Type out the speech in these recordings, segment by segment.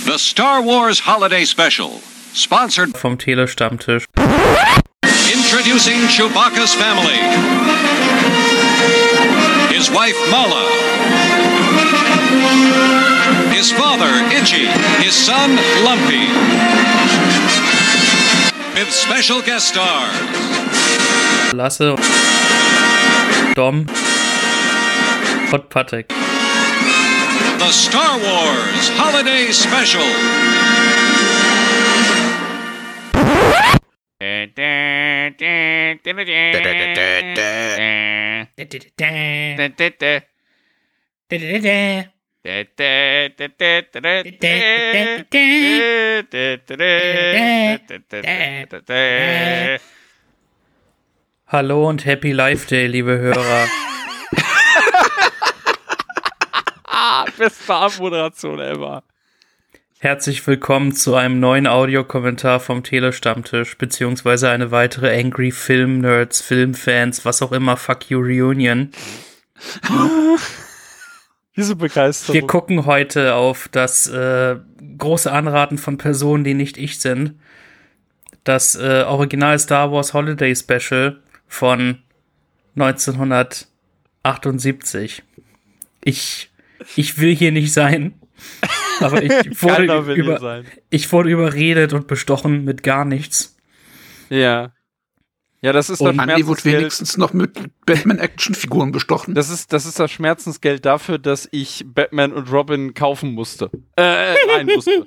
The Star Wars Holiday Special, sponsored vom Telestammtisch. Introducing Chewbacca's family. His wife Mala. His father Itchy. His son Lumpy. With special guest stars Lasse, Dom und Patrick. The Star Wars Holiday Special. Hallo und Happy Life Day, liebe Hörer. Beste Abmoderation ever. Herzlich willkommen zu einem neuen Audiokommentar vom Telestammtisch, beziehungsweise eine weitere Angry Film Nerds, Filmfans, was auch immer, Fuck You Reunion. Diese Begeisterung. Wir gucken heute auf das große Anraten von Personen, die nicht ich sind. Das Original Star Wars Holiday Special von 1978. Ich will hier nicht sein, aber ich wurde überredet und bestochen mit gar nichts. Ja. Ja, das ist das Andi wurde wenigstens noch mit Batman-Actionfiguren bestochen. Das ist das Schmerzensgeld dafür, dass ich Batman und Robin kaufen musste. Nein, musste.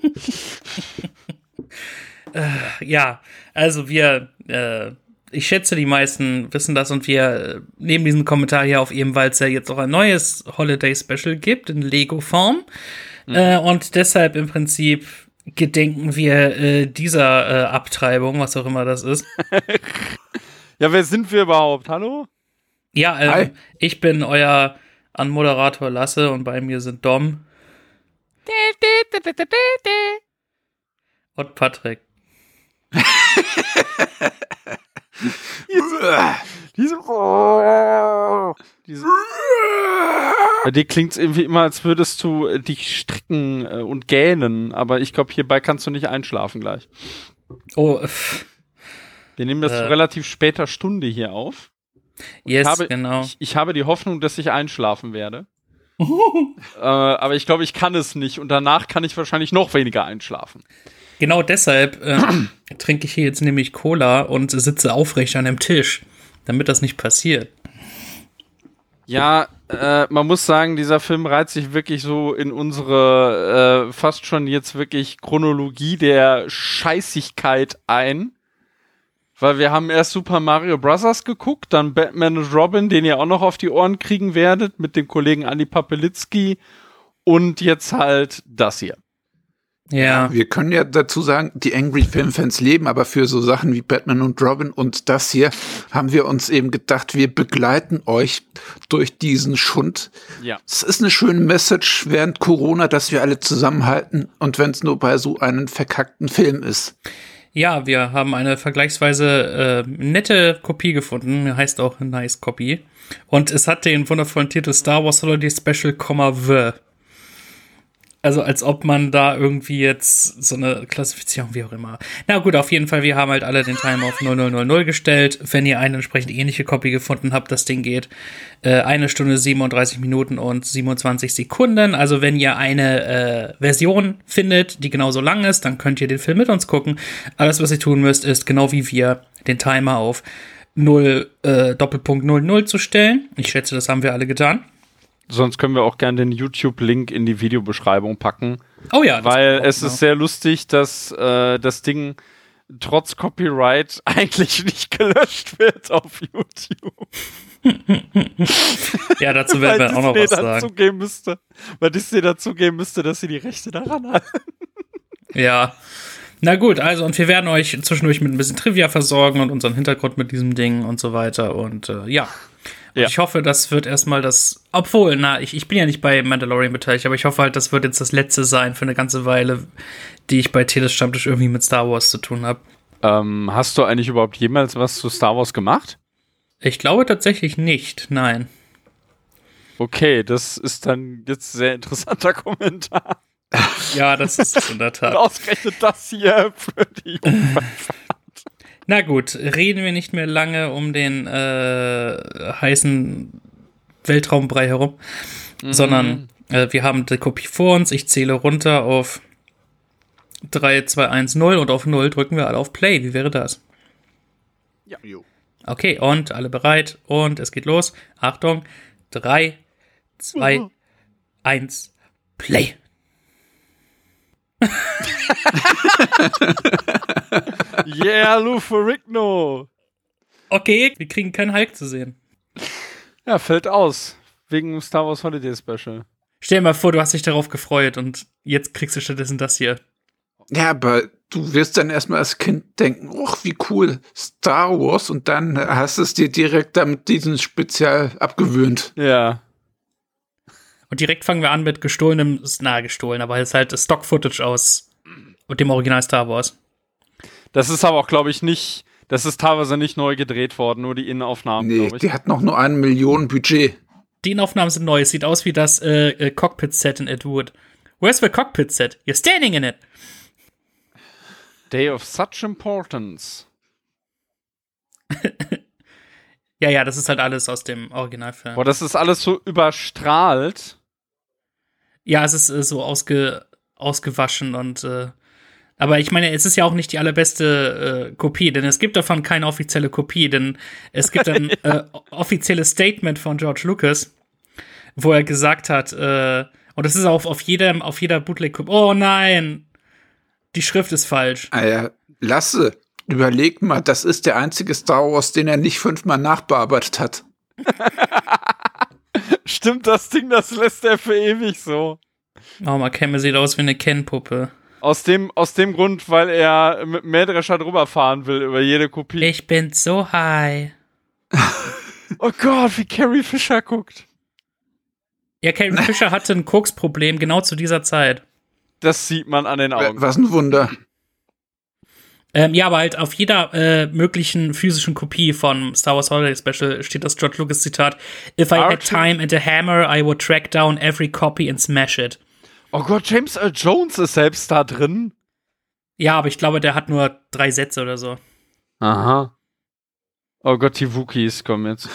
Ja, also ich schätze, die meisten wissen das und wir nehmen diesen Kommentar hier auf, eben weil es ja jetzt auch ein neues Holiday-Special gibt in Lego-Form. Und deshalb im Prinzip gedenken wir dieser Abtreibung, was auch immer das ist. Ja, wer sind wir überhaupt? Hallo? Ja, ich bin euer Anmoderator Lasse und bei mir sind Dom und Patrick. Bei dir klingt es irgendwie immer, als würdest du dich strecken und gähnen, aber ich glaube, hierbei kannst du nicht einschlafen gleich. Oh, wir nehmen das zu relativ später Stunde hier auf. Yes, genau. Ich habe die Hoffnung, dass ich einschlafen werde. Aber ich glaube, ich kann es nicht und danach kann ich wahrscheinlich noch weniger einschlafen. Genau deshalb trinke ich hier jetzt nämlich Cola und sitze aufrecht an dem Tisch, damit das nicht passiert. Ja, man muss sagen, dieser Film reiht sich wirklich so in unsere fast schon jetzt wirklich Chronologie der Scheißigkeit ein. Weil wir haben erst Super Mario Bros. Geguckt, dann Batman und Robin, den ihr auch noch auf die Ohren kriegen werdet, mit dem Kollegen Andi Papelitzky und jetzt halt das hier. Ja. Wir können ja dazu sagen, die Angry Film-Fans leben, aber für so Sachen wie Batman und Robin und das hier haben wir uns eben gedacht, wir begleiten euch durch diesen Schund. Ja. Es ist eine schöne Message während Corona, dass wir alle zusammenhalten und wenn es nur bei so einem verkackten Film ist. Ja, wir haben eine vergleichsweise nette Kopie gefunden, heißt auch Nice Copy. Und es hat den wundervollen Titel Star Wars Holiday Special, The. Also als ob man da irgendwie jetzt so eine Klassifizierung, wie auch immer. Na gut, auf jeden Fall, wir haben halt alle den Timer auf 0000 gestellt. Wenn ihr eine entsprechend ähnliche Copy gefunden habt, das Ding geht 1 Stunde 37 Minuten und 27 Sekunden. Also wenn ihr eine Version findet, die genauso lang ist, dann könnt ihr den Film mit uns gucken. Alles, was ihr tun müsst, ist genau wie wir den Timer auf 0.00 zu stellen. Ich schätze, das haben wir alle getan. Sonst können wir auch gerne den YouTube-Link in die Videobeschreibung packen. Oh ja. Weil es ist sehr lustig, dass das Ding trotz Copyright eigentlich nicht gelöscht wird auf YouTube. Ja, dazu werden wir auch noch was sagen. Weil Disney dazugeben müsste, dass sie die Rechte daran halten. Ja. Na gut, also und wir werden euch zwischendurch mit ein bisschen Trivia versorgen und unseren Hintergrund mit diesem Ding und so weiter und ja. Und ich hoffe, das wird erstmal obwohl, ich bin ja nicht bei Mandalorian beteiligt, aber ich hoffe halt, das wird jetzt das letzte sein für eine ganze Weile, die ich bei Telestammtisch irgendwie mit Star Wars zu tun habe. Hast du eigentlich überhaupt jemals was zu Star Wars gemacht? Ich glaube tatsächlich nicht, nein. Okay, das ist dann jetzt ein sehr interessanter Kommentar. Ja, das ist es in der Und Tat. ausgerechnet das hier für die Jungfernfahrt. Na gut, reden wir nicht mehr lange um den heißen Weltraumbrei herum, sondern wir haben die Kopie vor uns. Ich zähle runter auf 3, 2, 1, 0 und auf 0 drücken wir alle auf Play. Wie wäre das? Jo. Okay, und alle bereit und es geht los. Achtung, 3, 2, 1, Play. Yeah, Lou Ferrigno. Okay, wir kriegen keinen Hulk zu sehen. Ja, fällt aus. Wegen Star Wars Holiday Special. Stell dir mal vor, du hast dich darauf gefreut und jetzt kriegst du stattdessen das hier. Ja, aber du wirst dann erstmal als Kind denken, ach, wie cool, Star Wars, und dann hast du es dir direkt damit diesen Spezial abgewöhnt. Ja. Und direkt fangen wir an mit gestohlenem, gestohlen, aber es ist halt Stock-Footage aus dem Original Star Wars. Das ist aber auch, glaube ich, nicht, das ist teilweise nicht neu gedreht worden, nur die Innenaufnahmen, Nee, glaube ich. die hat noch nur 1 Million Budget. Die Innenaufnahmen sind neu. Es sieht aus wie das Cockpit-Set in Ed Wood. Where's the Cockpit-Set? You're standing in it. Day of such importance. Ja, das ist halt alles aus dem Originalfilm. Boah, das ist alles so überstrahlt. Ja, es ist so ausgewaschen und aber ich meine, es ist ja auch nicht die allerbeste Kopie, denn es gibt davon keine offizielle Kopie, denn es gibt ein offizielles Statement von George Lucas, wo er gesagt hat, und das ist auch auf jeder Bootleg-Kopie, oh nein, die Schrift ist falsch. Ah ja, Lasse, überleg mal, das ist der einzige Star Wars, den er nicht 5-mal nachbearbeitet hat. Stimmt, das Ding, das lässt er für ewig so. Oh, Makemme sieht aus wie eine Ken-Puppe. Aus dem Grund, weil er mit Mähdrescher drüber fahren will über jede Kopie. Ich bin so high. Oh Gott, wie Carrie Fisher guckt. Ja, Carrie Fisher hatte ein Koksproblem genau zu dieser Zeit. Das sieht man an den Augen. Was ein Wunder. Ja, aber halt auf jeder möglichen physischen Kopie von Star Wars Holiday Special steht das George Lucas Zitat: If I had time and a hammer, I would track down every copy and smash it. Oh Gott, James Earl Jones ist selbst da drin. Ja, aber ich glaube, der hat nur 3 Sätze oder so. Aha. Oh Gott, die Wookiees kommen jetzt.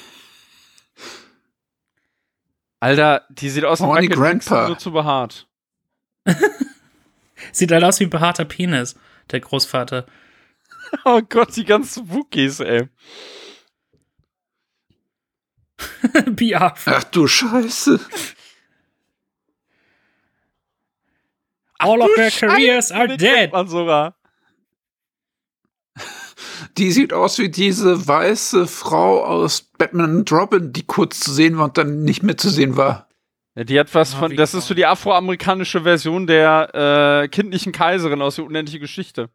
Alter, die sieht aus wie Horny Bucket Grandpa. nur zu behaart. Sieht halt aus wie ein behaarter Penis, der Großvater. Oh Gott, die ganzen Wookiees, ey. Biaf. Ach du Scheiße. All of their careers are dead. Man sogar. Die sieht aus wie diese weiße Frau aus Batman und Robin, die kurz zu sehen war und dann nicht mehr zu sehen war. Ja, die hat was von, das ist so die afroamerikanische Version der kindlichen Kaiserin aus der unendliche Geschichte.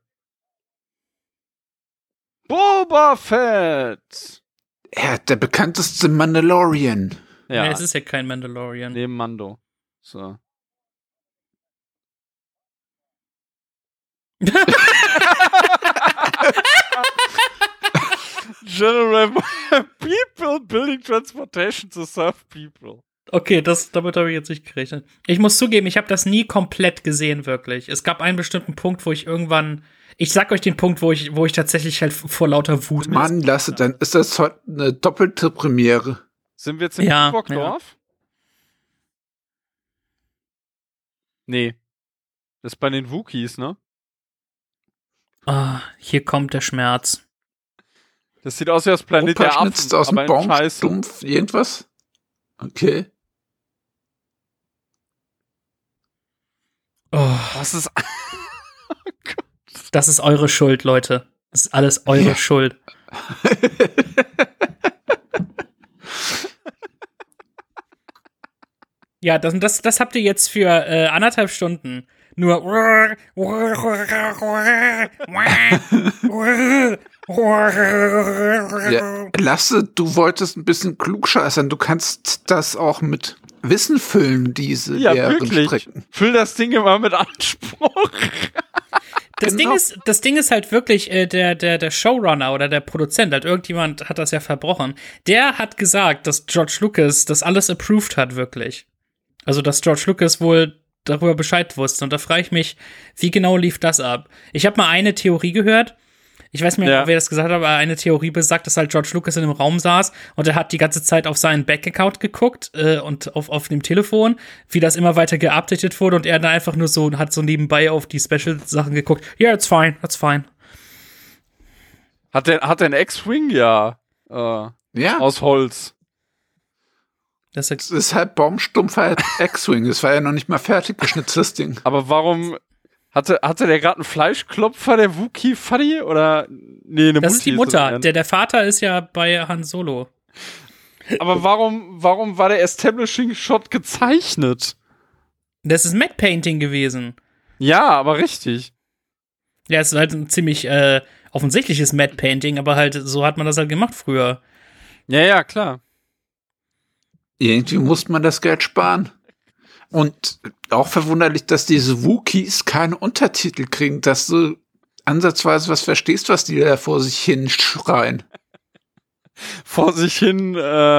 Boba Fett! Ja, der bekannteste Mandalorian. Ja, Nee, es ist ja kein Mandalorian. neben Mando. So. General People building transportation to serve people. Okay, damit habe ich jetzt nicht gerechnet. Ich muss zugeben, ich habe das nie komplett gesehen, wirklich. Es gab einen bestimmten Punkt, wo ich irgendwann. Ich sag euch den Punkt, wo ich tatsächlich halt vor lauter Wut. Mann, Lasse, dann ist das heute eine doppelte Premiere. Sind wir jetzt im Ja, Burgdorf? Nee. Das ist bei den Wookiees, ne? Ah, hier kommt der Schmerz. Das sieht aus wie das Planet der Opa Affen, schnitzt aus dem aber in Baum, Scheiße. stumpf, irgendwas? Okay. Oh, Was ist... das ist eure Schuld, Leute. Das ist alles eure Schuld. Ja, das habt ihr jetzt für 1,5 Stunden. Nur. Ja, Lasse, du wolltest ein bisschen klugscheißern. Du kannst das auch mit Wissen füllen, diese Ja, leeren wirklich. Strecken. Füll das Ding immer mit Anspruch. Das Ding ist halt wirklich, der Showrunner oder der Produzent, halt irgendjemand hat das ja verbrochen. Der hat gesagt, dass George Lucas das alles approved hat, wirklich. Also, dass George Lucas wohl darüber Bescheid wusste. Und da frage ich mich, wie genau lief das ab? Ich habe mal eine Theorie gehört. Ich weiß nicht mehr, wer das gesagt hat, aber eine Theorie besagt, dass halt George Lucas in einem Raum saß und er hat die ganze Zeit auf seinen Bank-Account geguckt und auf dem Telefon, wie das immer weiter geupdatet wurde und er dann einfach nur so, hat so nebenbei auf die Special-Sachen geguckt. Yeah, it's fine, that's fine. Hat der einen X-Wing? Ja. Ja. Aus Holz. Das ist halt baumstumpfer X-Wing. Das war ja noch nicht mal fertig geschnitzt, das Ding. Aber warum hatte der gerade einen Fleischklopfer, der Wookiee Fuddy? Oder nee, eine Das ist die Mutter. Der Vater ist ja bei Han Solo. Aber warum war der Establishing Shot gezeichnet? Das ist Matte Painting gewesen. Ja, aber richtig. Ja, es ist halt ein ziemlich offensichtliches Matte Painting, aber halt so hat man das halt gemacht früher. Ja, klar. Irgendwie musste man das Geld sparen. Und auch verwunderlich, dass diese Wookiees keine Untertitel kriegen, dass du ansatzweise was verstehst, was die da vor sich hin schreien. Vor sich hin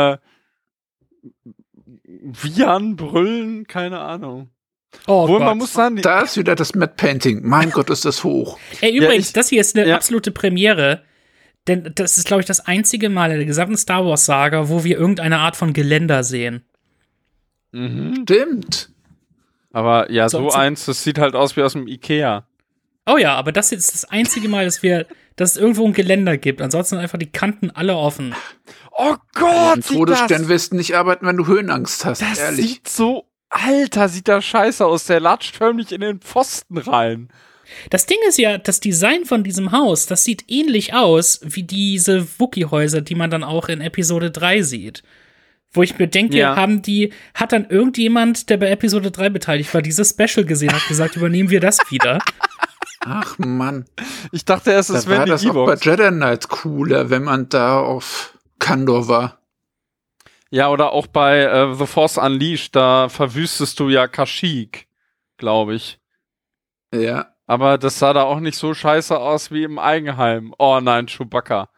wiehern, brüllen, keine Ahnung. Oh Obwohl, Gott. man muss sagen, Da ist wieder das Matte Painting. Mein Gott, ist das hoch. Ey, übrigens, das hier ist eine ja. absolute Premiere. Denn das ist, glaube ich, das einzige Mal in der gesamten Star Wars-Saga, wo wir irgendeine Art von Geländer sehen. Stimmt. Aber ja, so Sonst- eins, das sieht halt aus wie aus dem Ikea. Oh ja, aber das ist das einzige Mal, dass es irgendwo ein Geländer gibt. Ansonsten sind einfach die Kanten alle offen. Oh Gott, Im Todesstern wirst du nicht arbeiten, wenn du Höhenangst hast. das Ehrlich. sieht so, Alter, sieht das scheiße aus. Der latscht förmlich in den Pfosten rein. Das Ding ist ja, das Design von diesem Haus, das sieht ähnlich aus wie diese Wookie-Häuser, die man dann auch in Episode 3 sieht. Wo ich mir denke, Ja. hat dann irgendjemand, der bei Episode 3 beteiligt war, dieses Special gesehen hat, gesagt, übernehmen wir das wieder. Ach Mann. Ich dachte erst, es Da war wären das die auch bei Ewoks. Jedi Knight cooler, wenn man da auf Kandor war. Ja, oder auch bei The Force Unleashed, da verwüstest du ja Kashyyyk, glaube ich. Ja. Aber das sah da auch nicht so scheiße aus wie im Eigenheim. Oh nein, Chewbacca.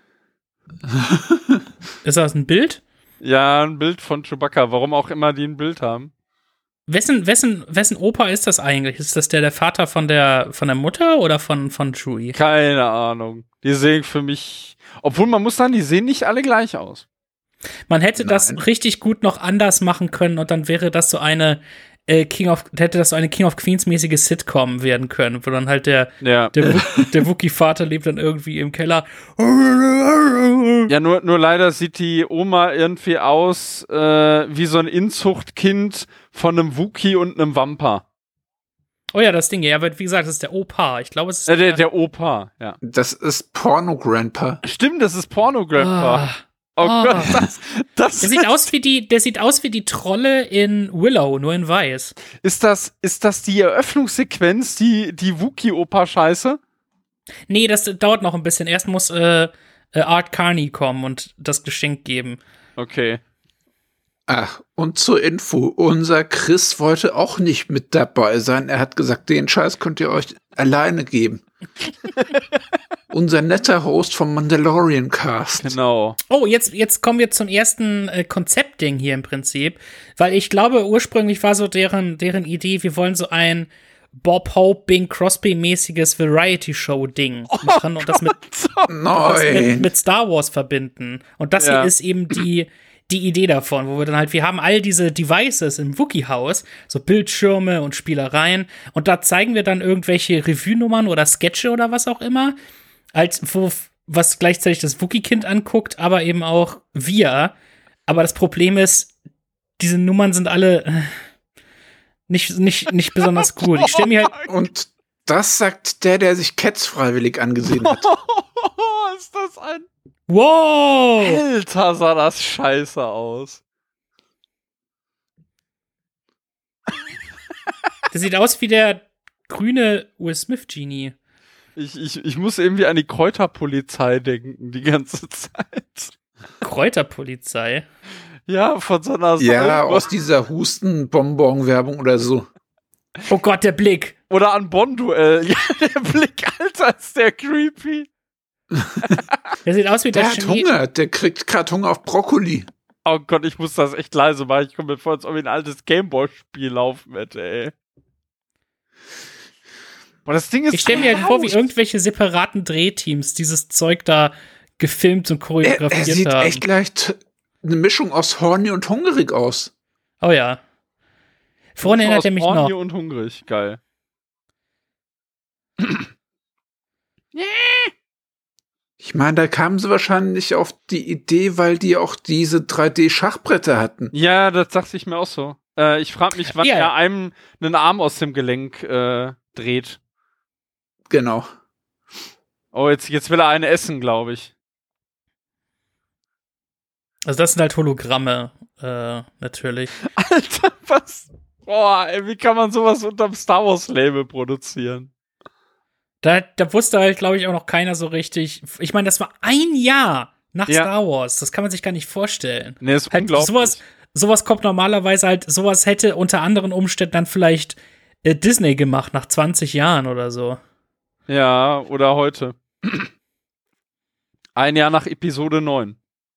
Ist das ein Bild? Ja, ein Bild von Chewbacca, warum auch immer die ein Bild haben. Wessen Opa ist das eigentlich? Ist das der Vater von der Mutter oder von Chewie? Keine Ahnung. Die sehen für mich, obwohl man muss sagen, die sehen nicht alle gleich aus. Man hätte das Nein. richtig gut noch anders machen können und dann wäre das so eine King of Queens mäßige Sitcom werden können, wo dann halt der Wookie-Vater lebt dann irgendwie im Keller. Ja, nur leider sieht die Oma irgendwie aus wie so ein Inzuchtkind von einem Wookie und einem Wampa. Oh ja, das Ding, ja, aber wie gesagt, das ist der Opa. Ich glaube, es ist Der Opa, ja. Das ist Porno-Grandpa. Stimmt, das ist Porno-Grandpa. Oh Gott, das Der sieht aus wie die Trolle in Willow, nur in weiß. Ist das die Eröffnungssequenz, die Wookie-Opa-Scheiße? Nee, das dauert noch ein bisschen. Erst muss Art Carney kommen und das Geschenk geben. Okay. Ach, und zur Info, unser Chris wollte auch nicht mit dabei sein. Er hat gesagt, den Scheiß könnt ihr euch alleine geben. Unser netter Host vom Mandalorian Cast. Genau. Oh, jetzt kommen wir zum ersten Konzeptding hier im Prinzip. Weil ich glaube, ursprünglich war so deren Idee, wir wollen so ein Bob Hope, Bing Crosby-mäßiges Variety-Show-Ding machen und das Nein. mit Star Wars verbinden. Und das hier ist eben die Idee davon, wo wir haben all diese Devices im Wookie-Haus, so Bildschirme und Spielereien, und da zeigen wir dann irgendwelche Revue-Nummern oder Sketche oder was auch immer, was gleichzeitig das Wookie-Kind anguckt, aber eben auch wir. Aber das Problem ist, diese Nummern sind alle nicht besonders gut. Ich stelle mir halt Und das sagt der sich Cats freiwillig angesehen hat. Ist das ein... wow! Alter, sah das scheiße aus. Das sieht aus wie der grüne Will Smith Genie. Ich muss irgendwie an die Kräuterpolizei denken, die ganze Zeit. Kräuterpolizei. Ja, von so einer Ja, Salbe. aus dieser Husten-Bonbon-Werbung oder so. Oh Gott, der Blick. Oder an Bonduell. Ja, der Blick, Alter, ist der creepy. Der sieht aus wie Der der hat Hunger, der kriegt gerade Hunger auf Brokkoli. Oh Gott, ich muss das echt leise machen. Ich komme mir vor, als ob ich ein altes Gameboy-Spiel laufen hätte, ey. Boah, das Ding ist Ich stelle mir halt vor, wie irgendwelche separaten Drehteams dieses Zeug da gefilmt und choreografiert Er sieht haben. echt leicht eine Mischung aus horny und hungrig aus. Oh ja. Vorhin erinnert er mich noch. Horny und hungrig, geil. Ich meine, da kamen sie wahrscheinlich auf die Idee, weil die auch diese 3D-Schachbretter hatten. Ja, das dachte ich mir auch so. Ich frage mich, wann er einem einen Arm aus dem Gelenk dreht. Genau. Oh, jetzt will er eine essen, glaube ich. Also das sind halt Hologramme, natürlich. Alter, was? Boah, ey, wie kann man sowas unterm Star Wars-Label produzieren? Da wusste halt, glaube ich, auch noch keiner so richtig. Ich meine, das war ein Jahr nach Star Wars. Das kann man sich gar nicht vorstellen. Nee, ist halt unglaublich. Sowas kommt normalerweise halt, sowas hätte unter anderen Umständen dann vielleicht Disney gemacht nach 20 Jahren oder so. Ja, oder heute. Ein Jahr nach Episode 9.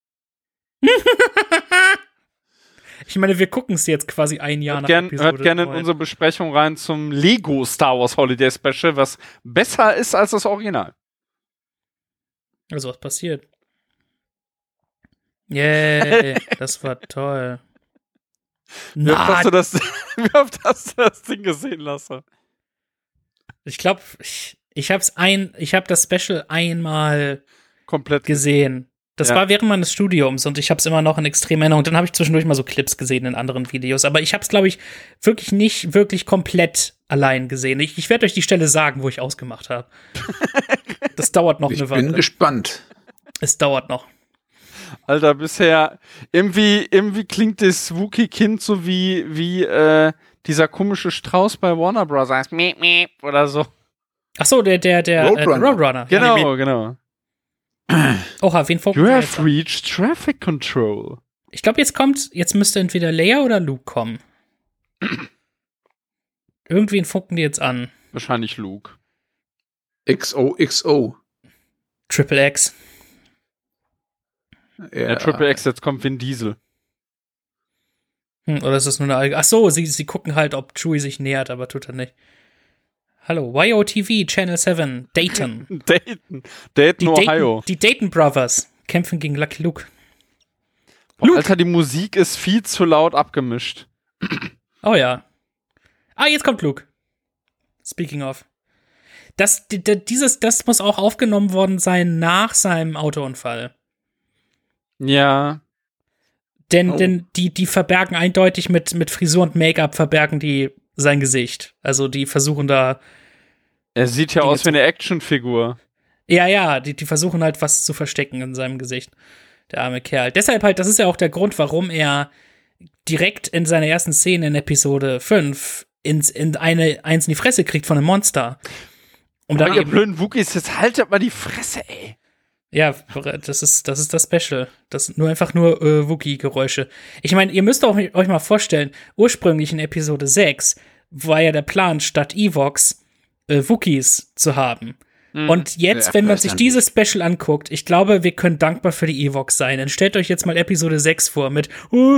Ich meine, wir gucken es jetzt quasi ein Jahr nach Episode 9. Hört gerne in unsere Besprechung rein zum Lego Star Wars Holiday Special, was besser ist als das Original. Also, was passiert? Yay, das war toll. Wie oft hast du das Ding gesehen, Lasse? Ich glaube, ich habe das Special einmal komplett gesehen. Das war während meines Studiums und ich habe es immer noch in extremer Erinnerung. Dann habe ich zwischendurch mal so Clips gesehen in anderen Videos. Aber ich habe es, glaube ich, wirklich nicht wirklich komplett allein gesehen. Ich werde euch die Stelle sagen, wo ich ausgemacht habe. Das dauert noch eine Weile. Ich bin gespannt. Es dauert noch. Alter, bisher irgendwie klingt das Wookie-Kind so wie dieser komische Strauß bei Warner Bros. Miep, miep, oder so. Ach so, der Roadrunner. Genau. Oha, wen You have reached traffic control. Ich glaube, jetzt müsste entweder Leia oder Luke kommen. Irgendwen funken die jetzt an. Wahrscheinlich Luke. XOXO. Triple X. Ja, Triple X, jetzt kommt Vin Diesel. Oder ist das nur eine Ach so, sie gucken halt, ob Chewie sich nähert, aber tut er nicht. Hallo, YOTV, Channel 7, Dayton. Dayton, Ohio. Die Dayton Brothers kämpfen gegen Lucky Luke. Boah, Alter, die Musik ist viel zu laut abgemischt. Oh ja. Ah, jetzt kommt Luke. Speaking of. Das muss auch aufgenommen worden sein nach seinem Autounfall. Ja. Denn die verbergen eindeutig mit Frisur und Make-up verbergen die sein Gesicht. Also die versuchen da. Er sieht ja aus wie eine Actionfigur. Ja, die versuchen halt was zu verstecken in seinem Gesicht. Der arme Kerl. Deshalb halt, das ist ja auch der Grund, warum er direkt in seiner ersten Szene in Episode 5 eins in die Fresse kriegt von einem Monster. Und dann ihr blöden Wookies, jetzt haltet mal die Fresse, ey. Ja, das ist das Special. Das sind einfach nur Wookie-Geräusche. Ich meine, ihr müsst euch mal vorstellen, ursprünglich in Episode 6 war ja der Plan, statt Ewoks Wookiees zu haben. Und jetzt, wenn man sich dieses Special anguckt, ich glaube, wir können dankbar für die Ewoks sein. Dann stellt euch jetzt mal Episode 6 vor mit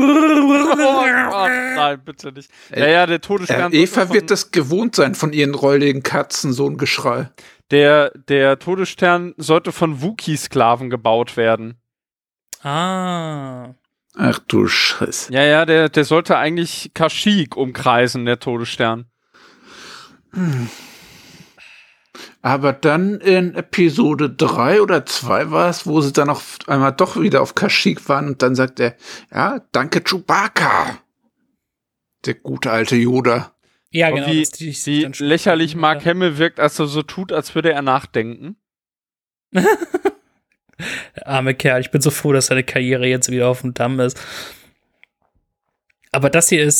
nein, bitte nicht. Ja, der Todesstern. Eva wird das gewohnt sein von ihren räudigen Katzen, so ein Geschrei. Der Todesstern sollte von Wookie-Sklaven gebaut werden. Ah. Ach du Scheiße. Ja, der sollte eigentlich Kashyyyk umkreisen, der Todesstern. Aber dann in Episode 3 oder 2 war es, wo sie dann auf einmal doch wieder auf Kashyyyk waren und dann sagt er, ja, danke Chewbacca. Der gute alte Yoda. Ja, genau. Wie lächerlich Mark Hamill wirkt, als er so tut, als würde er nachdenken. Der arme Kerl. Ich bin so froh, dass seine Karriere jetzt wieder auf dem Damm ist. Aber das hier ist,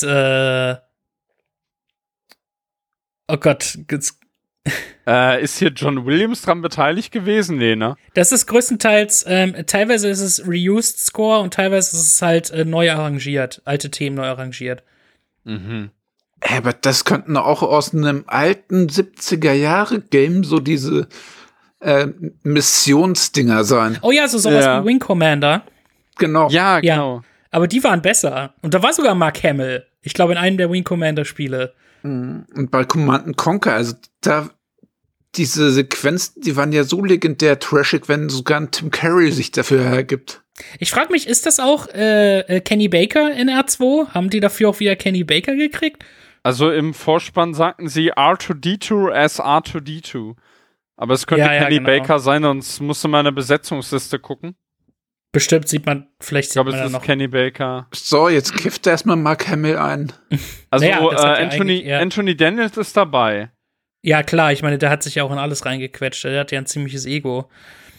oh Gott. Ist hier John Williams dran beteiligt gewesen? Nee, ne? Das ist größtenteils, teilweise ist es Reused Score und teilweise ist es halt neu arrangiert. Alte Themen neu arrangiert. Mhm. Aber das könnten auch aus einem alten 70er-Jahre-Game so diese Missionsdinger sein. Oh ja, sowas wie Wing Commander. Genau. Ja, genau. Aber die waren besser. Und da war sogar Mark Hamill. Ich glaube, in einem der Wing Commander-Spiele. Und bei Command & Conquer, also da diese Sequenzen, die waren ja so legendär trashig, wenn sogar ein Tim Curry sich dafür hergibt. Ich frage mich, ist das auch Kenny Baker in R2? Haben die dafür auch wieder Kenny Baker gekriegt? Also im Vorspann sagten sie R2D2 as R2D2. Aber es könnte Kenny Baker sein, sonst musste man in der Besetzungsliste gucken. Bestimmt sieht man, vielleicht ich glaube, sieht man es ist noch Kenny Baker. So, jetzt kifft erstmal Mark Hamill ein. Also naja, Anthony Daniels ist dabei. Ja, klar, ich meine, der hat sich ja auch in alles reingequetscht. Der hat ja ein ziemliches Ego.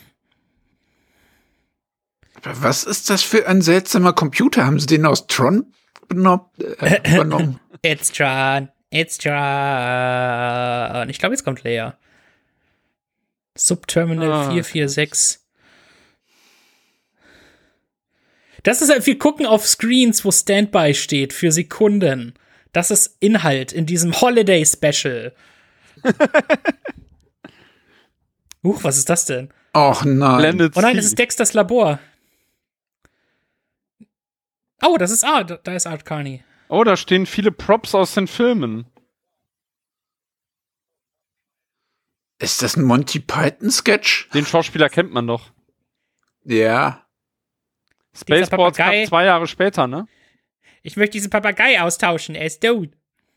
Aber was ist das für ein seltsamer Computer? Haben sie den aus Tron übernommen? It's Tron. It's Tron. Ich glaube, jetzt kommt Leia. Subterminal 446. Das ist halt, wir gucken auf Screens, wo Standby steht für Sekunden. Das ist Inhalt in diesem Holiday Special. Was ist das denn? Och nein. Oh nein, das ist Dexters Labor. Oh, das ist Art. Da ist Art Carney. Oh, da stehen viele Props aus den Filmen. Ist das ein Monty Python-Sketch? Den Schauspieler kennt man doch. Ja. Spaceballs kam 2 Jahre später, ne? Ich möchte diesen Papagei austauschen. Er ist tot.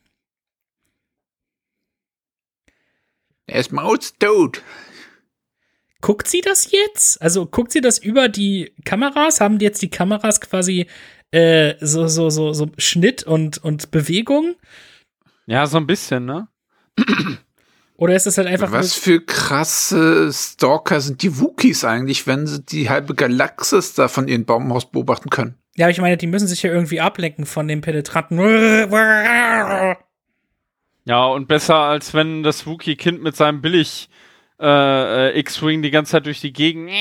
Er ist maustot. Guckt sie das jetzt? Also guckt sie das über die Kameras? Haben die jetzt die Kameras quasi so Schnitt und Bewegung? Ja, so ein bisschen, ne? Oder ist es halt einfach Was für krasse Stalker sind die Wookiees eigentlich, wenn sie die halbe Galaxis da von ihrem Baumhaus beobachten können? Ja, ich meine, die müssen sich ja irgendwie ablenken von dem Penetranten. Ja, und besser als wenn das Wookie-Kind mit seinem billig X-Wing die ganze Zeit durch die Gegend.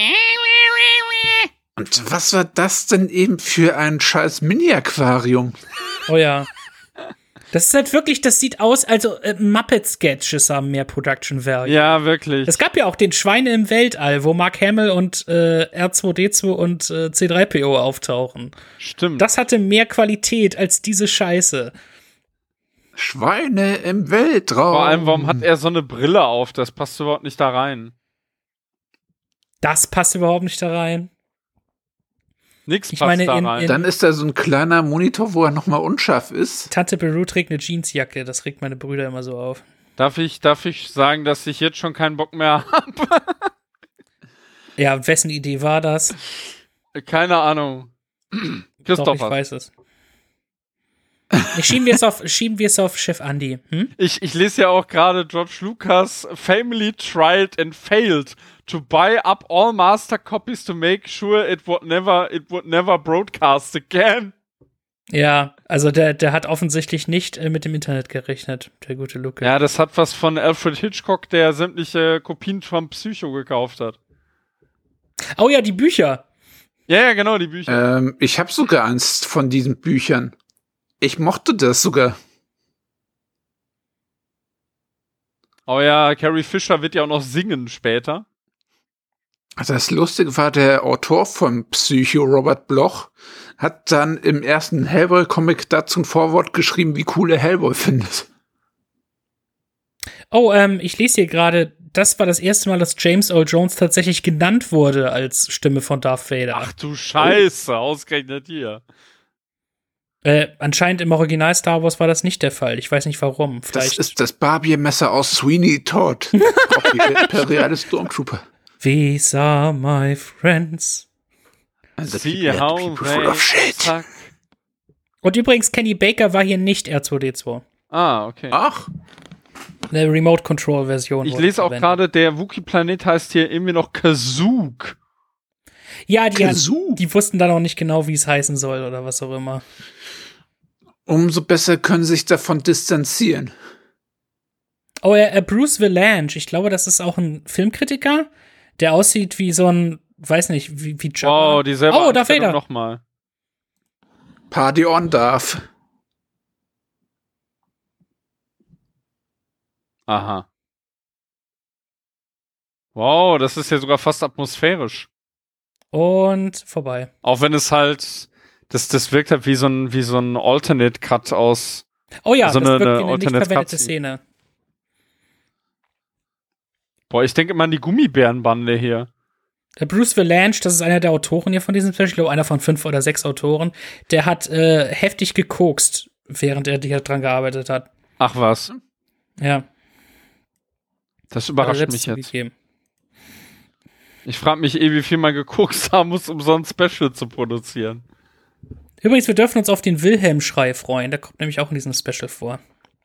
Und was war das denn eben für ein scheiß Mini-Aquarium? Oh ja. Das ist halt wirklich, das sieht aus, also Muppet-Sketches haben mehr Production Value. Ja, wirklich. Es gab ja auch den Schweine im Weltall, wo Mark Hamill und R2D2 und C3PO auftauchen. Stimmt. Das hatte mehr Qualität als diese Scheiße. Schweine im Weltraum. Vor allem, warum hat er so eine Brille auf? Das passt überhaupt nicht da rein. Das passt überhaupt nicht da rein. Nix Ich passt meine, da rein. Dann ist da so ein kleiner Monitor, wo er nochmal unscharf ist. Tante Beru trägt eine Jeansjacke, das regt meine Brüder immer so auf. Darf ich sagen, dass ich jetzt schon keinen Bock mehr habe? Ja, wessen Idee war das? Keine Ahnung. Christoph. Doch, ich weiß es. Schieben wir es auf Chef Andy. Ich lese ja auch gerade George Lucas family tried and failed to buy up all master copies to make sure it would never broadcast again. Ja, also der hat offensichtlich nicht mit dem Internet gerechnet, der gute Lucas. Ja, das hat was von Alfred Hitchcock, der sämtliche Kopien von Psycho gekauft hat. Oh ja, die Bücher. Ja, genau, die Bücher. Ich habe sogar eins von diesen Büchern. Ich mochte das sogar. Oh ja, Carrie Fisher wird ja auch noch singen später. Das Lustige war, der Autor von Psycho, Robert Bloch, hat dann im ersten Hellboy-Comic dazu ein Vorwort geschrieben, wie cool er Hellboy findet. Oh, ich lese hier gerade, das war das erste Mal, dass James Earl Jones tatsächlich genannt wurde als Stimme von Darth Vader. Ach du Scheiße, ausgerechnet hier. Anscheinend im Original Star Wars war das nicht der Fall. Ich weiß nicht warum. Vielleicht. Das ist das Barbie-Messer aus Sweeney Todd. Imperiale Stormtrooper. These are my friends. See how they suck. Und übrigens, Kenny Baker war hier nicht R2D2. Ah, okay. Ach. Eine Remote-Control-Version. Ich lese auch gerade, der Wookie-Planet heißt hier irgendwie noch Kazook. Ja, die wussten dann auch nicht genau, wie es heißen soll oder was auch immer. Umso besser können sie sich davon distanzieren. Oh, Bruce Vilanch, ich glaube, das ist auch ein Filmkritiker, der aussieht wie so ein, weiß nicht, wie Jabba. Wow, dieselbe Darth Vader. Nochmal. Party on Darth. Aha. Wow, das ist ja sogar fast atmosphärisch. Und vorbei. Auch wenn es halt, das wirkt halt wie so ein Alternate-Cut aus Oh ja, Also das eine wird eine nicht Alternate verwendete Cutscene. Szene. Boah, ich denke immer an die Gummibärenbande hier. Der Bruce Vilanch, das ist einer der Autoren hier von diesem Special, ich glaube, einer von 5 oder 6 Autoren, der hat heftig gekokst, während er hier dran gearbeitet hat. Ach was, Ja. das Hat er überrascht selbst mich jetzt. zugegeben. Ich frage mich wie viel man geguckt haben muss, um so ein Special zu produzieren. Übrigens, wir dürfen uns auf den Wilhelm-Schrei freuen. Der kommt nämlich auch in diesem Special vor.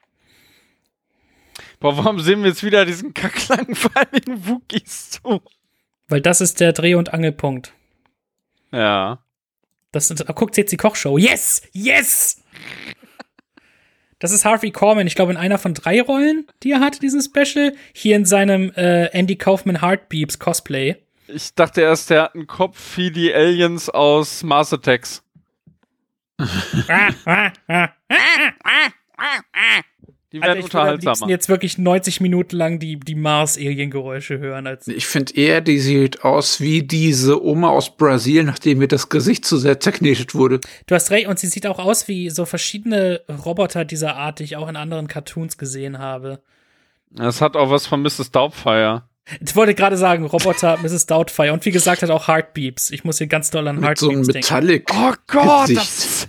Boah, warum sehen wir jetzt wieder diesen kacklangweiligen Wookies zu? Weil das ist der Dreh- und Angelpunkt. Ja. Guckt jetzt die Kochshow. Yes! Yes! Das ist Harvey Korman, ich glaube, in einer von 3 Rollen, die er hat, diesen Special. Hier in seinem Andy Kaufman Heartbeeps Cosplay. Ich dachte erst, der hat einen Kopf wie die Aliens aus Mars Attacks. Die werden Also ich würde am liebsten unterhaltsamer. jetzt wirklich 90 Minuten lang die Mars-Alien-Geräusche hören. Als Ich finde eher, die sieht aus wie diese Oma aus Brasilien, nachdem ihr das Gesicht zu sehr zerknetet wurde. Du hast recht, und sie sieht auch aus wie so verschiedene Roboter dieser Art, die ich auch in anderen Cartoons gesehen habe. Das hat auch was von Mrs. Doubtfire. Ich wollte gerade sagen, Roboter, Mrs. Doubtfire. Und wie gesagt, hat auch Heartbeeps. Ich muss hier ganz doll an Mit so einem Heartbeeps denken. Metallic Oh Gott, Gesicht.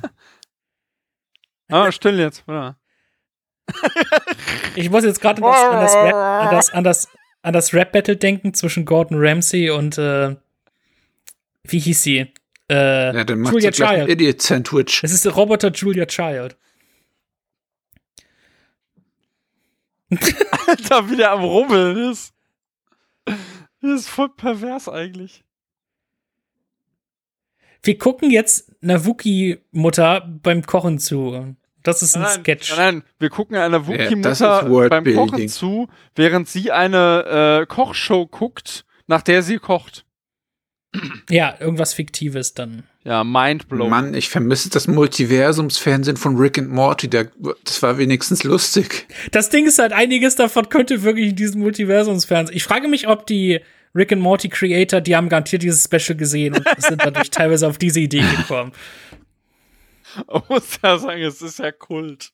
still jetzt, oder? Ich muss jetzt gerade an das Rap-Battle denken zwischen Gordon Ramsay und wie hieß sie? Ja, dann macht Julia sie gleich ein Child. Idiot-Sandwich. Es ist der Roboter Julia Child. Alter, wie der am Rubbeln ist. Das ist voll pervers eigentlich. Wir gucken jetzt einer Wookie-Mutter beim Kochen zu. Das ist ein Sketch. Nein, wir gucken einer das ist Wookie-Mutter beim Worldbuilding. Kochen zu, während sie eine Kochshow guckt, nach der sie kocht. Ja, irgendwas Fiktives dann. Ja, mindblown. Mann, ich vermisse das Multiversumsfernsehen von Rick and Morty. Das war wenigstens lustig. Das Ding ist halt, einiges davon könnte wirklich in diesem Multiversumsfernsehen. Ich frage mich, ob die Rick and Morty Creator, die haben garantiert dieses Special gesehen und sind dadurch teilweise auf diese Idee gekommen. Man muss ja sagen, es ist ja Kult.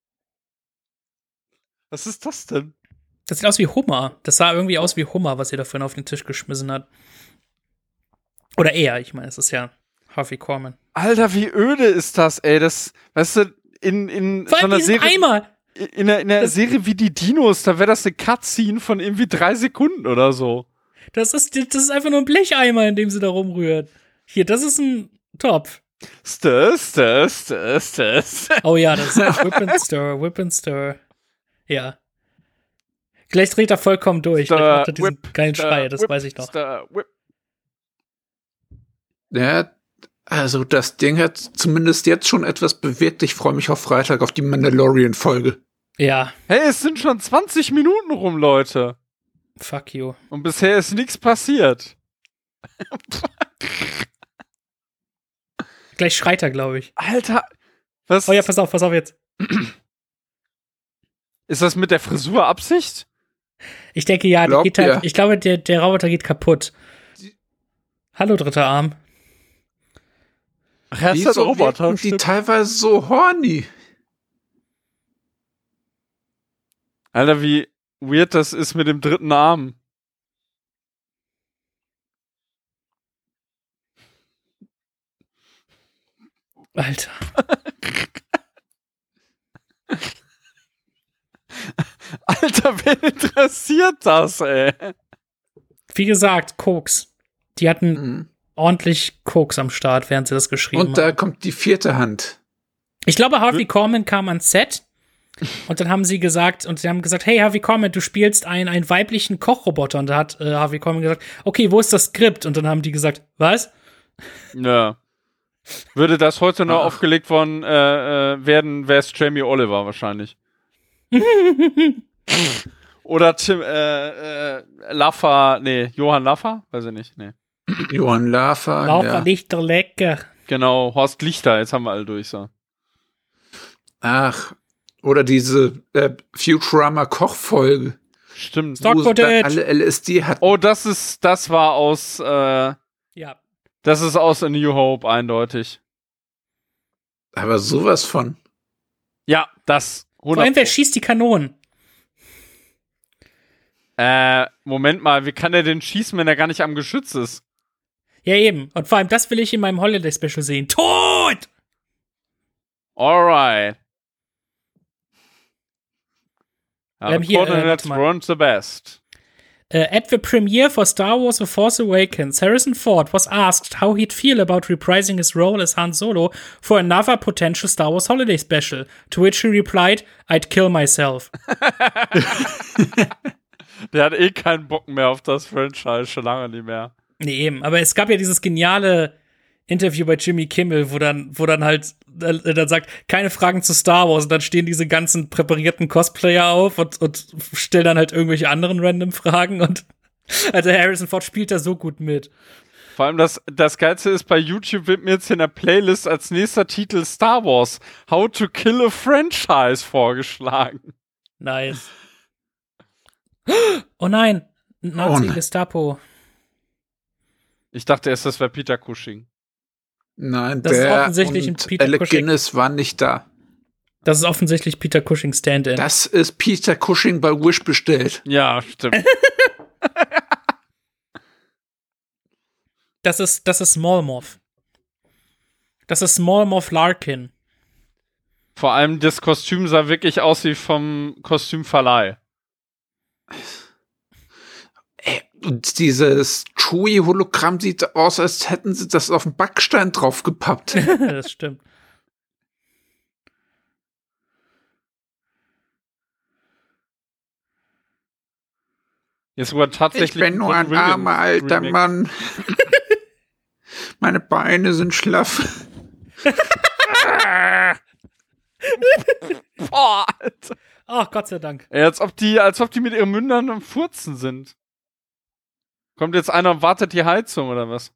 Was ist das denn? Das sieht aus wie Hummer. Das sah irgendwie aus wie Hummer, was ihr da vorhin auf den Tisch geschmissen hat. Oder er, ich meine, es ist ja Harvey Korman. Alter, wie öde ist das, ey. Das, weißt du, in Vor so allem einer diesen Serie. Eimer. In einer Serie wie die Dinos, da wäre das eine Cutscene von irgendwie 3 Sekunden oder so. Das ist einfach nur ein Blecheimer, in dem sie da rumrührt. Hier, das ist ein Topf. Stir. Oh ja, das ist Whip and Stir. Ja. Vielleicht dreht er vollkommen durch. Vielleicht macht er diesen geilen Schrei, das weiß ich noch. Whip. Ja, also das Ding hat zumindest jetzt schon etwas bewirkt. Ich freue mich auf Freitag auf die Mandalorian-Folge. Ja, Hey, es sind schon 20 Minuten rum, Leute. fuck you. Und bisher ist nichts passiert. Gleich schreit er, glaube ich. Alter, was? Oh ja, pass auf jetzt. Ist das mit der Frisur Absicht? Ich denke, ja, die geht halt, ja. ich glaube, der Roboter geht kaputt. Hallo, dritter Arm. Ach, er ist Wieso ein Roboter. wirken die teilweise so horny? Alter, wie weird das ist mit dem dritten Arm. Alter. Alter, wen interessiert das, ey? Wie gesagt, Koks. Die hatten ordentlich Koks am Start, während sie das geschrieben Und da haben. kommt die 4. Hand. Ich glaube, Harvey Korman kam ans Set und dann haben sie gesagt, hey, Harvey Korman, du spielst einen weiblichen Kochroboter. Und da hat Harvey Korman gesagt, okay, wo ist das Skript? Und dann haben die gesagt, was? Ja. Würde das heute noch aufgelegt werden, wäre es Jamie Oliver wahrscheinlich. Oder Tim, Laffer, Johann Laffer? Weiß ich nicht, Johann Laffer. Laufer Ja. nicht lecker. Genau, Horst Lichter, jetzt haben wir alle durch, so. Ach, oder diese Futurama-Kochfolge, Stimmt. Stock wo sie dann Footage. alle LSD hatten. Oh, das war aus, Ja. das ist aus A New Hope, eindeutig. Aber sowas von. Ja, das 100%. Vor allem, wer schießt die Kanonen? Moment mal, wie kann er denn schießen, wenn er gar nicht am Geschütz ist? Ja, eben. Und vor allem, das will ich in meinem Holiday-Special sehen. Tot! Alright. Hier, Coordinates weren't the best. At the premiere for Star Wars The Force Awakens, Harrison Ford was asked how he'd feel about reprising his role as Han Solo for another potential Star Wars Holiday Special, to which he replied, I'd kill myself. Der hat keinen Bock mehr auf das Franchise, schon lange nicht mehr. Nee, eben. Aber es gab ja dieses geniale Interview bei Jimmy Kimmel, wo dann halt dann sagt, keine Fragen zu Star Wars. Und dann stehen diese ganzen präparierten Cosplayer auf und stellen dann halt irgendwelche anderen random Fragen. Und also Harrison Ford spielt da so gut mit. Vor allem das Geilste ist, bei YouTube wird mir jetzt in der Playlist als nächster Titel Star Wars How to Kill a Franchise vorgeschlagen. Nice. Oh nein, Nazi-Gestapo. Ich dachte erst, das wäre Peter Cushing. Nein, das ist der offensichtlich und Peter Alec Cushing. Guinness war nicht da. Das ist offensichtlich Peter Cushing Stand-in. Das ist Peter Cushing bei Wish bestellt. Ja, stimmt. Das ist Small Moff. Das ist Small Moff Larkin. Vor allem das Kostüm sah wirklich aus wie vom Kostümverleih. Und dieses Chewie-Hologramm sieht aus, als hätten sie das auf den Backstein draufgepappt. Das stimmt. Jetzt sogar tatsächlich. Ich bin nur ein armer alter Mann. Meine Beine sind schlaff. Boah, Alter. Ach, Gott sei Dank. Ey, als ob die mit ihren Mündern am Furzen sind. Kommt jetzt einer und wartet die Heizung, oder was?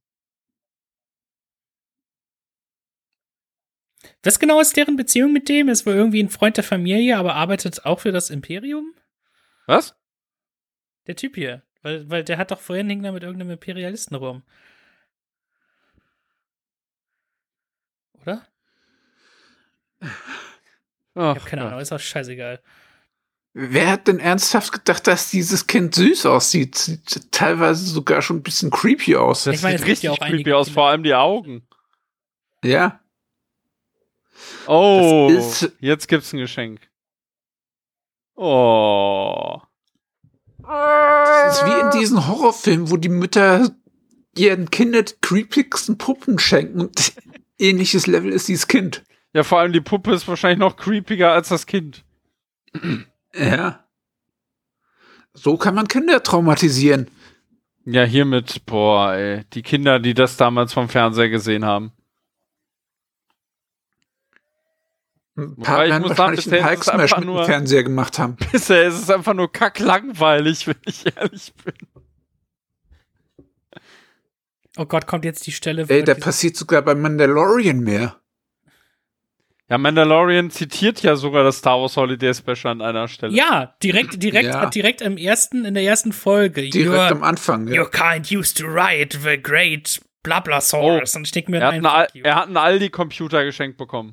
Was genau ist deren Beziehung mit dem? Ist wohl irgendwie ein Freund der Familie, aber arbeitet auch für das Imperium? Was? Der Typ hier. Weil der hat doch vorhin hing da mit irgendeinem Imperialisten rum. Oder? Oh, Ich hab keine Ahnung, ist auch scheißegal. Wer hat denn ernsthaft gedacht, dass dieses Kind süß aussieht? Sieht teilweise sogar schon ein bisschen creepy aus. Das Ich meine, es sieht gibt ja richtig auch creepy einige aus, Kinder. vor allem die Augen. Ja. Oh, Das ist- jetzt gibt's ein Geschenk. Oh. Das ist wie in diesen Horrorfilmen, wo die Mütter ihren Kindern die creepigsten Puppen schenken und ähnliches Level ist dieses Kind. Ja, vor allem die Puppe ist wahrscheinlich noch creepiger als das Kind. Ja. So kann man Kinder traumatisieren. Ja, hiermit, boah, ey. Die Kinder, die das damals vom Fernseher gesehen haben. Ein Wobei, paar ich werden muss sagen, wahrscheinlich bisher einen ist es Hulk-Smash einfach mit dem nur- Fernseher gemacht haben. Bisher ist es einfach nur kacklangweilig, wenn ich ehrlich bin. Oh Gott, kommt jetzt die Stelle, wo Ey, da diese- passiert sogar bei Mandalorian mehr. Ja, Mandalorian zitiert ja sogar das Star Wars Holiday Special an einer Stelle. Ja, direkt Ja. in der ersten Folge. Direkt am Anfang. Ja. Your kind used to ride the great Blablasaurus. Und ich denke mir, Er hat, fuck you. er hat einen Aldi-Computer geschenkt bekommen.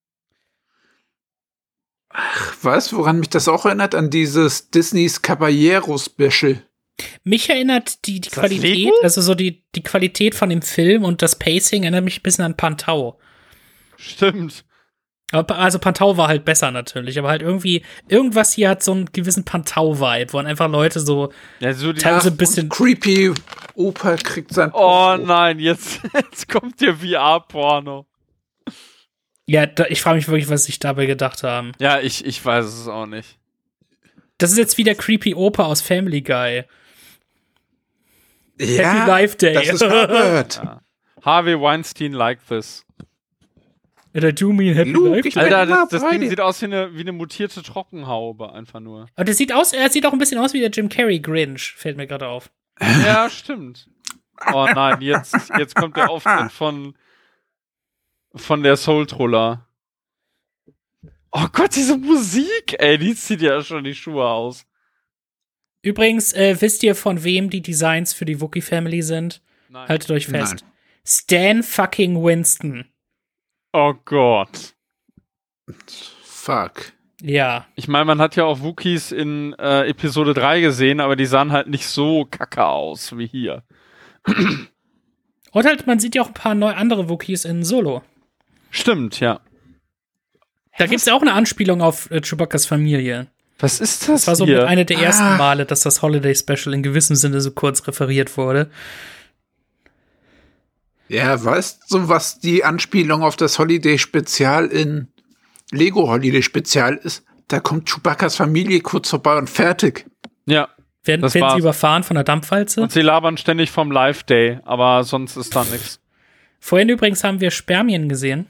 Weißt du, woran mich das auch erinnert? An dieses Disneys Caballero-Special. Mich erinnert die das Qualität, Lego? also so die Qualität von dem Film und das Pacing erinnert mich ein bisschen an Pantau. Stimmt. Also Pantau war halt besser natürlich, aber halt irgendwas hier hat so einen gewissen Pantau-Vibe, wo dann einfach Leute so Ja, so die teilweise ein bisschen. Creepy Opa kriegt sein Oh Porno. nein, jetzt kommt hier VR-Porno. Ja, ich frage mich wirklich, was sich dabei gedacht haben. Ja, ich weiß es auch nicht. Das ist jetzt wieder Creepy Opa aus Family Guy. Ja, Happy Life Day. das ist Herbert. Ja. Harvey Weinstein like this. Oder do mean Happy Luke, Life ich Day. bin- Alter, immer das bei Ding dir. sieht aus wie eine mutierte Trockenhaube, einfach nur. Aber er sieht auch ein bisschen aus wie der Jim Carrey Grinch, fällt mir gerade auf. Ja, stimmt. Oh nein, jetzt kommt der Auftritt von der Soul Troller. Oh Gott, diese Musik, ey, die zieht ja schon die Schuhe aus. Übrigens, wisst ihr, von wem die Designs für die Wookiee Family sind? Nein. Haltet euch fest. Nein. Stan fucking Winston. Oh Gott. fuck. Ja. Ich meine, man hat ja auch Wookiees in Episode 3 gesehen, aber die sahen halt nicht so kacke aus wie hier. Und halt, man sieht ja auch ein paar andere Wookiees in Solo. Stimmt, ja. Da gibt's ja auch eine Anspielung auf Chewbacca's Familie. Was ist das Das war so hier? mit einer der ersten Male, dass das Holiday Special in gewissem Sinne so kurz referiert wurde. Ja, weißt du, was die Anspielung auf das Holiday-Spezial in Lego Holiday-Spezial ist? Da kommt Chewbacca's Familie kurz vorbei und fertig. Ja. Werden Das sie war's. überfahren von der Dampfwalze? Und sie labern ständig vom Live Day, aber sonst ist da nichts. Vorhin übrigens haben wir Spermien gesehen.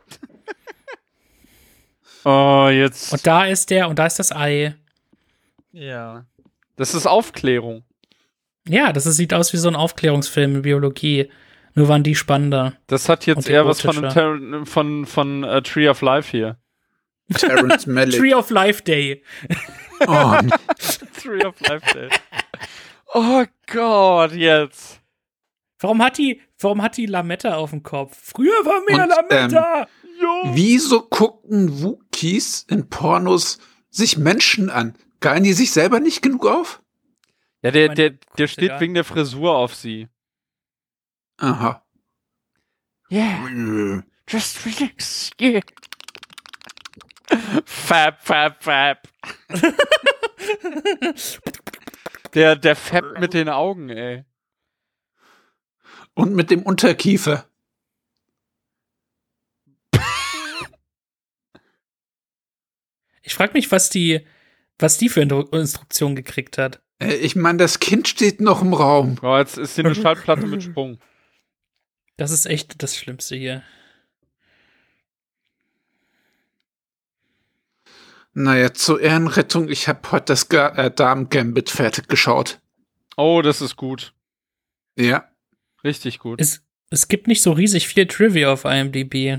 Oh, jetzt. Und da ist das Ei. Ja. Das ist Aufklärung. Ja, sieht aus wie so ein Aufklärungsfilm in Biologie. Nur waren die spannender. Das hat jetzt Und eher was erotischer. von Tree of Life hier. Terrence Malick. Tree of Life Day. Oh, Tree of Life Day. Oh Gott, jetzt. Warum hat die Lametta auf dem Kopf? Früher war mehr Und, Lametta. wieso gucken Wookiees in Pornos sich Menschen an? Geilen die sich selber nicht genug auf? Ja, meine, der steht egal. wegen der Frisur auf sie. Aha. Yeah, just relax. Yeah. Fab. Der fappt mit den Augen, ey. Und mit dem Unterkiefer. Ich frage mich, was die für Instruktionen gekriegt hat. Ich meine, das Kind steht noch im Raum. Oh, jetzt ist hier eine Schallplatte mit Sprung. Das ist echt das Schlimmste hier. Naja, zur Ehrenrettung, ich habe heute das Damen-Gambit fertig geschaut. Oh, das ist gut. Ja. Richtig gut. Es gibt nicht so riesig viel Trivia auf IMDb.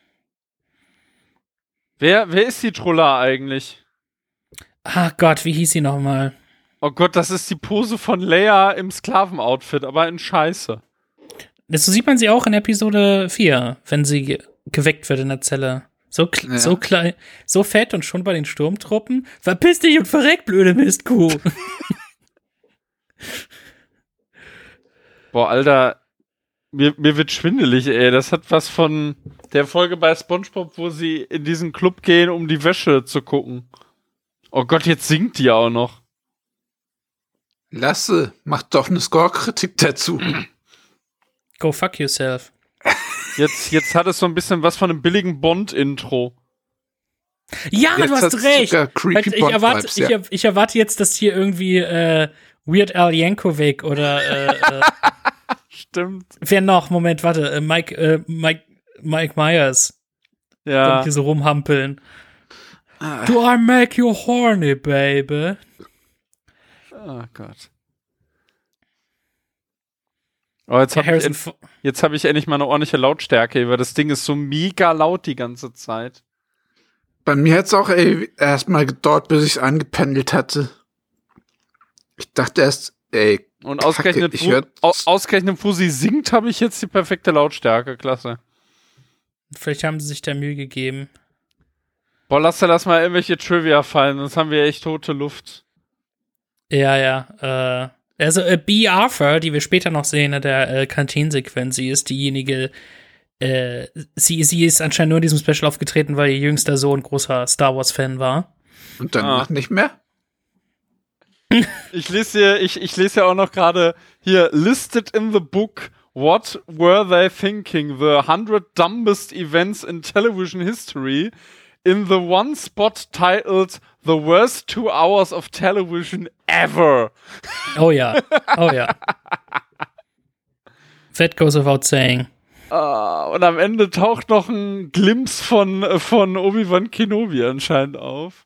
Wer ist die Troller eigentlich? Ah Gott, wie hieß sie nochmal? Oh Gott, das ist die Pose von Leia im Sklavenoutfit, aber in Scheiße. So sieht man sie auch in Episode 4, wenn sie geweckt wird in der Zelle. So klein, so fett und schon bei den Sturmtruppen. Verpiss dich und verreck, blöde Mistkuh. Boah, Alter, mir wird schwindelig, ey. Das hat was von der Folge bei SpongeBob, wo sie in diesen Club gehen, um die Wäsche zu gucken. Oh Gott, jetzt singt die auch noch. Lasse, mach doch eine Score-Kritik dazu. Go fuck yourself. Jetzt hat es so ein bisschen was von einem billigen Bond-Intro. Ja, Jetzt du hast hat's recht. sogar creepy Bond-Vibes, ja. Ich erwarte jetzt, dass hier irgendwie Weird Al Yankovic oder Stimmt. wer noch? Moment, warte. Mike Myers. Ja. Die so rumhampeln. Do I make you horny, baby? Oh Gott. Oh, jetzt Ja, habe ich endlich mal eine ordentliche Lautstärke, weil das Ding ist so mega laut die ganze Zeit. Bei mir hat es auch erstmal gedauert, bis ich es angependelt hatte. Ich dachte erst, Und ausgerechnet, wo sie singt, habe ich jetzt die perfekte Lautstärke. Klasse. Vielleicht haben sie sich da Mühe gegeben. Boah, lass mal irgendwelche Trivia fallen, sonst haben wir echt tote Luft. Ja. Also B. Arthur, die wir später noch sehen in der Kanteensequenz, sie ist diejenige, sie ist anscheinend nur in diesem Special aufgetreten, weil ihr jüngster Sohn großer Star Wars-Fan war. Und danach nicht mehr? Ich lese ja auch noch gerade hier, listed in the book, what were they thinking? The 100 dumbest events in television history. In the one spot titled The Worst 2 Hours of Television Ever. Oh ja. That goes without saying. Und am Ende taucht noch ein Glimpse von Obi-Wan Kenobi anscheinend auf.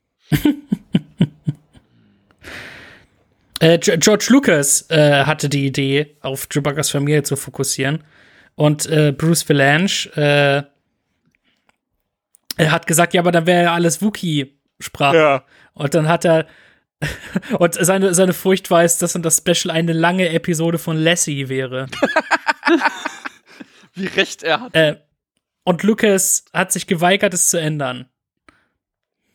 George Lucas hatte die Idee, auf Chewbacca's Familie zu fokussieren. Und Bruce Vilanch er hat gesagt, ja, aber dann wäre ja alles Wookiee-Sprache. Ja. Und dann hat er und seine Furcht war es, dass dann das Special eine lange Episode von Lassie wäre. Wie recht er hat. Und Lucas hat sich geweigert, es zu ändern.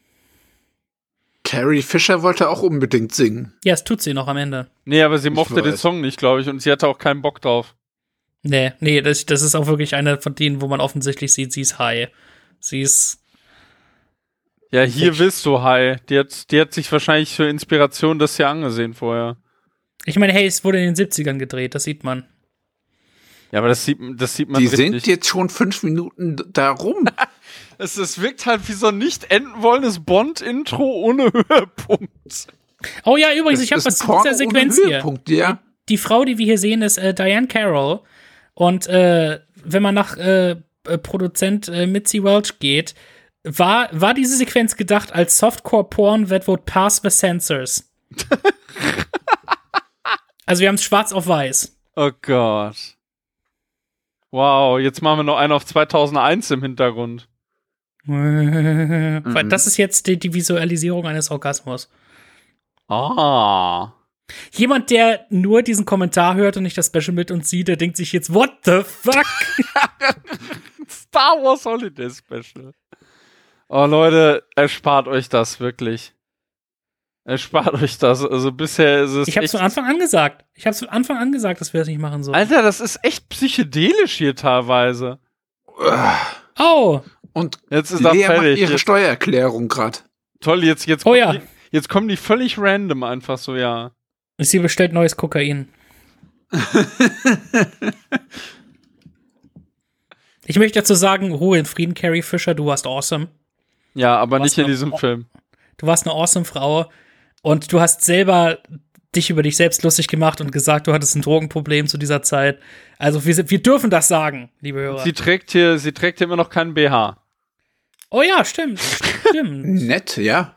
Carrie Fisher wollte auch unbedingt singen. Ja, es tut sie noch am Ende. Nee, aber sie mochte den weiß. Song nicht, glaube ich, und sie hatte auch keinen Bock drauf. Nee, das ist auch wirklich eine von denen, wo man offensichtlich sieht, sie ist high. Sie ist. Ja, hier willst du High. Die hat sich wahrscheinlich für Inspiration das hier angesehen vorher. Ich meine, hey, es wurde in den 70ern gedreht, das sieht man. Ja, aber das sieht man Die richtig. sind jetzt schon 5 Minuten da rum. Es wirkt halt wie so ein nicht enden wollendes Bond-Intro ohne Höhepunkt. Oh ja, übrigens, Das ich habe ist was ein zu dieser Porno Sequenz ohne hier. Höhepunkt, ja. Die Frau, die wir hier sehen, ist Diane Carroll. Und wenn man nach Produzent Mitzi Welch geht, war diese Sequenz gedacht als Softcore-Porn that would pass the censors. Also wir haben es schwarz auf weiß. Oh Gott. Wow, jetzt machen wir noch einen auf 2001 im Hintergrund. Weil das ist jetzt die Visualisierung eines Orgasmus. Ah. Jemand, der nur diesen Kommentar hört und nicht das Special mit uns sieht, der denkt sich jetzt, what the fuck? Star Wars Holiday Special. Oh Leute, erspart euch das wirklich. Erspart euch das. Also bisher ist es Ich hab's echt... von Anfang an gesagt. Dass wir das nicht machen sollen. Alter, das ist echt psychedelisch hier teilweise. Oh, Und Jetzt ist Lea das macht fertig. ihre Jetzt, Steuererklärung gerade. toll, jetzt Oh ja. jetzt kommen die völlig random einfach so, ja. sie bestellt neues Kokain. Ich möchte dazu sagen, Ruhe in Frieden, Carrie Fisher, du warst awesome. Ja, aber Was nicht in noch? diesem Film. Du warst eine awesome Frau und du hast selber dich über dich selbst lustig gemacht und gesagt, du hattest ein Drogenproblem zu dieser Zeit. Also wir dürfen das sagen, liebe Hörer. Sie trägt hier immer noch keinen BH. Oh ja, stimmt. Nett, ja.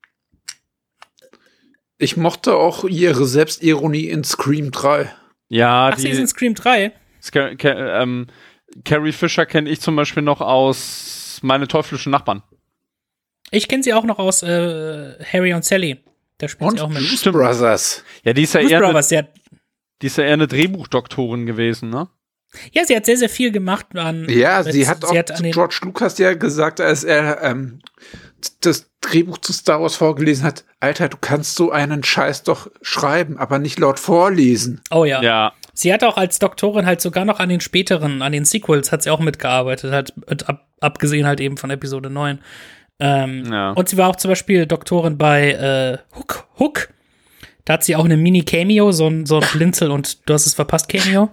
Ich mochte auch ihre Selbstironie in Scream 3. Ja, Ach, sie ist in Scream 3? Carrie Fisher kenne ich zum Beispiel noch aus Meine teuflischen Nachbarn. Ich kenne sie auch noch aus Harry und Sally. Da spielt Und sie auch mit. Blues Brothers. Ja, die ist ja Blues eher Brothers, eine Drehbuchdoktorin gewesen, ne? ja, sie hat sehr, sehr viel gemacht an. Ja, sie hat auch an zu den, George Lucas ja gesagt, als er das Drehbuch zu Star Wars vorgelesen hat, Alter, du kannst so einen Scheiß doch schreiben, aber nicht laut vorlesen. Oh ja. Ja. Sie hat auch als Doktorin halt sogar noch an den Sequels hat sie auch mitgearbeitet, halt abgesehen halt eben von Episode 9. Ja. Und sie war auch zum Beispiel Doktorin bei Hook. Da hat sie auch eine Mini-Cameo, so ein Blinzel und du hast es verpasst, Cameo.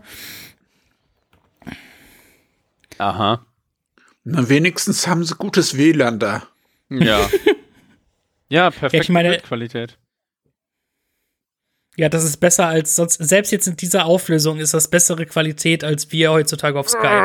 Aha. Na, wenigstens haben sie gutes WLAN da. Ja. Ja, perfekte Ja, ich meine- Bildqualität. Ja, das ist besser als sonst. Selbst jetzt in dieser Auflösung ist das bessere Qualität als wir heutzutage auf Skype.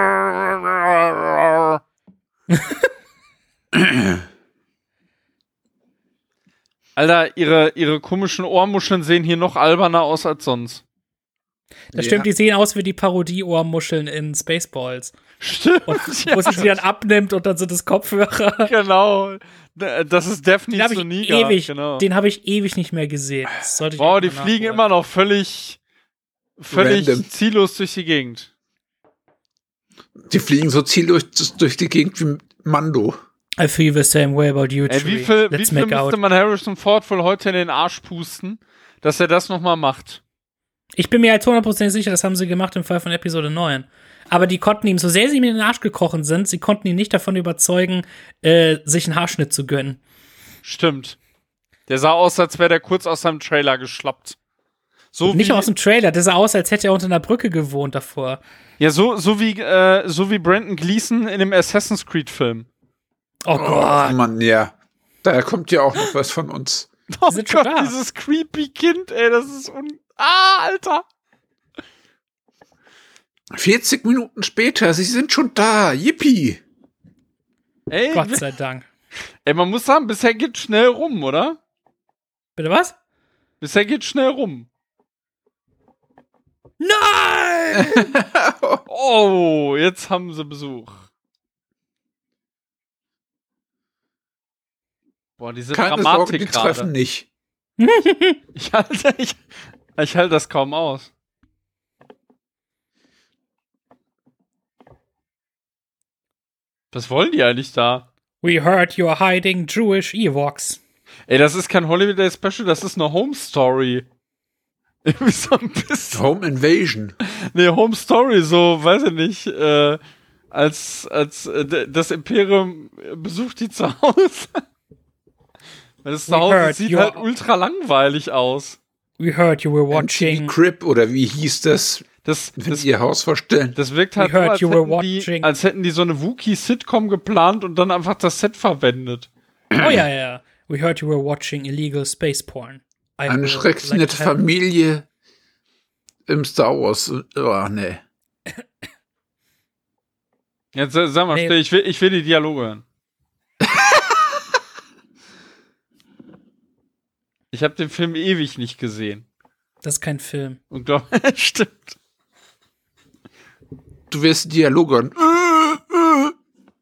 Alter, ihre komischen Ohrmuscheln sehen hier noch alberner aus als sonst. Das stimmt, die sehen aus wie die Parodie-Ohrmuscheln in Spaceballs. Stimmt. Und wo sie sie dann abnimmt und dann sind es Kopfhörer. Genau. Das ist Daphne Den habe ich Zuniga. ewig, Genau. den habe ich ewig nicht mehr gesehen. Das sollte ich Wow, auch die mal fliegen nachholen. immer noch völlig Random. ziellos durch die Gegend. Die fliegen so ziellos durch die Gegend wie Mando. I feel the same way about you, Ey, wie Chewie. viel Let's make out. müsste man Harrison Ford wohl heute in den Arsch pusten, dass er das nochmal macht? Ich bin mir halt 100% sicher, das haben sie gemacht im Fall von Episode 9. Aber die konnten ihm, so sehr sie ihm in den Arsch gekrochen sind, sie konnten ihn nicht davon überzeugen, sich einen Haarschnitt zu gönnen. Stimmt. Der sah aus, als wäre der kurz aus seinem Trailer geschlappt. So Nicht wie, aus dem Trailer, der sah aus, als hätte er unter einer Brücke gewohnt davor. Ja, so wie Brandon Gleeson in dem Assassin's Creed Film. Oh Oh Gott. Mann, ja. Da kommt ja auch noch was von uns. Oh sind schon Gott, da. dieses creepy Kind, ey, das ist Alter. 40 Minuten später, sie sind schon da. Yippie. Ey, Gott sei Dank. ey, man muss sagen, bisher geht's schnell rum, oder? Bitte was? Bisher geht's schnell rum. Nein! Oh, jetzt haben sie Besuch. Boah, diese Keine Sorge, Dramatik die treffen gerade. nicht. Ich halte das kaum aus. Was wollen die eigentlich da? We heard you're hiding Jewish Ewoks. Ey, das ist kein Holiday Special, das ist eine Home Story. Irgendwie so ein bisschen. Home Invasion. Nee, Home Story, so, weiß ich nicht, als das Imperium besucht die zu Hause. Weil das Zuhause sieht halt ultra langweilig aus. We heard you were MTV watching. Crib oder wie hieß das? Wenn Sie Ihr Haus vorstellen. Das wirkt halt so, als hätten die so eine Wookiee-Sitcom geplant und dann einfach das Set verwendet. Oh ja. We heard you were watching illegal space porn. Eine schrecklich nette Familie im Star Wars. Oh, nee. Jetzt sag mal, nee. Ich will die Dialoge hören. Ich habe den Film ewig nicht gesehen. Das ist kein Film. Und glaub, stimmt. Du wirst Dialoge hören.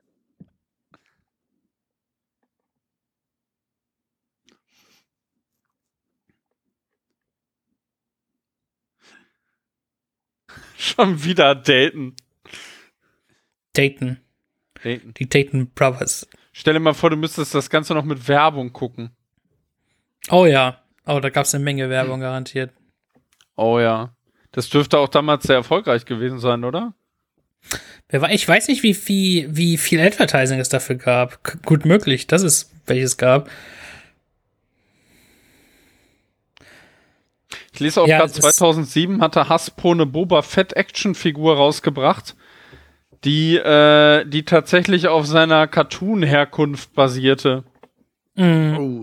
Schon wieder Dayton. Die Dayton Brothers. Stell dir mal vor, du müsstest das Ganze noch mit Werbung gucken. Oh ja. Oh, da gab es eine Menge Werbung garantiert. Oh ja. Das dürfte auch damals sehr erfolgreich gewesen sein, oder? Ich weiß nicht, wie viel Advertising es dafür gab. Gut möglich, dass es welches gab. Ich lese auch gerade, 2007 hatte Hasbro eine Boba Fett Actionfigur rausgebracht, die tatsächlich auf seiner Cartoon-Herkunft basierte. Oh.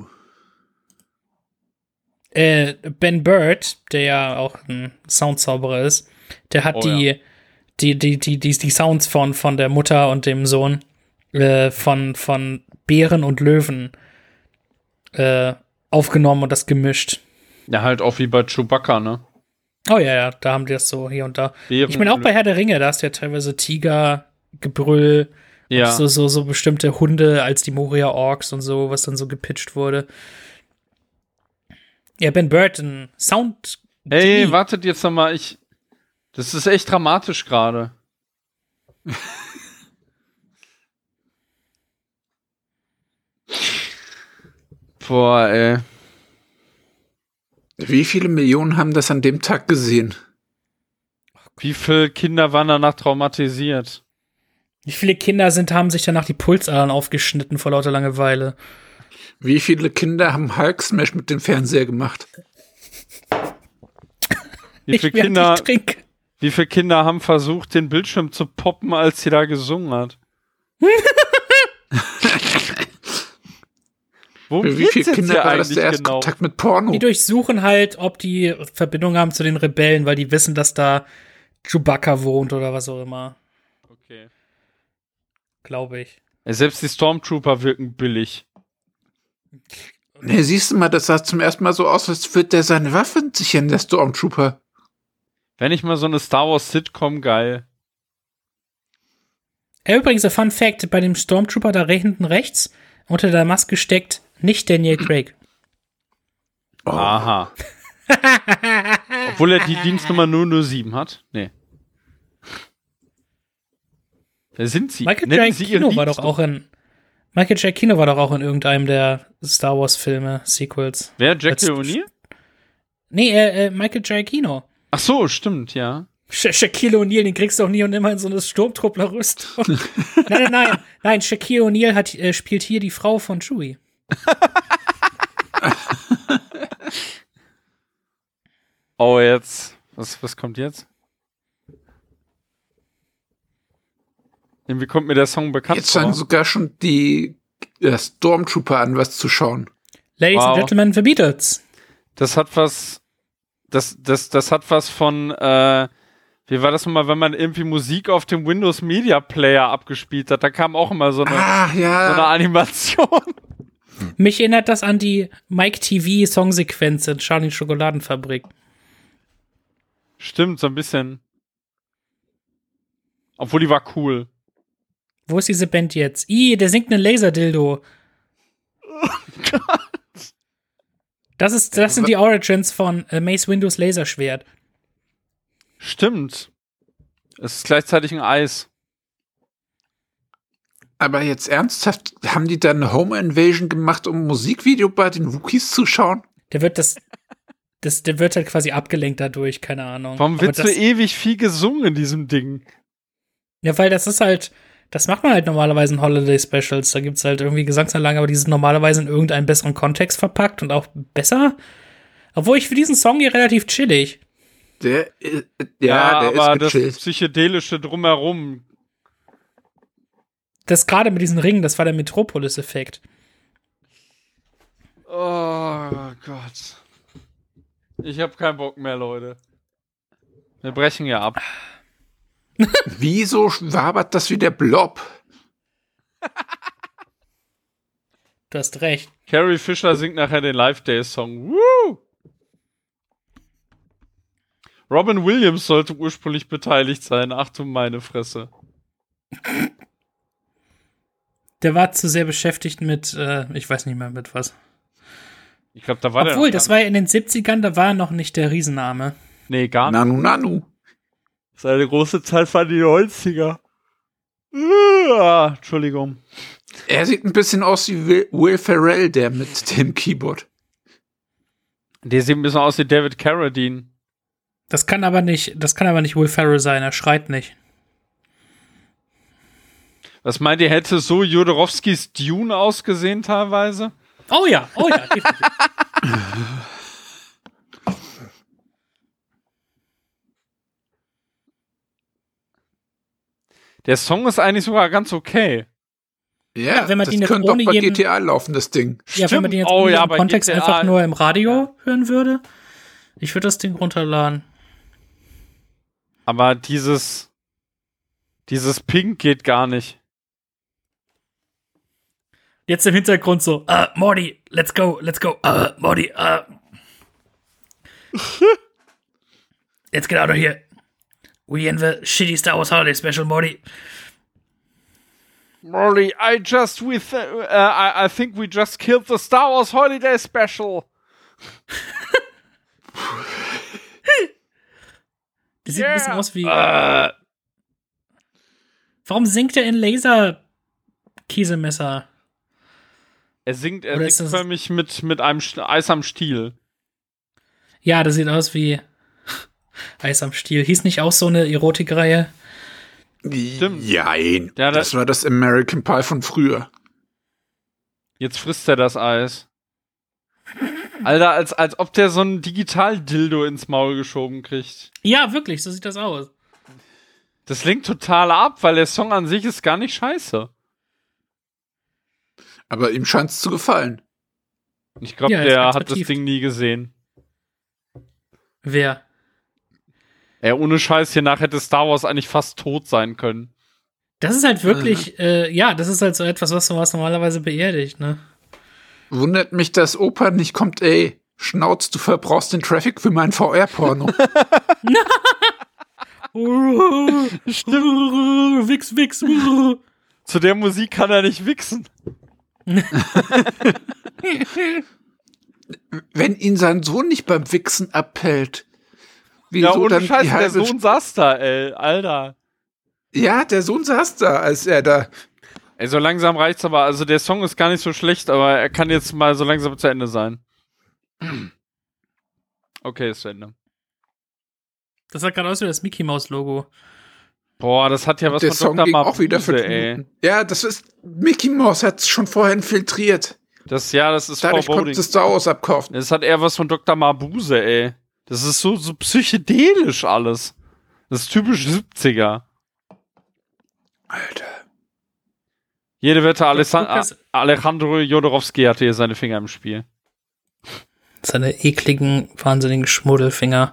Ben Bird, der ja auch ein Soundzauberer ist, der hat die Sounds von der Mutter und dem Sohn von Bären und Löwen aufgenommen und das gemischt. Ja, halt auch wie bei Chewbacca, ne? Oh ja, da haben die das so hier und da. Bären ich meine, auch bei Herr der Ringe, da hast du ja teilweise Tiger, Gebrüll, ja. so bestimmte Hunde als die Moria-Orks und so, was dann so gepitcht wurde. Ja, Ben Bird, ein Sound. Ey, wartet jetzt noch mal, das ist echt dramatisch gerade. Boah, ey. Wie viele Millionen haben das an dem Tag gesehen? Wie viele Kinder waren danach traumatisiert? Wie viele Kinder haben sich danach die Pulsadern aufgeschnitten vor lauter Langeweile? Wie viele Kinder haben Hulk Smash mit dem Fernseher gemacht? Wie viele Kinder haben versucht, den Bildschirm zu poppen, als sie da gesungen hat? Wie viele Kinder war das der erste Kontakt mit Porno? Die durchsuchen halt, ob die Verbindung haben zu den Rebellen, weil die wissen, dass da Chewbacca wohnt oder was auch immer. Okay. Glaube ich. Selbst die Stormtrooper wirken billig. Ne, siehst du mal, das sah zum ersten Mal so aus, als würde der seine Waffen sichern, der Stormtrooper. Wenn ich mal so eine Star Wars Sitcom, geil. Übrigens, ein Fun Fact, bei dem Stormtrooper da hinten rechts, unter der Maske steckt nicht Daniel Craig. Oh. Aha. Obwohl er die Dienstnummer 007 hat? Nee. Wer sind sie? Michael Giacchino war doch auch in irgendeinem der Star Wars Filme, Sequels. Wer? Jackie O'Neill? Nee, Michael Giacchino. Ach so, stimmt, ja. Shaquille O'Neal, den kriegst du auch nie und immer in so eine Sturmtruppler-Rüstung. Nein, Shaquille O'Neal spielt hier die Frau von Chewie. Oh, jetzt. Was kommt jetzt? Irgendwie kommt mir der Song bekannt vor. Jetzt fangen sogar schon die Stormtrooper an, was zu schauen. Ladies and Gentlemen, verbietet's. Das hat was. Das hat was von. Wie war das nochmal, wenn man irgendwie Musik auf dem Windows Media Player abgespielt hat? Da kam auch immer so eine Animation. Mich erinnert das an die Mike TV Songsequenz in Charlie Schokoladenfabrik. Stimmt, so ein bisschen. Obwohl die war cool. Wo ist diese Band jetzt? Der singt einen Laserdildo. Oh Gott. Das sind die Origins von Mace Windows Laserschwert. Stimmt. Es ist gleichzeitig ein Eis. Aber jetzt ernsthaft, haben die da eine Home Invasion gemacht, um ein Musikvideo bei den Wookies zu schauen? Der wird der wird halt quasi abgelenkt dadurch, keine Ahnung. Warum wird so ewig viel gesungen in diesem Ding? Ja, weil das macht man halt normalerweise in Holiday Specials. Da gibt's halt irgendwie Gesangsanlagen, aber die sind normalerweise in irgendeinen besseren Kontext verpackt und auch besser. Obwohl ich für diesen Song hier relativ chillig. Der aber ist das gechillt. Psychedelische drumherum. Das gerade mit diesen Ringen, das war der Metropolis-Effekt. Oh Gott. Ich hab keinen Bock mehr, Leute. Wir brechen ja ab. Wieso wabert das wie der Blob? Du hast recht. Carrie Fisher singt nachher den Live-Day-Song. Woo! Robin Williams sollte ursprünglich beteiligt sein. Ach du meine Fresse. Der war zu sehr beschäftigt mit, ich weiß nicht mehr mit was. Ich glaube, da war der. Obwohl, das war ja in den 70ern, da war er noch nicht der Riesenname. Nee, gar nicht. Nanu. Seine große Zeit war die 90er. Entschuldigung. Er sieht ein bisschen aus wie Will Ferrell, der mit dem Keyboard. Der sieht ein bisschen aus wie David Carradine. Das kann aber nicht Will Ferrell sein, er schreit nicht. Was meint ihr, hätte so Jodorowskis Dune ausgesehen teilweise? Oh ja, definitiv. Der Song ist eigentlich sogar ganz okay. Ja, wenn man das den jetzt könnte ohne doch bei jeden- GTA laufen, das Ding. Ja, wenn man den jetzt Oh in ja, diesem bei Kontext GTA, einfach nur im Radio hören würde, ich würde das Ding runterladen. Aber dieses Pink geht gar nicht. Jetzt im Hintergrund so, Morty, let's go, Morty, let's get out of here. We in the shitty Star Wars Holiday Special, Morty. Morley, I think we just killed the Star Wars Holiday Special. Das sieht ein bisschen aus wie... Warum singt er in Laser-Kieselmesser? Er singt Oder ist das- förmlich mit einem Eis am Stiel. Ja, das sieht aus wie Eis am Stiel. Hieß nicht auch so eine Erotikreihe? Stimmt. Jein. Ja, das war das American Pie von früher. Jetzt frisst er das Eis. Alter, als ob der so ein Digital-Dildo ins Maul geschoben kriegt. Ja, wirklich, so sieht das aus. Das lenkt total ab, weil der Song an sich ist gar nicht scheiße. Aber ihm scheint es zu gefallen. Ich glaube, Ja, ist der ganz hat das vertieft. Ding nie gesehen. Wer? Ohne Scheiß, hiernach hätte Star Wars eigentlich fast tot sein können. Das ist halt wirklich, das ist halt so etwas, was normalerweise beerdigt, ne? Wundert mich, dass Opa nicht kommt, ey, Schnauz, du verbrauchst den Traffic für mein VR-Porno. Stimmt. Wix. Zu der Musik kann er nicht wichsen. Wenn ihn sein Sohn nicht beim Wichsen abhält. Wieso Ja, ohne dann Scheiß, die der halbe Sohn saß da, ey, Alter. Ja, der Sohn saß da, als er da. Ey, so langsam reicht's aber. Also der Song ist gar nicht so schlecht, aber er kann jetzt mal so langsam zu Ende sein. Okay, ist zu Ende. Das sah gerade aus wie das Mickey Mouse Logo. Boah, das hat ja was Der von Song Dr. ging auch wieder Mabuse, 5 ey. Minuten. Ja, das ist, Mickey Mouse hat es schon vorher infiltriert. Das ist Dadurch Foreboding. konnte es Star Wars abkaufen. Das hat eher was von Dr. Mabuse, ey. Das ist so psychedelisch alles. Das ist typisch 70er. Alter. Jede Wette, Lukas- Alejandro Jodorowsky hatte hier seine Finger im Spiel. Seine ekligen, wahnsinnigen Schmuddelfinger.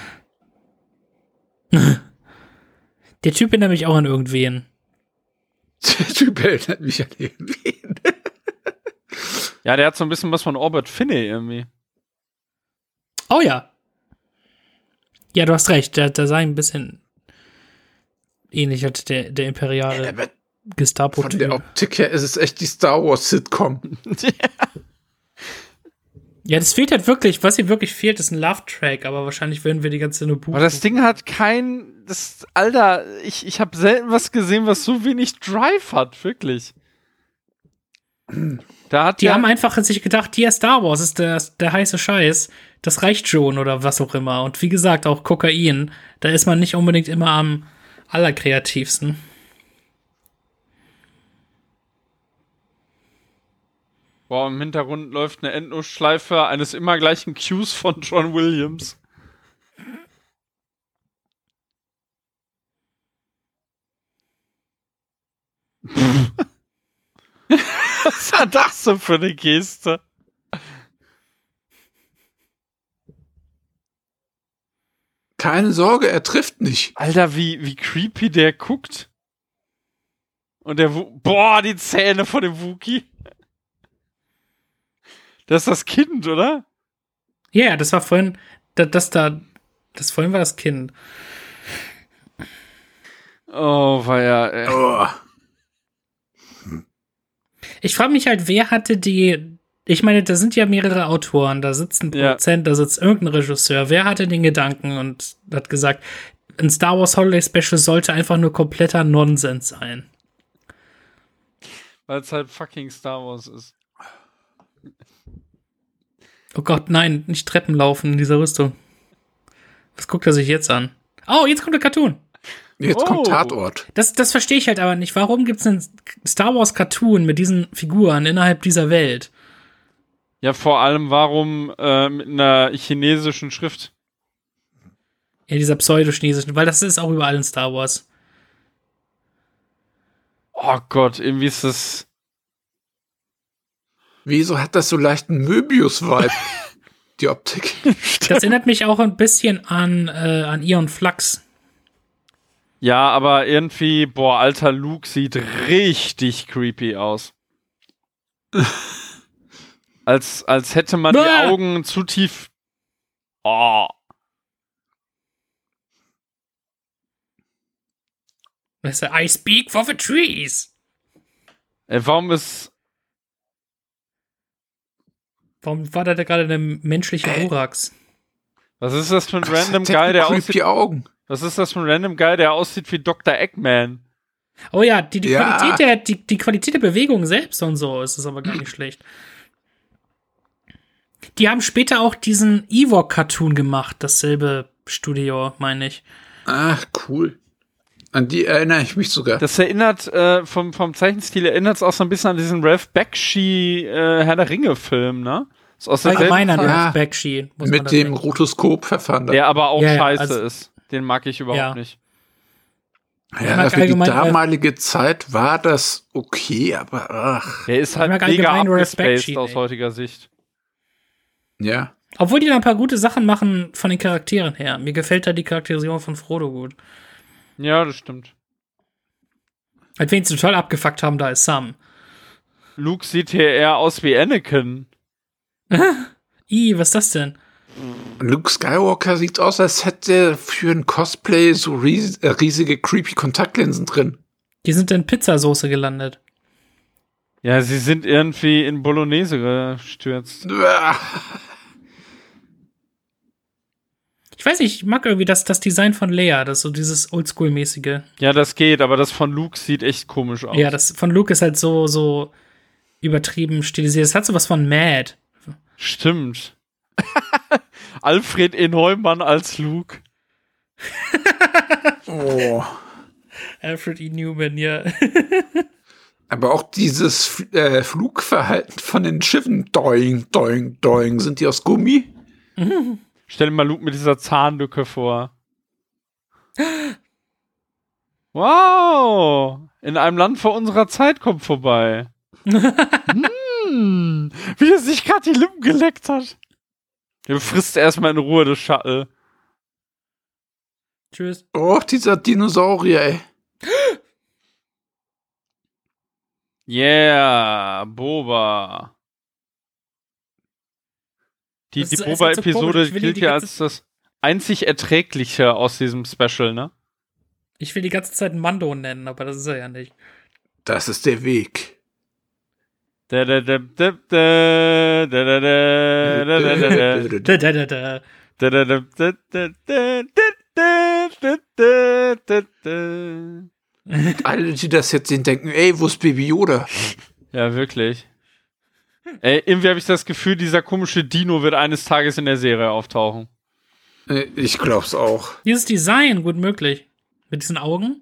Der Typ erinnert mich auch an irgendwen. Der Typ erinnert mich an irgendwen. Ja, der hat so ein bisschen was von Albert Finney irgendwie. Oh ja. Ja, du hast recht. Der sah ein bisschen ähnlich als der imperiale Aber Gestapo. von der Optik her ist es echt die Star Wars Sitcom. Ja, das fehlt halt wirklich, was hier wirklich fehlt, ist ein Love-Track, aber wahrscheinlich werden wir die ganze nur buchen. Aber das Ding hat Alter, ich habe selten was gesehen, was so wenig Drive hat, wirklich. Die haben einfach sich gedacht, hier Star Wars ist der heiße Scheiß, das reicht schon oder was auch immer. Und wie gesagt, auch Kokain, da ist man nicht unbedingt immer am allerkreativsten. Boah, im Hintergrund läuft eine Endlosschleife eines immer gleichen Cues von John Williams. Was war das so für eine Geste? Keine Sorge, er trifft nicht. Alter, wie creepy der guckt. Und boah, die Zähne von dem Wookie. Das ist das Kind, oder? Ja, yeah, das war vorhin, das vorhin war das Kind. Oh, war ja, ey. Oh. Ich frage mich halt, wer hatte ich meine, da sind ja mehrere Autoren, da sitzt ein Produzent, da sitzt irgendein Regisseur. Wer hatte den Gedanken und hat gesagt, ein Star Wars Holiday Special sollte einfach nur kompletter Nonsens sein? Weil es halt fucking Star Wars ist. Oh Gott, nein, nicht Treppen laufen in dieser Rüstung. Was guckt er sich jetzt an? Oh, jetzt kommt der Cartoon. Jetzt kommt Tatort. Das verstehe ich halt aber nicht. Warum gibt es einen Star Wars Cartoon mit diesen Figuren innerhalb dieser Welt? Ja, vor allem, warum mit einer chinesischen Schrift? Ja, dieser pseudo-chinesischen, weil das ist auch überall in Star Wars. Oh Gott, irgendwie ist das... Wieso hat das so leicht einen Möbius-Vibe? Die Optik. Das erinnert mich auch ein bisschen an Ion Flux. Ja, aber irgendwie, boah, alter Luke sieht richtig creepy aus. als hätte man die Augen zu tief... Oh. Das ist I speak for the trees. Warum war da gerade der menschliche Orax? Was ist das für ein random Guy, der aussieht... Augen. Was ist das für ein random Guy, der aussieht wie Dr. Eggman? Oh ja, die Qualität der Bewegung selbst und so ist es aber gar nicht schlecht. Die haben später auch diesen Ewok-Cartoon gemacht, dasselbe Studio, meine ich. Ach, cool. An die erinnere ich mich sogar. Das erinnert, vom Zeichenstil erinnert es auch so ein bisschen an diesen Ralph Bakshi Herr der Ringe-Film, ne? Ist aus allgemein an Ralph Bakshi. Mit dem Rotoskop-Verfahren. Der aber auch scheiße also, ist. Den mag ich überhaupt nicht. Ja, für die damalige Zeit war das okay, aber ach. Der ist halt mega abgespaced aus heutiger Sicht. Ja. Obwohl die da ein paar gute Sachen machen von den Charakteren her. Mir gefällt da die Charakterisierung von Frodo gut. Ja, das stimmt. Halt, wen sie total abgefuckt haben, da ist Sam. Luke sieht hier eher aus wie Anakin. Was ist das denn? Luke Skywalker sieht aus, als hätte er für ein Cosplay so riesige, creepy Kontaktlinsen drin. Die sind in Pizzasoße gelandet. Ja, sie sind irgendwie in Bolognese gestürzt. Ich weiß nicht, ich mag irgendwie das Design von Leia, das so dieses Oldschool-mäßige. Ja, das geht, aber das von Luke sieht echt komisch aus. Ja, das von Luke ist halt so übertrieben stilisiert. Es hat sowas von Mad. Stimmt. Alfred E. Neumann als Luke. Oh. Alfred E. Newman, ja. Aber auch dieses Flugverhalten von den Schiffen. Doing, doing, doing. Sind die aus Gummi? Stell dir mal Luke mit dieser Zahnlücke vor. Wow! In einem Land vor unserer Zeit kommt vorbei. Wie er sich gerade die Lippen geleckt hat. Du frisst erstmal in Ruhe das Shuttle. Tschüss. Oh, dieser Dinosaurier, ey. Yeah, Boba. Die Boba-Episode gilt ja als das einzig Erträgliche aus diesem Special, ne? Ich will die ganze Zeit Mando nennen, aber das ist er ja nicht. Das ist der Weg. Alle, die das jetzt sehen, denken, ey, wo ist Baby Yoda? Ja, wirklich. Ey, irgendwie habe ich das Gefühl, dieser komische Dino wird eines Tages in der Serie auftauchen. Ich glaub's auch. Dieses Design, gut möglich. Mit diesen Augen.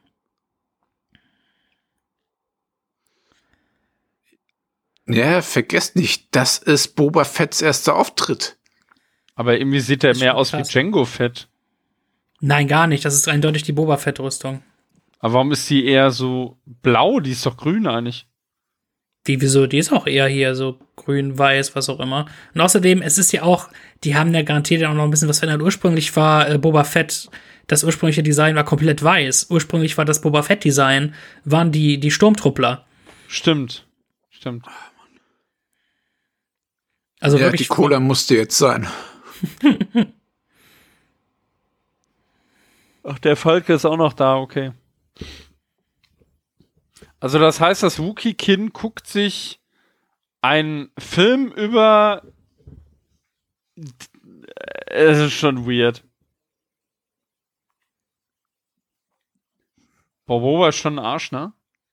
Ja, vergesst nicht, das ist Boba Fetts erster Auftritt. Aber irgendwie sieht der Das ist mehr schon aus krass. wie Jango Fett. Nein, gar nicht. Das ist eindeutig die Boba Fett-Rüstung. Aber warum ist die eher so blau? Die ist doch grün eigentlich. Wieso? Die ist auch eher hier so grün, weiß, was auch immer. Und außerdem, es ist ja auch, die haben ja garantiert auch noch ein bisschen was verändert. Ursprünglich war Boba Fett, das ursprüngliche Design war komplett weiß. Ursprünglich war das Boba Fett-Design, waren die Sturmtruppler. Stimmt. Also Ja, wirklich. die Cola musste jetzt sein. Ach, der Falke ist auch noch da, okay. Also das heißt, das Wookie-Kind guckt sich einen Film über... Es ist schon weird. Boba ist schon ein Arsch, ne?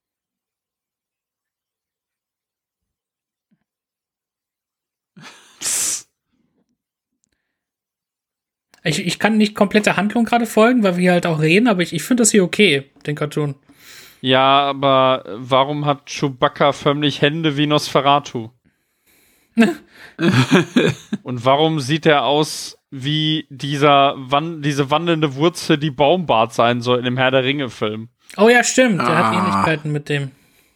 Ich kann nicht komplette Handlung gerade folgen, weil wir hier halt auch reden, aber ich finde das hier okay, den Cartoon. Ja, aber warum hat Chewbacca förmlich Hände wie Nosferatu? Und warum sieht er aus wie diese wandelnde Wurzel, die Baumbart sein soll in dem Herr der Ringe-Film? Oh ja, stimmt, der hat Ähnlichkeiten mit dem.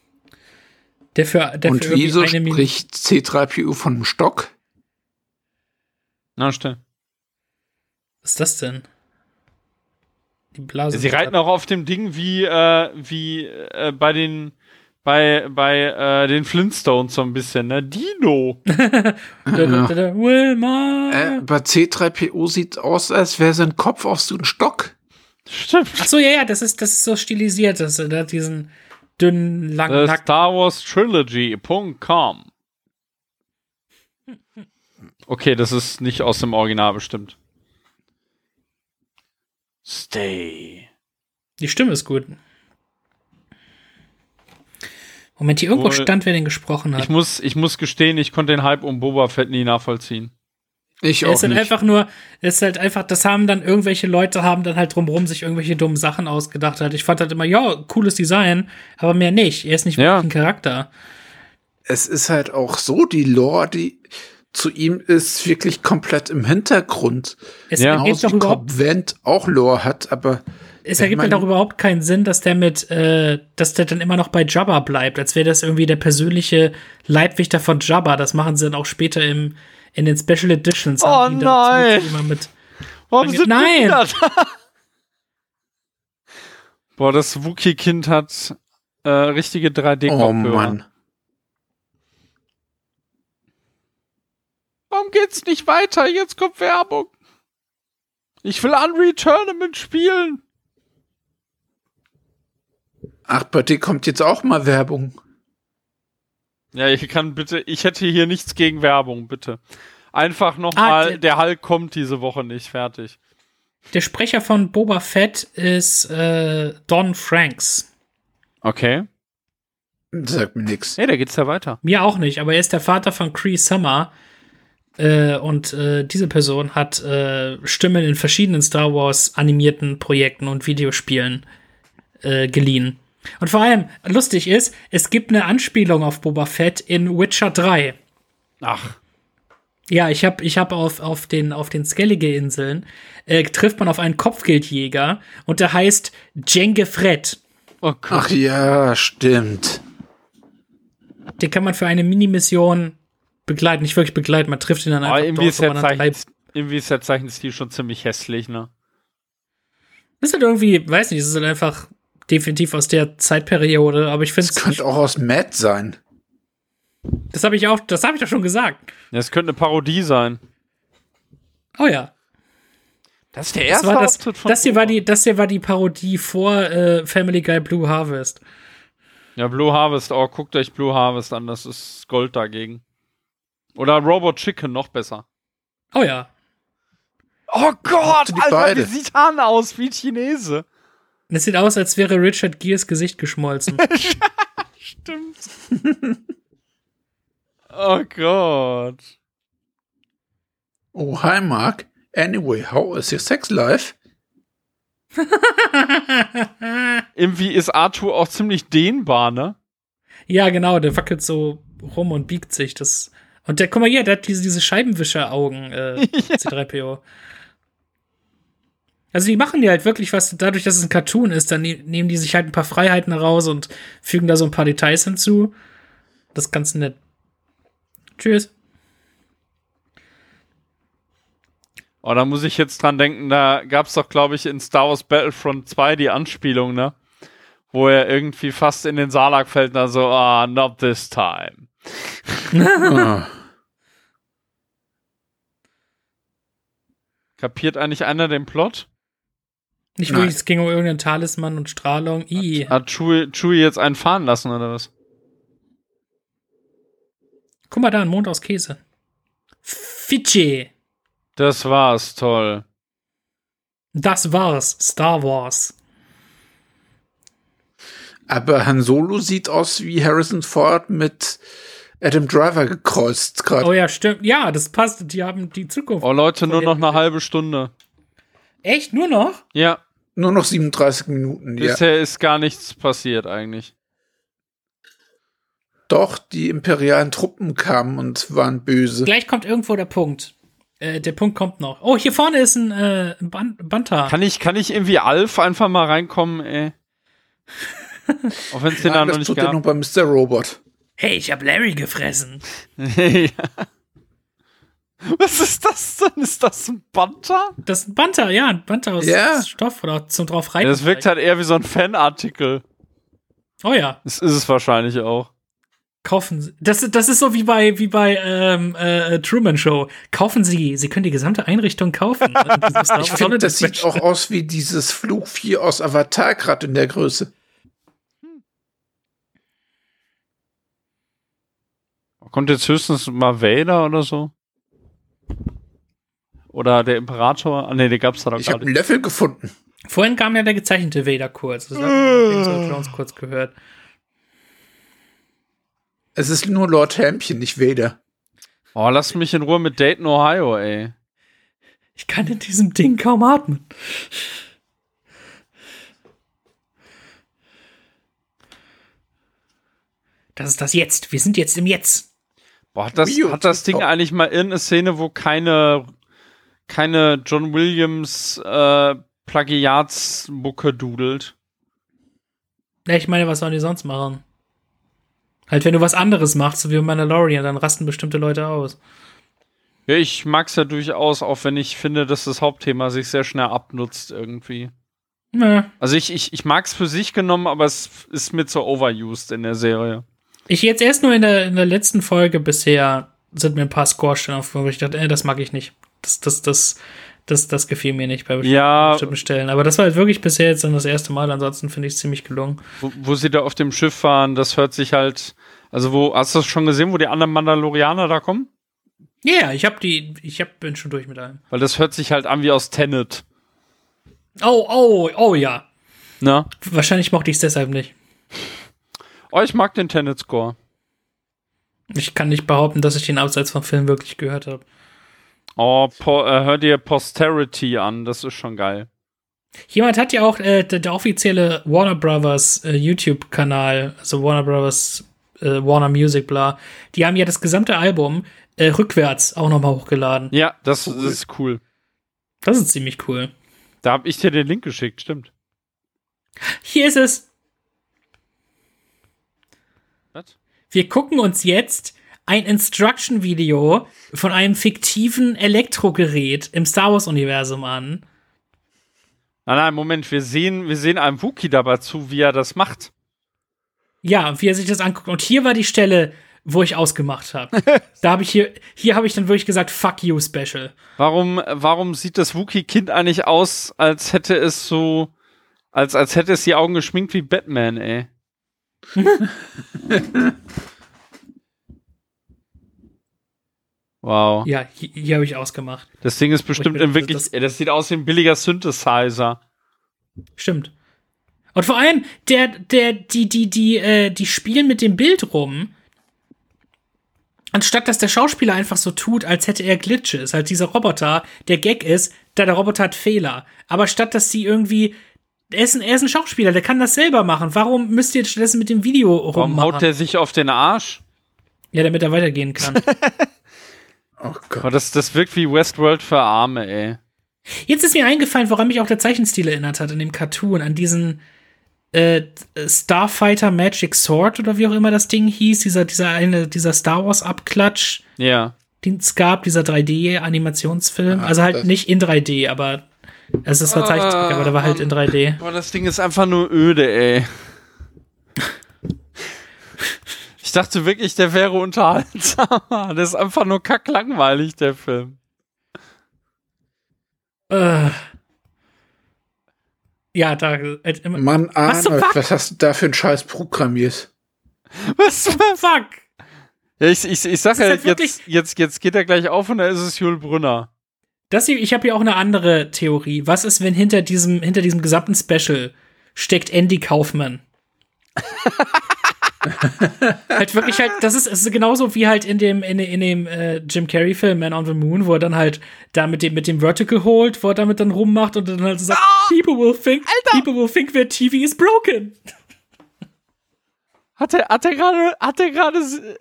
Und wieso spricht C3PO von einem Stock? Na, stimmt. Was ist das denn? Die Blase. Sie reiten auch auf dem Ding wie bei den Flintstones so ein bisschen, ne? Dino. Wilma. Aber C3PO sieht aus, als wäre sein Kopf auf so einem Stock. Stimmt. Ach so, ja, das ist so stilisiert. Der hat diesen dünnen, langen Nacken. Star Wars Trilogy.com. Okay, das ist nicht aus dem Original bestimmt. Stay. Die Stimme ist gut. Moment, hier irgendwo stand, wer den gesprochen hat. Ich muss gestehen, ich konnte den Hype um Boba Fett nie nachvollziehen. Ich auch nicht. Ist halt einfach, das haben dann irgendwelche Leute, haben dann halt drumherum sich irgendwelche dummen Sachen ausgedacht. Halt. Ich fand halt immer, ja, cooles Design, aber mehr nicht. Er ist nicht wirklich ein Charakter. Es ist halt auch so, die Lore, die zu ihm ist wirklich komplett im Hintergrund. Es ergibt doch überhaupt Cobb Vanth auch Lore hat, aber es ergibt halt auch überhaupt keinen Sinn, dass der dann immer noch bei Jabba bleibt, als wäre das irgendwie der persönliche Leibwächter von Jabba. Das machen sie dann auch später in den Special Editions. Oh nein! Immer mit. Warum sind nein! die da? Boah, das Wookie-Kind hat richtige 3D-Kopfhörer. Oh Mann. Warum geht's nicht weiter? Jetzt kommt Werbung. Ich will Unreal Tournament spielen. Ach, bei dir kommt jetzt auch mal Werbung. Ja, ich hätte hier nichts gegen Werbung, bitte. Einfach nochmal, der Hulk kommt diese Woche nicht, fertig. Der Sprecher von Boba Fett ist Don Franks. Okay. Sagt mir nix. Nee, da geht's ja weiter. Mir auch nicht, aber er ist der Vater von Cree Summer. Und diese Person hat Stimmen in verschiedenen Star Wars animierten Projekten und Videospielen geliehen. Und vor allem, lustig ist, es gibt eine Anspielung auf Boba Fett in Witcher 3. Ach. Ja, ich hab auf den Skellige-Inseln trifft man auf einen Kopfgeldjäger und der heißt Jango Fett. Oh Gott. Ach ja, stimmt. Den kann man für eine Minimission begleiten, nicht wirklich begleiten, man trifft ihn dann einfach irgendwie dort, ist der Zeichenstil schon ziemlich hässlich, ne? Das ist halt irgendwie, weiß nicht, das ist halt einfach definitiv aus der Zeitperiode, aber ich finde es könnte auch aus Mad sein. Das habe ich doch schon gesagt. Das könnte eine Parodie sein. Oh ja. Das ist der erste Auftritt von das hier war die Parodie vor Family Guy Blue Harvest. Ja, Blue Harvest, guckt euch Blue Harvest an, das ist Gold dagegen. Oder Robot Chicken, noch besser. Oh ja. Oh Gott, die Alter, beide. wie sieht Han aus wie ein Chinese? Das sieht aus, als wäre Richard Geres Gesicht geschmolzen. Stimmt. Oh Gott. Oh, hi Mark. Anyway, how is your sex life? Irgendwie ist Arthur auch ziemlich dehnbar, ne? Ja, genau, der wackelt so rum und biegt sich. Und guck mal hier, der hat diese Scheibenwischer-Augen, C3PO. Also die machen ja halt wirklich was, dadurch, dass es ein Cartoon ist, dann nehmen die sich halt ein paar Freiheiten raus und fügen da so ein paar Details hinzu. Das ist ganz nett. Tschüss. Oh, da muss ich jetzt dran denken, da gab's doch, glaube ich, in Star Wars Battlefront 2 die Anspielung, ne? Wo er irgendwie fast in den Sarlacc fällt und dann so, not this time. Ah. Kapiert eigentlich einer den Plot? Nicht Nein. wirklich, es ging um irgendeinen Talisman und Strahlung. Hat Chewie jetzt einen fahren lassen, oder was? Guck mal da, ein Mond aus Käse. Fidschi. Das war's, toll. Das war's. Star Wars. Aber Han Solo sieht aus wie Harrison Ford mit Adam Driver gekreuzt gerade. Oh ja, stimmt. Ja, das passt. Die haben die Zukunft. Oh Leute, nur noch eine halbe Stunde. Echt? Nur noch? Ja, Nur noch 37 Minuten, ja. bisher ist gar nichts passiert eigentlich. Doch, die imperialen Truppen kamen und waren böse. Gleich kommt irgendwo der Punkt. Der Punkt kommt noch. Oh, hier vorne ist ein Banta. Kann ich irgendwie Alf einfach mal reinkommen, ey? Auch wenn es den da Nein, noch das nicht tut er gab. noch bei Mr. Robot. Hey, ich hab Larry gefressen. Ja. Was ist das denn? Ist das ein Banta? Das ist ein Banta, ja, ein Banta aus Ja. Stoff oder zum drauf reiten. Das wirkt halt eher wie so ein Fanartikel. Oh ja, Das ist es wahrscheinlich auch. kaufen Sie. Das ist so wie bei Truman Show. Kaufen Sie können die gesamte Einrichtung kaufen. Ich finde, das sieht auch aus wie dieses Flugvieh aus Avatar, gerade in der Größe. Kommt jetzt höchstens mal Vader oder so? Oder der Imperator? Ah, ne, den gab's da doch Ich gar habe nicht. einen Löffel gefunden. Vorhin kam ja der gezeichnete Vader kurz. Das haben wir uns kurz gehört. Es ist nur Lord Hämpchen, nicht Vader. Oh, lass mich in Ruhe mit Dayton, Ohio, ey. Ich kann in diesem Ding kaum atmen. Das ist das Jetzt. Wir sind jetzt im Jetzt. Boah, hat das Ding eigentlich mal irgendeine Szene, wo keine John Williams Plagiatsmucke dudelt? Ja, ich meine, was sollen die sonst machen? Halt, wenn du was anderes machst, so wie Mandalorian, dann rasten bestimmte Leute aus. Ja, ich mag's ja durchaus, auch wenn ich finde, dass das Hauptthema sich sehr schnell abnutzt irgendwie. Na, Also ich mag's für sich genommen, aber es ist mir zu overused in der Serie. ich jetzt erst nur in der letzten Folge bisher sind mir ein paar Score-Stellen aufgefallen, wo ich dachte, das mag ich nicht. Das gefiel mir nicht bei bestimmten Stellen. Aber das war halt wirklich bisher jetzt dann das erste Mal. Ansonsten finde ich es ziemlich gelungen. Wo sie da auf dem Schiff waren, das hört sich halt. Also, hast du das schon gesehen, wo die anderen Mandalorianer da kommen? Ja, yeah, bin schon durch mit allem. Weil das hört sich halt an wie aus Tenet. Oh, ja. Na? Wahrscheinlich mochte ich es deshalb nicht. Oh, ich mag den Tenet-Score. Ich kann nicht behaupten, dass ich den abseits vom Film wirklich gehört habe. Oh, hör dir Posterity an, das ist schon geil. Jemand hat ja auch der offizielle Warner Brothers YouTube-Kanal, also Warner Brothers, Warner Music, bla, die haben ja das gesamte Album rückwärts auch nochmal hochgeladen. Ja, das ist cool. Das ist ziemlich cool. Da hab ich dir den Link geschickt, stimmt. Hier ist es. Was? Wir gucken uns jetzt ein Instruction-Video von einem fiktiven Elektrogerät im Star Wars-Universum an. Nein, Moment, wir sehen einem Wookie dabei zu, wie er das macht. Ja, wie er sich das anguckt. Und hier war die Stelle, wo ich ausgemacht habe. Da habe ich hier habe ich dann wirklich gesagt, fuck you, Special. Warum sieht das Wookie-Kind eigentlich aus, als hätte es so, als hätte es die Augen geschminkt wie Batman, ey? Wow. Ja, hier habe ich ausgemacht. Das Ding ist bestimmt in wirklich, das sieht aus wie ein billiger Synthesizer. Stimmt. Und vor allem, die spielen mit dem Bild rum, anstatt dass der Schauspieler einfach so tut, als hätte er Glitches, halt dieser Roboter, der Gag ist, der Roboter hat Fehler. Aber statt dass sie irgendwie, er ist ein Schauspieler, der kann das selber machen. Warum müsst ihr stattdessen mit dem Video rummachen? Warum haut der sich auf den Arsch? Ja, damit er weitergehen kann. Oh Gott. Oh, das wirkt wie Westworld für Arme, ey. Jetzt ist mir eingefallen, woran mich auch der Zeichenstil erinnert hat in dem Cartoon, an diesen Starfighter Magic Sword oder wie auch immer das Ding hieß, dieser Star Wars Abklatsch, Ja. den es gab, dieser 3D-Animationsfilm. Also halt nicht in 3D, aber es ist zwar Zeichentrick, aber der war halt in 3D. Boah, das Ding ist einfach nur öde, ey. Ich dachte wirklich, der wäre unterhaltsam. Das ist einfach nur kacklangweilig, der Film. Ja, da. Mann, Arnold, was hast du da für einen Scheiß programmiert? Was zum Fuck? Ja, ich sag ja, halt jetzt geht er gleich auf und da ist es Jules Brünner. Ich habe hier auch eine andere Theorie. Was ist, wenn hinter diesem gesamten Special steckt Andy Kaufman? Halt wirklich halt, es ist genauso wie halt in dem Jim Carrey-Film Man on the Moon, wo er dann halt da mit dem Vertical Hold, wo er damit dann rummacht und dann halt so sagt, people will think their TV is broken. Hat er gerade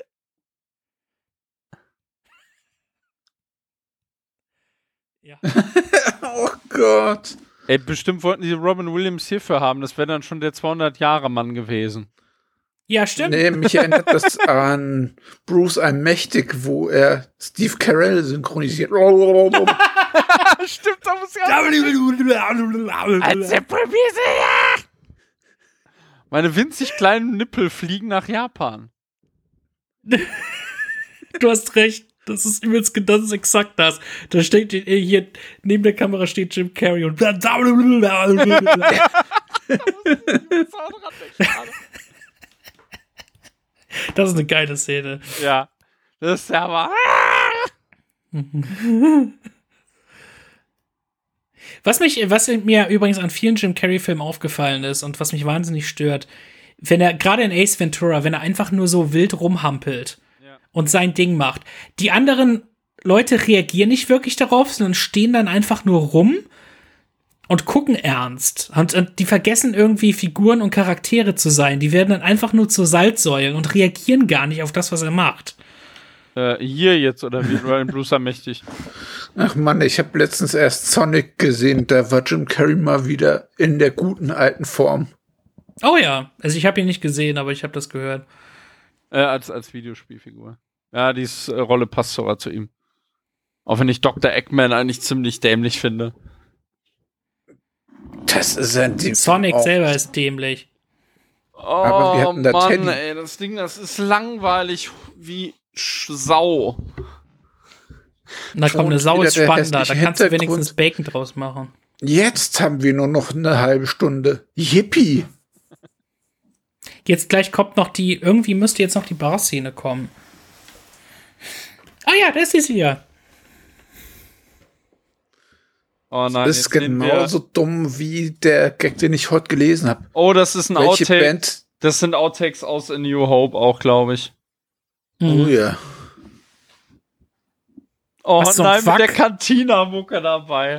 Ja. Oh Gott. Ey, bestimmt wollten die Robin Williams hierfür haben. Das wäre dann schon der 200-Jahre-Mann gewesen. Ja, stimmt. Nee, mich erinnert das an Bruce Allmächtig, wo er Steve Carell synchronisiert. Stimmt, da muss ich als meine winzig kleinen Nippel fliegen nach Japan. Du hast recht. Das ist exakt das. Da steht hier, neben der Kamera steht Jim Carrey und das ist eine geile Szene. Ja. Das ist aber. Was mir übrigens an vielen Jim Carrey-Filmen aufgefallen ist und was mich wahnsinnig stört, wenn er, gerade in Ace Ventura, wenn er einfach nur so wild rumhampelt und sein Ding macht. Die anderen Leute reagieren nicht wirklich darauf, sondern stehen dann einfach nur rum und gucken ernst. Und die vergessen irgendwie Figuren und Charaktere zu sein. Die werden dann einfach nur zu Salzsäulen und reagieren gar nicht auf das, was er macht. Hier jetzt, oder wie Ryan Bruce mächtig? Ach Mann, ich habe letztens erst Sonic gesehen. Da war Jim Carrey mal wieder in der guten alten Form. Oh ja, also ich habe ihn nicht gesehen, aber ich habe das gehört. Als Videospielfigur. Ja, die Rolle passt sogar zu ihm. Auch wenn ich Dr. Eggman eigentlich ziemlich dämlich finde. Das ist ein Sonic selber ist dämlich. Oh, aber wir hatten da Mann, Teddy. ey, das Ding, das ist langweilig wie Sau. Na komm, eine Sau ist wieder der spannender. Da kannst du hässliche wenigstens Bacon draus machen. Jetzt haben wir nur noch eine halbe Stunde. Yippie! Jetzt gleich kommt noch irgendwie müsste jetzt noch die Bar-Szene kommen. Ah ja, da ist sie wieder. Oh nein, Das ist genauso dumm wie der Gag, den ich heute gelesen habe. Oh, das ist ein Welche Outtake. Band? Das sind Outtakes aus A New Hope auch, glaube ich. Oh ja. Oh Was zum nein, Fuck? mit der Cantina-Mucke dabei.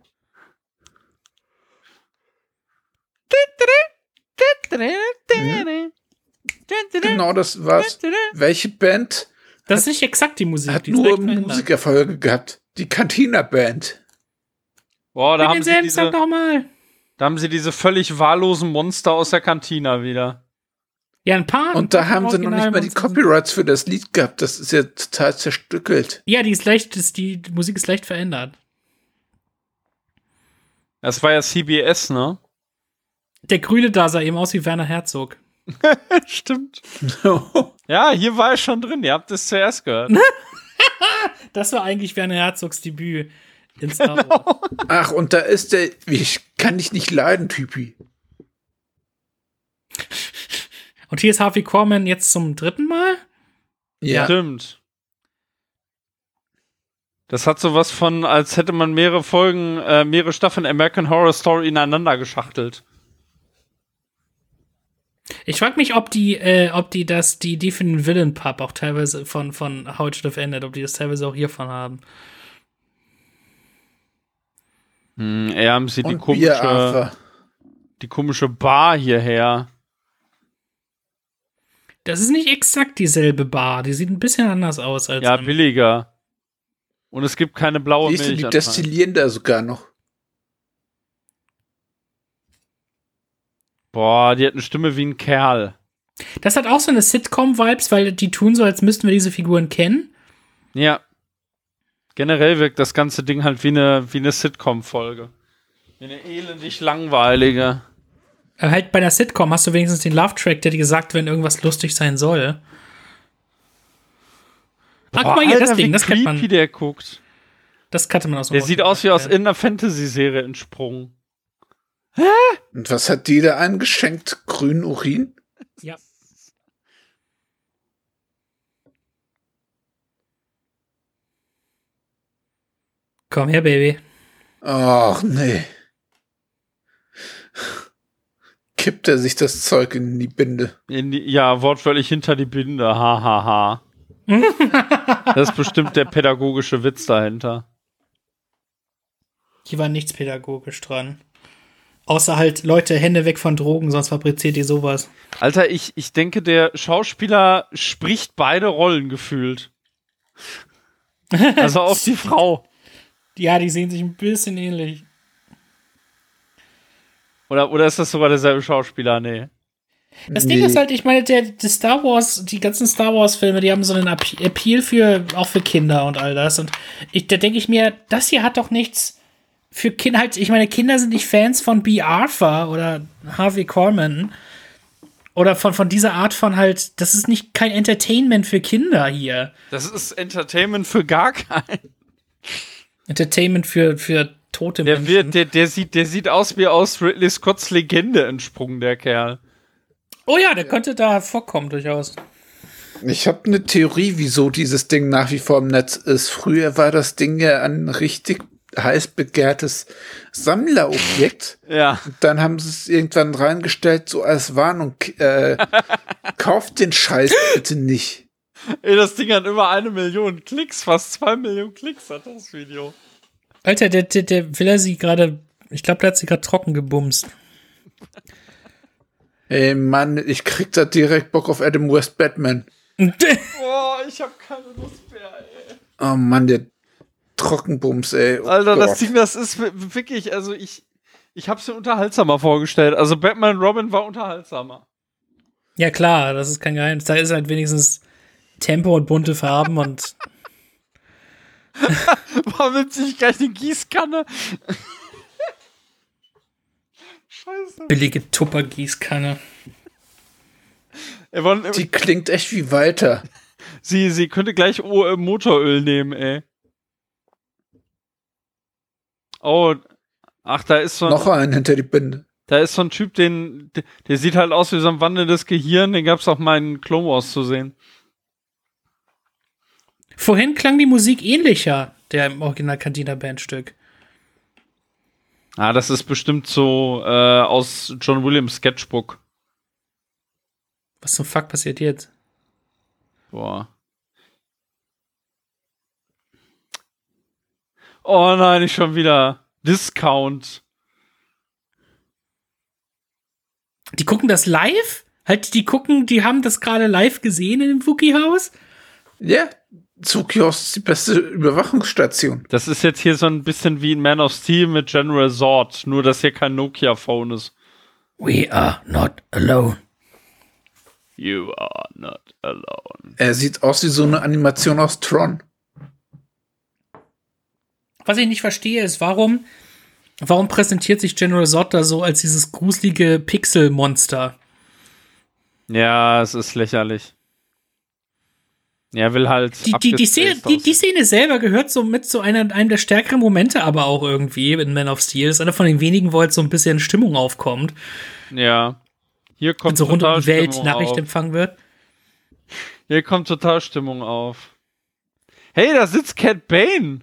Genau das war's. Welche Band Das ist nicht exakt die Musik. hat die ist nur leicht verändert. Musikerfolge gehabt? Die Cantina Band. Boah, da Mit haben, denselben Song nochmal. da haben sie diese völlig wahllosen Monster aus der Cantina wieder. Ja, ein paar. Und da haben sie noch nicht mal die Copyrights für das Lied gehabt. Das ist ja total zerstückelt. Ja, die Musik ist leicht verändert. Das war ja CBS, ne? Der Grüne da sah eben aus wie Werner Herzog. Stimmt. Ja, hier war ich schon drin. Ihr habt es zuerst gehört. Das war eigentlich Werner Herzogs Debüt in Star Wars. Ach, und da ist der, ich kann dich nicht leiden, Typi. Und hier ist Harvey Korman jetzt zum 3. Mal? Ja. Stimmt. Das hat sowas von, als hätte man mehrere Staffeln American Horror Story ineinander geschachtelt. Ich frage mich, ob die für den Villain Pub auch teilweise von How It Should Have Ended, ob die das teilweise auch hiervon haben. Eher haben sie Und die komische Bar hierher. Das ist nicht exakt dieselbe Bar. Die sieht ein bisschen anders aus als. Ja, billiger. Und es gibt keine blaue Milch. Die destillieren da sogar noch. Boah, die hat eine Stimme wie ein Kerl. Das hat auch so eine Sitcom-Vibes, weil die tun so, als müssten wir diese Figuren kennen. Ja. Generell wirkt das ganze Ding halt wie eine Sitcom-Folge. Wie eine elendig langweilige. Halt bei einer Sitcom hast du wenigstens den Love-Track, der dir sagt, wenn irgendwas lustig sein soll. Guck mal hier, Alter, das Ding, wie das kennt man. creepy der guckt. Das kannte man aus dem Der sieht aus wie aus irgendeiner Fantasy-Serie entsprungen. Und was hat die da eingeschenkt? Grünen Urin? Ja. Komm her, Baby. Ach, nee. Kippt er sich das Zeug in die Binde? Ja, wortwörtlich hinter die Binde. Ha, ha, ha. Das ist bestimmt der pädagogische Witz dahinter. Hier war nichts pädagogisch dran. Außer halt, Leute, Hände weg von Drogen, sonst fabriziert ihr sowas. Alter, ich denke, der Schauspieler spricht beide Rollen gefühlt. Also auch die Frau. Ja, die sehen sich ein bisschen ähnlich. Oder ist das sogar derselbe Schauspieler? Nee. Das Ding ist halt, ich meine, die ganzen Star Wars Filme, die haben so einen Appeal auch für Kinder und all das. Und da denke ich mir, das hier hat doch nichts für Kinder halt. Ich meine, Kinder sind nicht Fans von B. Arthur oder Harvey Korman oder von dieser Art von halt. Das ist kein Entertainment für Kinder hier. Das ist Entertainment für gar keinen. Entertainment für tote Menschen. Der sieht aus wie aus Ridley Scotts Legende entsprungen, der Kerl. Oh ja, der könnte da vorkommen, durchaus. Ich habe eine Theorie, wieso dieses Ding nach wie vor im Netz ist. Früher war das Ding ja ein richtig heiß begehrtes Sammlerobjekt. Ja. Und dann haben sie es irgendwann reingestellt, so als Warnung. Kauft den Scheiß bitte nicht. Ey, das Ding hat über 1 Million Klicks, fast 2 Millionen Klicks hat das Video. Alter, der will sie gerade, ich glaube, der hat sie gerade trocken gebumst. Ey, Mann, ich krieg da direkt Bock auf Adam West Batman. Boah, ich hab keine Lust mehr, ey. Oh Mann, der Trockenbums, ey. Oh Alter, Gott. das Ding, das ist wirklich, also ich hab's mir unterhaltsamer vorgestellt. Also Batman Robin war unterhaltsamer. Ja klar, das ist kein Geheimnis. Da ist halt wenigstens Tempo und bunte Farben und Warum nimmt sich gleich eine Gießkanne? Scheiße. billige Tupper-Gießkanne. Die klingt echt wie Walter. Sie könnte gleich Motoröl nehmen, ey. Oh, ach, da ist so ein... Noch einen hinter die Binde. Da ist so ein Typ, der sieht halt aus wie so ein wandelndes Gehirn, den gab's auch mal in Clone Wars zu sehen. Vorhin klang die Musik ähnlicher, der im Original Cantina-Bandstück. Ah, das ist bestimmt so aus John Williams Sketchbook. Was zum Fuck passiert jetzt? Boah. Oh nein, nicht schon wieder. Discount. Die gucken das live? Halt, die haben das gerade live gesehen in dem Wookie-Haus? Ja, Tsukios ist die beste Überwachungsstation. Das ist jetzt hier so ein bisschen wie in Man of Steel mit General Zod, nur dass hier kein Nokia-Phone ist. We are not alone. You are not alone. Er sieht aus wie so eine Animation aus Tron. Was ich nicht verstehe, ist, warum präsentiert sich General Zod da so als dieses gruselige Pixel-Monster? Ja, es ist lächerlich. Er will halt. Die Szene selber gehört so mit zu einem der stärkeren Momente, aber auch irgendwie in Man of Steel. Das ist einer von den wenigen, wo halt so ein bisschen Stimmung aufkommt. Ja. Hier kommt so rund um total die Welt Stimmung Nachricht auf. empfangen wird. Hier kommt total Stimmung auf. Hey, da sitzt Cat Bane.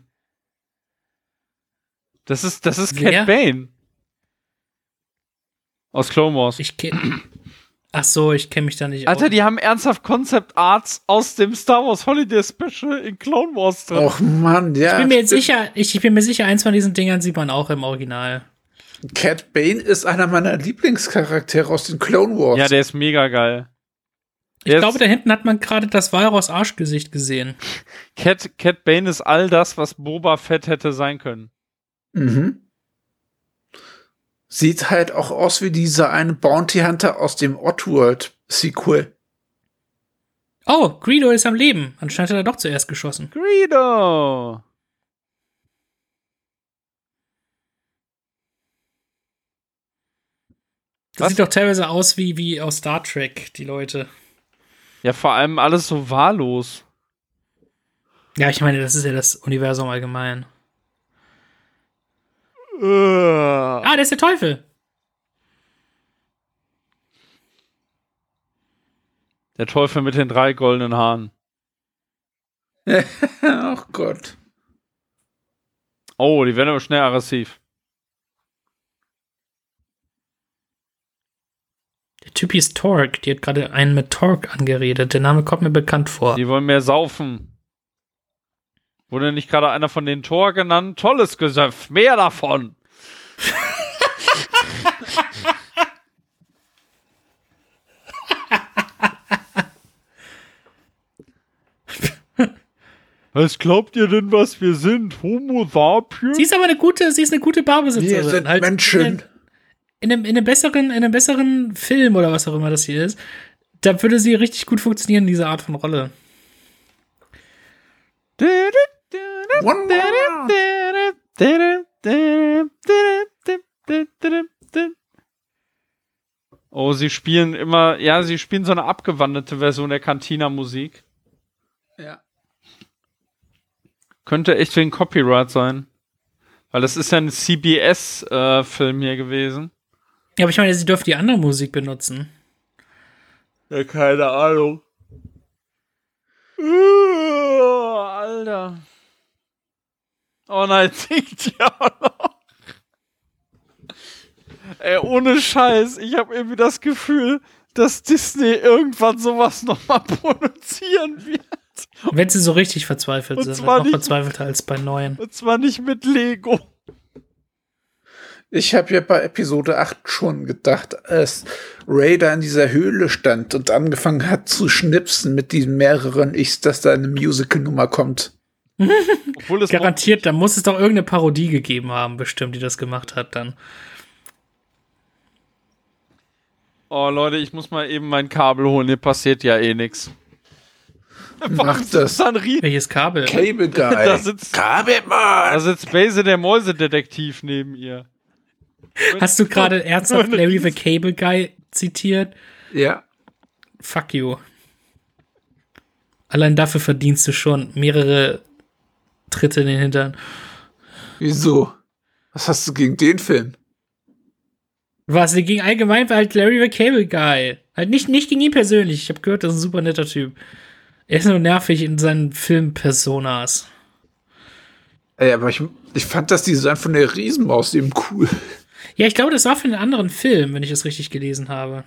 Das ist Wer? Cat Bane. Aus Clone Wars. Ach so, ich kenne mich da nicht Alter, aus. die haben ernsthaft Concept Arts aus dem Star Wars Holiday Special in Clone Wars drin. Och Mann, ja. Ich bin mir jetzt sicher, ich bin mir sicher, eins von diesen Dingern sieht man auch im Original. Cat Bane ist einer meiner Lieblingscharaktere aus den Clone Wars. Ja, der ist mega geil. Ich glaube, da hinten hat man gerade das Walross Arschgesicht gesehen. Cat Bane ist all das, was Boba Fett hätte sein können. Mhm. Sieht halt auch aus wie dieser eine Bounty Hunter aus dem Oddworld-Sequel. Oh, Greedo ist am Leben. Anscheinend hat er doch zuerst geschossen. Greedo! Das Was? sieht doch teilweise aus wie aus Star Trek, die Leute. Ja, vor allem alles so wahllos. Ja, ich meine, das ist ja das Universum allgemein. Ah, der ist der Teufel. Der Teufel mit den 3 goldenen Haaren. Ach Gott. Oh, die werden aber schnell aggressiv. Der Typ hieß Torque. Die hat gerade einen mit Torque angeredet. Der Name kommt mir bekannt vor. Die wollen mehr saufen. Wurde nicht gerade einer von den Tor genannt? Tolles Gesöff, mehr davon. Was glaubt ihr denn, was wir sind? Homo sapiens? Sie ist aber eine gute Barbesitzerin. Wir sind Halt Menschen. In einem besseren Film oder was auch immer das hier ist, da würde sie richtig gut funktionieren, diese Art von Rolle. One more. Oh, sie spielen so eine abgewandelte Version der Cantina-Musik. Ja. Könnte echt wegen Copyright sein. Weil das ist ja ein CBS-Film hier gewesen. Ja, aber ich meine, sie dürfen die andere Musik benutzen. Ja, keine Ahnung. Alter. Oh nein, singt ja auch noch. Ey, ohne Scheiß, ich habe irgendwie das Gefühl, dass Disney irgendwann sowas nochmal produzieren wird. Wenn sie so richtig verzweifelt Und sind. zwar Noch nicht- verzweifelter als bei neuen. Und zwar nicht mit Lego. Ich habe ja bei Episode 8 schon gedacht, als Rey da in dieser Höhle stand und angefangen hat zu schnipsen mit diesen mehreren Ichs, dass da eine Musical-Nummer kommt. Obwohl es Garantiert, da muss es doch irgendeine Parodie gegeben haben, bestimmt, die das gemacht hat dann. Oh Leute, ich muss mal eben mein Kabel holen, hier passiert ja eh nix. Mach das. Dann rief Welches Kabel? Cable Guy. Da sitzt Kabelmann. Base der Mäusedetektiv neben ihr. Hast du gerade ernsthaft Larry the Cable Guy zitiert? Ja. Fuck you. Allein dafür verdienst du schon mehrere Tritte in den Hintern. Wieso? Was hast du gegen den Film? Was, gegen allgemein war halt Larry the Cable Guy. Halt nicht gegen ihn persönlich. Ich habe gehört, das ist ein super netter Typ. Er ist nur nervig in seinen Film-Personas. Ey, aber ich fand das Design von der Riesenmaus eben cool. Ja, ich glaube, das war für einen anderen Film, wenn ich es richtig gelesen habe.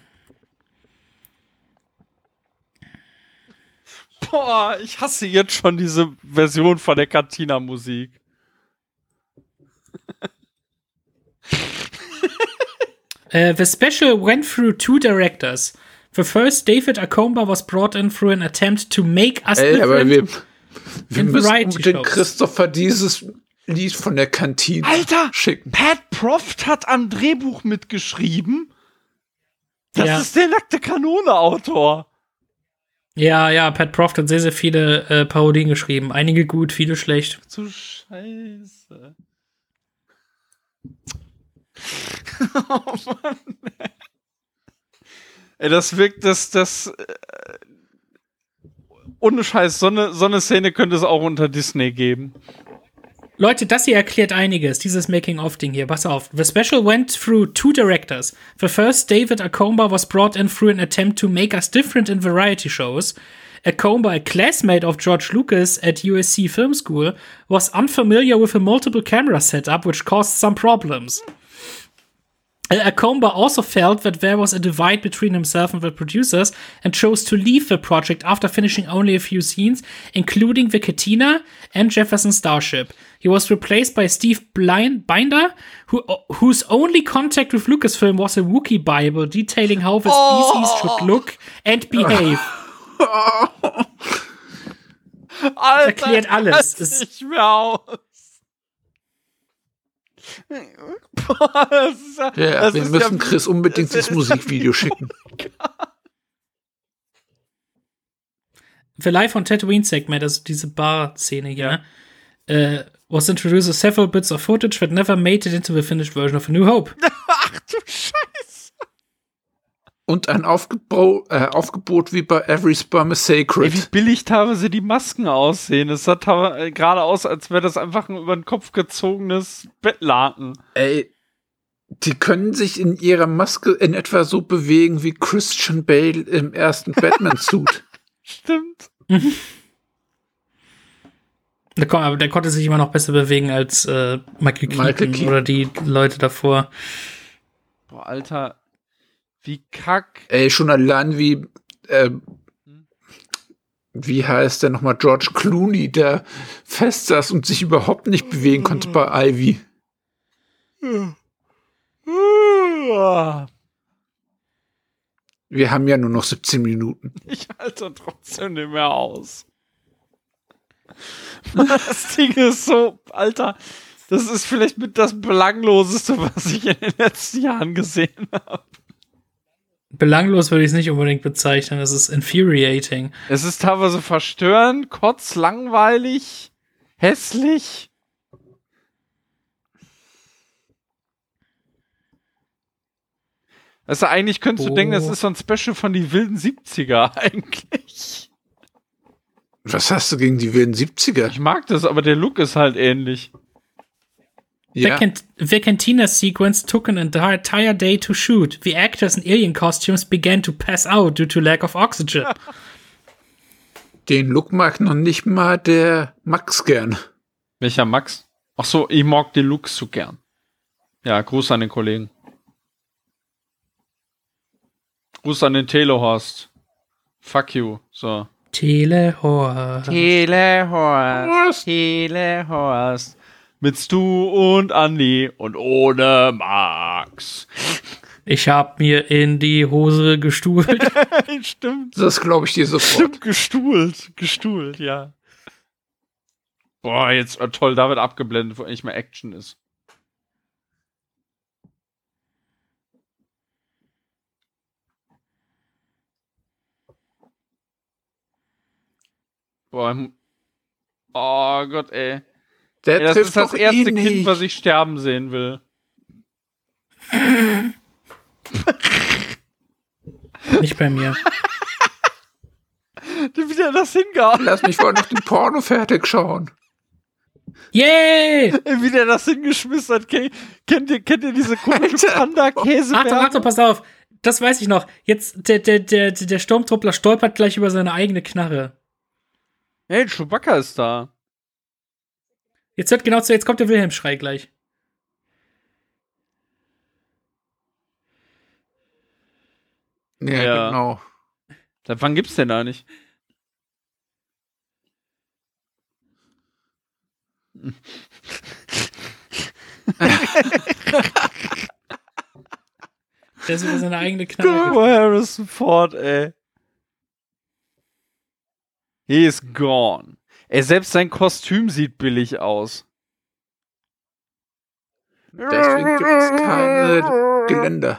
Boah, ich hasse jetzt schon diese Version von der Cantina-Musik. The special went through 2 directors. The first, David Akomba, was brought in through an attempt to make us Ey, aber different. wir in müssen Variety den Shows. Christopher dieses Lied von der Kantine schicken. Pat Proft hat am Drehbuch mitgeschrieben. Das Ja. ist der nackte Kanone-Autor. Ja, Pat Proft hat sehr, sehr viele Parodien geschrieben. Einige gut, viele schlecht. Zu scheiße. Oh Mann. Ey, das wirkt, ohne Scheiß, so eine Szene könnte es auch unter Disney geben. Leute, das hier erklärt einiges, dieses Making-of-Ding hier. Pass auf. The special went through 2 directors. The first, David Accomba, was brought in through an attempt to make us different in variety shows. Accomba, a classmate of George Lucas at USC Film School, was unfamiliar with a multiple camera setup, which caused some problems. Accomba also felt that there was a divide between himself and the producers and chose to leave the project after finishing only a few scenes, including the Katina and Jefferson Starship. He was replaced by Steve Binder, whose only contact with Lucasfilm was a Wookiee Bible detailing how the species should look and behave. Alter, erklärt alles. Das nicht mehr aus. Boah, das ist ja, wir müssen Chris unbedingt das Musikvideo schicken. The Life on Tatooine Segment, also diese Bar-Szene hier, was introduced with several bits of footage that never made it into the finished version of A New Hope. Ach du Scheiße. Und ein Aufgebot wie bei Every Sperm is Sacred. Ey, wie billig teilweise die Masken aussehen. Es sah gerade aus, als wäre das einfach ein über den Kopf gezogenes Bettlaken. Ey, die können sich in ihrer Maske in etwa so bewegen wie Christian Bale im ersten Batman-Suit. Stimmt. Aber der konnte sich immer noch besser bewegen als Michael Keaton oder die Leute davor. Boah, Alter. Wie kack. Ey, schon allein wie heißt der nochmal, George Clooney, der fest saß und sich überhaupt nicht bewegen konnte bei Ivy. Wir haben ja nur noch 17 Minuten. Ich halte trotzdem nicht mehr aus. Das Ding ist so, Alter, das ist vielleicht mit das Belangloseste, was ich in den letzten Jahren gesehen habe. Belanglos würde ich es nicht unbedingt bezeichnen, es ist infuriating. Es ist teilweise verstörend, kotzlangweilig, hässlich. Also eigentlich könntest du denken, das ist so ein Special von die wilden 70er eigentlich. Was hast du gegen die wilden 70er? Ich mag das, aber der Look ist halt ähnlich. Ja. The Cantina sequence took an entire day to shoot. The actors in alien costumes began to pass out due to lack of oxygen. Den Look mag noch nicht mal der Max gern. Welcher Max? Ach so, ich mag den Look so gern. Ja, Gruß an den Kollegen. Gruß an den Telehorst. Fuck you. So. Telehorst. Mit Stu und Andi und ohne Max. Ich hab mir in die Hose gestuhlt. Stimmt. Das glaube ich dir sofort. Stimmt, gestuhlt, ja. Boah, jetzt toll, da wird abgeblendet, wo nicht mehr Action ist. Boah, oh Gott, ey. Das ist das erste Kind, was ich sterben sehen will. Nicht bei mir. Wie der das hingehauen. Lass mich vorher noch den Porno fertig schauen. Yay! Wie der das hingeschmissen hat. Kennt ihr diese komische Panda-Käse? Achtung, pass auf. Das weiß ich noch. Jetzt, der Sturmtruppler stolpert gleich über seine eigene Knarre. Hey, Chewbacca ist da. Jetzt kommt der Wilhelm-Schrei gleich. Ja, genau. Seit wann gibt's denn da nicht? Der ist über seine eigene Knarre. Oh, Harrison Ford, ey. He is gone. Ey, selbst sein Kostüm sieht billig aus. Deswegen gibt es keine Geländer.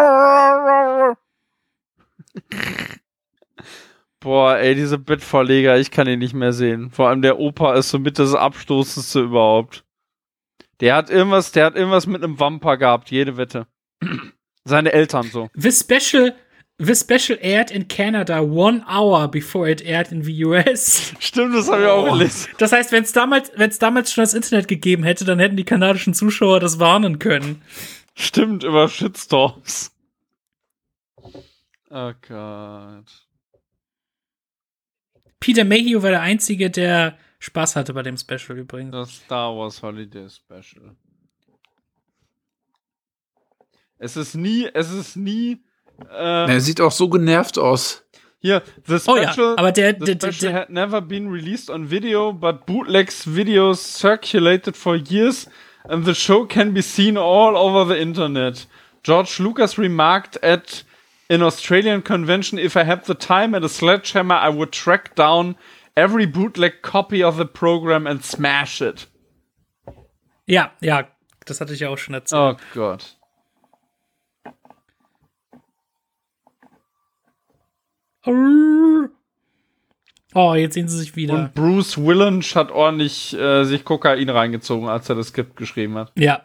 Boah, ey, diese Bettvorleger, ich kann ihn nicht mehr sehen. Vor allem der Opa ist so mit das Abstoßendste überhaupt. Der hat irgendwas mit einem Wamper gehabt, jede Wette. Seine Eltern so. The special The special aired in Canada 1 hour before it aired in the US. Stimmt, das habe ich auch gelesen. Das heißt, wenn es damals schon das Internet gegeben hätte, dann hätten die kanadischen Zuschauer das warnen können. Stimmt, über Shitstorms. Oh Gott. Peter Mayhew war der Einzige, der Spaß hatte bei dem Special übrigens. Das Star Wars Holiday Special. Es ist nie. Er sieht auch so genervt aus. Hier, the special, aber der had never been released on video, but bootlegs videos circulated for years, and the show can be seen all over the internet. George Lucas remarked at an Australian convention, if I had the time and a sledgehammer, I would track down every bootleg copy of the program and smash it. Ja, das hatte ich ja auch schon erzählt. Oh Gott. Oh, jetzt sehen sie sich wieder. Und Bruce Willis hat ordentlich sich Kokain reingezogen, als er das Skript geschrieben hat. Ja.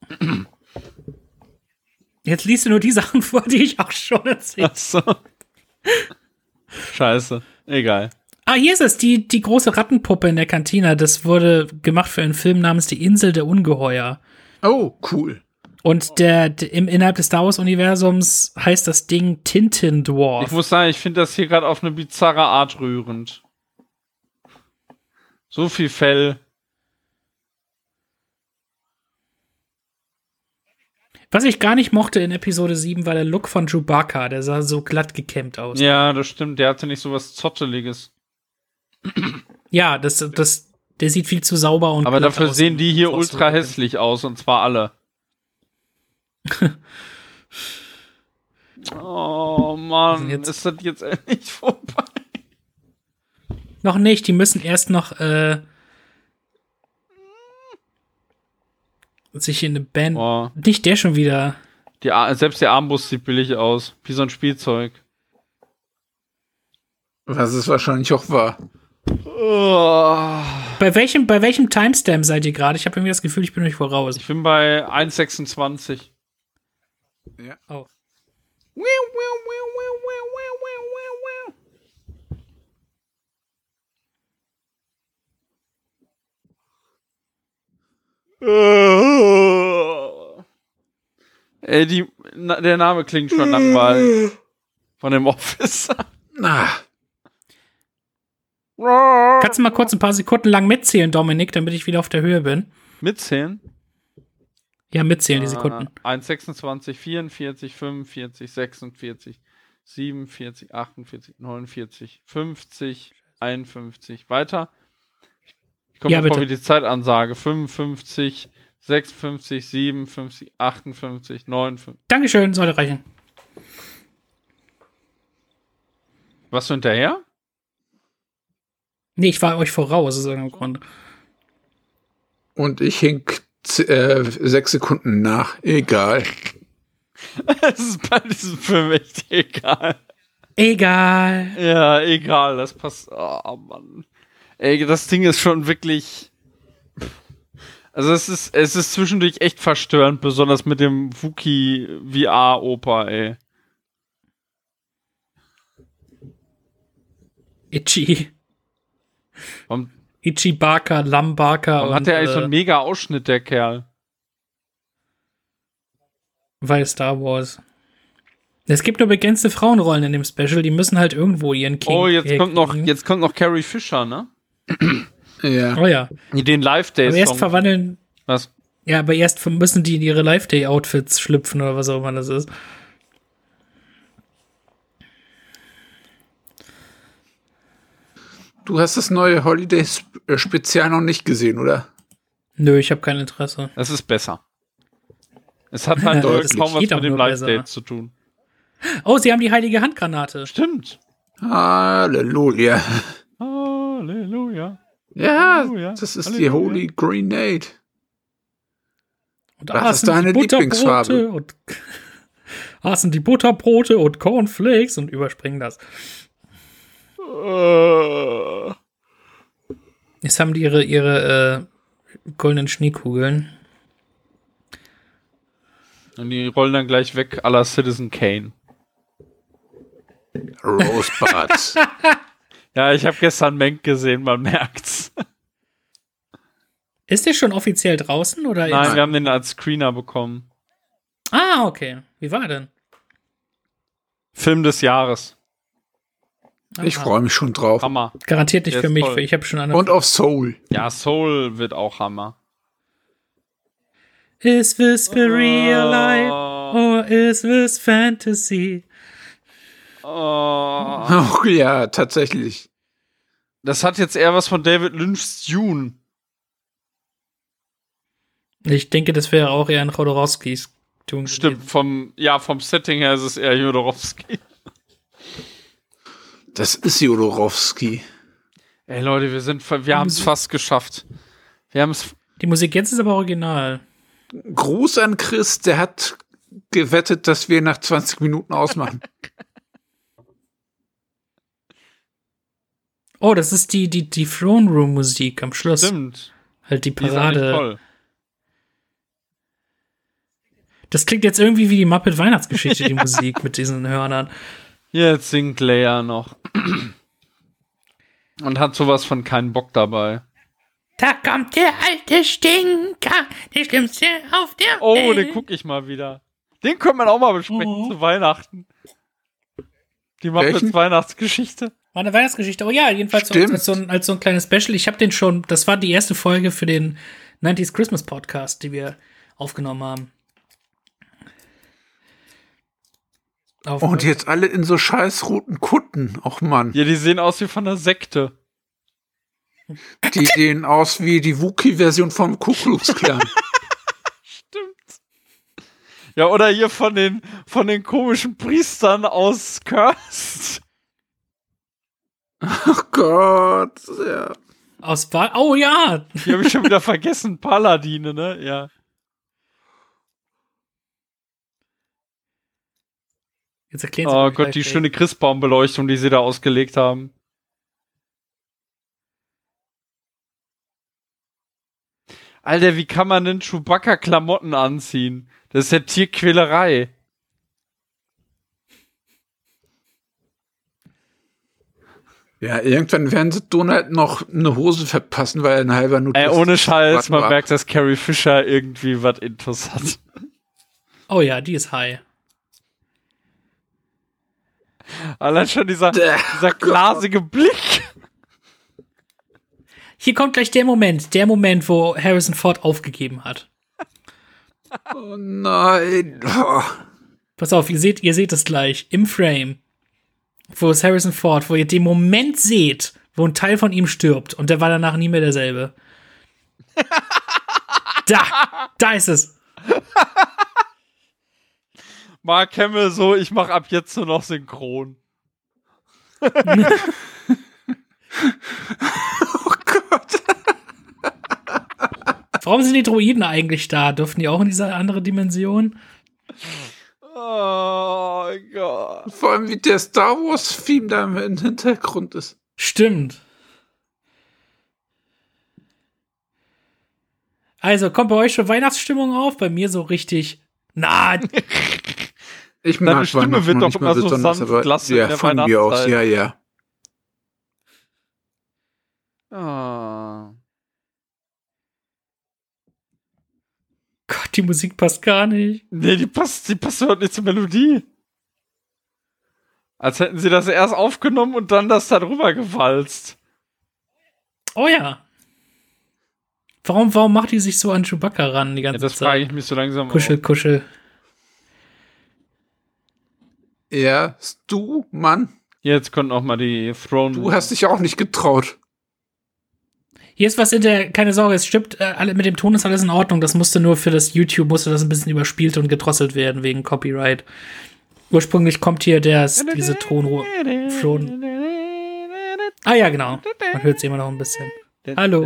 Jetzt liest du nur die Sachen vor, die ich auch schon erzählt. Achso. Scheiße. Egal. Ah, hier ist es, die große Rattenpuppe in der Kantina. Das wurde gemacht für einen Film namens Die Insel der Ungeheuer. Oh, cool. Und innerhalb des Star Wars-Universums heißt das Ding Tintin Dwarf. Ich muss sagen, ich finde das hier gerade auf eine bizarre Art rührend. So viel Fell. Was ich gar nicht mochte in Episode 7 war der Look von Chewbacca. Der sah so glatt gekämmt aus. Ja, das stimmt. Der hatte nicht so was Zotteliges. Ja, der sieht viel zu sauber und aber glatt dafür aus. sehen die hier ultra hässlich aus, und zwar alle. Oh Mann, ist das jetzt endlich vorbei? Noch nicht, die müssen erst noch sich in eine Band... Oh. Nicht der schon wieder. Selbst der Armbrust sieht billig aus. Wie so ein Spielzeug. Was es wahrscheinlich auch war. Oh. Bei welchem Timestamp seid ihr gerade? Ich habe irgendwie das Gefühl, ich bin euch voraus. Ich bin bei 1,26. Ja. Oh. Ey, der Name klingt schon langweilig. Von dem Officer. Kannst du mal kurz ein paar Sekunden lang mitzählen, Dominik, damit ich wieder auf der Höhe bin? Mitzählen? Ja, mitzählen die Sekunden. 1,26, 44, 45, 46, 47, 48, 49, 50, 51. Weiter. Ich komme Ja, vor bitte. wie die Zeitansage. 55, 56, 57, 58, 59. Dankeschön, sollte reichen. Was du hinterher? Nee, ich war euch voraus, aus irgendeinem Grund. Und ich hink 6 Sekunden nach. Egal. Es ist bei diesem Film echt egal. Egal. Ja, egal. Das passt. Oh, Mann. Ey, das Ding ist schon wirklich... Also es ist zwischendurch echt verstörend, besonders mit dem Wookie VR-Oper, ey. Itchy. Warum Itchy Barker, Lam Barker. hat der eigentlich so einen mega Ausschnitt, der Kerl? Weil Star Wars. Es gibt nur begrenzte Frauenrollen in dem Special, die müssen halt irgendwo ihren King. Oh, jetzt kommt noch Carrie Fisher, ne? Ja. Oh ja. Den Live-Day-Song. Aber erst verwandeln. Was? Ja, aber erst müssen die in ihre Live-Day-Outfits schlüpfen oder was auch immer das ist. Du hast das neue Holiday-Spezial noch nicht gesehen, oder? Nö, ich habe kein Interesse. Es ist besser. Es hat halt Das kaum was geht auch mit dem nur Live-Day besser. zu tun. Oh, sie haben die heilige Handgranate. Stimmt. Halleluja. Halleluja. Ja, Halleluja. das ist die Halleluja. Holy Grenade. Und Was ist deine Lieblingsfarbe? Und aßen die Butterbrote und Cornflakes und überspringen das. Jetzt haben die ihre goldenen Schneekugeln. Und die rollen dann gleich weg à la Citizen Kane. Rosebud. Ja, ich habe gestern Mank gesehen, man merkt's. Ist der schon offiziell draußen? Oder Nein, wir haben den als Screener bekommen. Ah, okay. Wie war er denn? Film des Jahres. Ich freue mich schon drauf. Hammer. Garantiert nicht Der für ist mich, toll. weil ich habe schon eine. Und auf Soul. Ja, Soul wird auch Hammer. Is this for real life or is this fantasy? Oh. Ach ja, tatsächlich. Das hat jetzt eher was von David Lynch's Dune. Ich denke, das wäre auch eher ein Jodorowskis Tun. Stimmt, vom Setting her ist es eher Jodorowsky. Das ist Jodorowsky. Ey Leute, wir haben es fast geschafft. Wir haben es. Die Musik jetzt ist aber original. Gruß an Chris, der hat gewettet, dass wir nach 20 Minuten ausmachen. Oh, das ist die Throne Room Musik am Schluss. Stimmt. Halt die Die ist eigentlich Parade. toll. Das klingt jetzt irgendwie wie die Muppet Weihnachtsgeschichte, die Musik mit diesen Hörnern. Jetzt singt Leia noch. Und hat sowas von keinen Bock dabei. Da kommt der alte Stinker, der Schlimmste auf der Oh, Welt. den guck ich mal wieder. Den können wir auch mal besprechen zu Weihnachten. Die Muppets Welchen? Weihnachtsgeschichte. War eine Weihnachtsgeschichte. Oh ja, jedenfalls so, Stimmt. als so ein kleines Special. Ich habe den schon, das war die erste Folge für den 90s Christmas Podcast, die wir aufgenommen haben. Und jetzt alle in so scheiß roten Kutten. Och Mann. Ja, die sehen aus wie von einer Sekte. Die sehen aus wie die Wookie-Version vom Ku Klux Klan. Stimmt. Ja, oder hier von den komischen Priestern aus Cursed. Ach Gott. Ja. Oh ja! Die habe ich schon wieder vergessen. Paladine, ne? Ja. Jetzt erklären Sie Oh mir Gott, gleich, die ey. schöne Christbaumbeleuchtung, die sie da ausgelegt haben. Alter, wie kann man denn Chewbacca-Klamotten anziehen? Das ist ja Tierquälerei. Ja, irgendwann werden sie Donald noch eine Hose verpassen, weil er ein halber Nudist ist. Ohne Scheiß, man Warte mal. merkt, dass Carrie Fisher irgendwie was Intus hat. Oh ja, die ist high. Allein schon dieser glasige Blick. Hier kommt gleich der Moment, wo Harrison Ford aufgegeben hat. Oh nein. Oh. Pass auf, ihr seht es gleich im Frame, wo es Harrison Ford, wo ihr den Moment seht, wo ein Teil von ihm stirbt und der war danach nie mehr derselbe. Da ist es. Mark Hamill so, ich mach ab jetzt nur noch synchron. Oh Gott. Warum sind die Droiden eigentlich da? Dürfen die auch in diese andere Dimension? Oh Gott. Vor allem wie der Star Wars-Theme da im Hintergrund ist. Stimmt. Also, kommt bei euch schon Weihnachtsstimmung auf? Bei mir so richtig. Na, Ich Deine mag Stimme Weihnachten wird noch doch nicht immer mal so besonders, sanft aber lassen in ja, der von mir aus, Weihnachtszeit. ja. Oh. Gott, die Musik passt gar nicht. Nee, die passt überhaupt nicht zur Melodie. Als hätten sie das erst aufgenommen und dann das da drüber gewalzt. Oh ja. Warum macht die sich so an Chewbacca ran die Ja, ganze das frage Zeit? ich mich so langsam Kuschel, auch. Kuschel. Ja, du, Mann, Jetzt kommt noch mal die Throne. du hast dich auch nicht getraut. Hier ist was keine Sorge, es stimmt, alle, mit dem Ton ist alles in Ordnung. Das musste nur für das YouTube, musste das ein bisschen überspielt und gedrosselt werden wegen Copyright. Ursprünglich kommt hier diese Throne. Ah ja, genau. Man hört es immer noch ein bisschen. Hallo.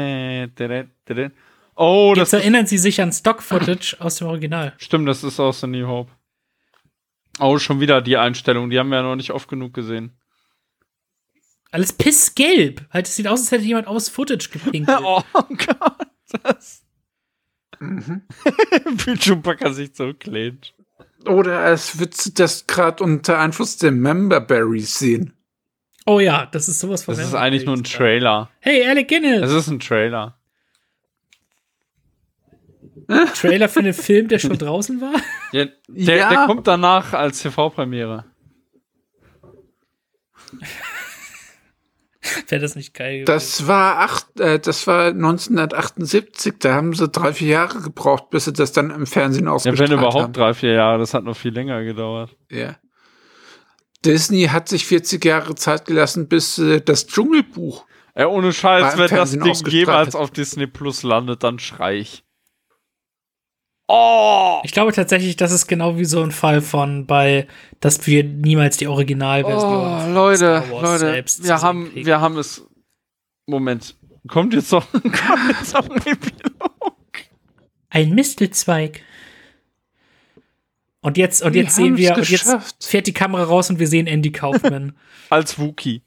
Oh, das Jetzt erinnern Sie sich an Stock-Footage aus dem Original. stimmt, das ist aus The New Hope. Oh, schon wieder die Einstellung, die haben wir ja noch nicht oft genug gesehen. Alles pissgelb. Halt, es sieht aus, als hätte jemand aus Footage gepinkelt. Oh Gott, das. Wie Chewbacca sich zurücklehnt. Oder als würdest du das gerade unter Einfluss der Memberberries sehen. Oh ja, das ist sowas von. Das ist eigentlich nur ein Trailer. Hey, Alec Guinness! Es ist ein Trailer. Trailer für einen Film, der schon draußen war? Ja, der kommt danach als TV-Premiere. Wäre das nicht geil gewesen? Das war 1978. Da haben sie 3-4 Jahre gebraucht, bis sie das dann im Fernsehen Ja, ausgestrahlt wenn überhaupt haben. 3-4 Jahre. Das hat noch viel länger gedauert. Ja. Disney hat sich 40 Jahre Zeit gelassen, bis das Dschungelbuch. Ohne Scheiß, Beim wenn das Fernsehen Ding ausgestrahlt jemals hat. auf Disney Plus landet, dann schrei ich. Oh! Ich glaube tatsächlich, das ist genau wie so ein Fall dass wir niemals die Originalversion von Leute, Star Wars Leute, selbst wir zu sehen haben kriegen. es. Moment. Kommt jetzt noch ein Epilog? Ein Mistelzweig. Und jetzt Wir sehen wir, haben's und jetzt geschafft. fährt die Kamera raus und wir sehen Andy Kaufman. Als Wookie.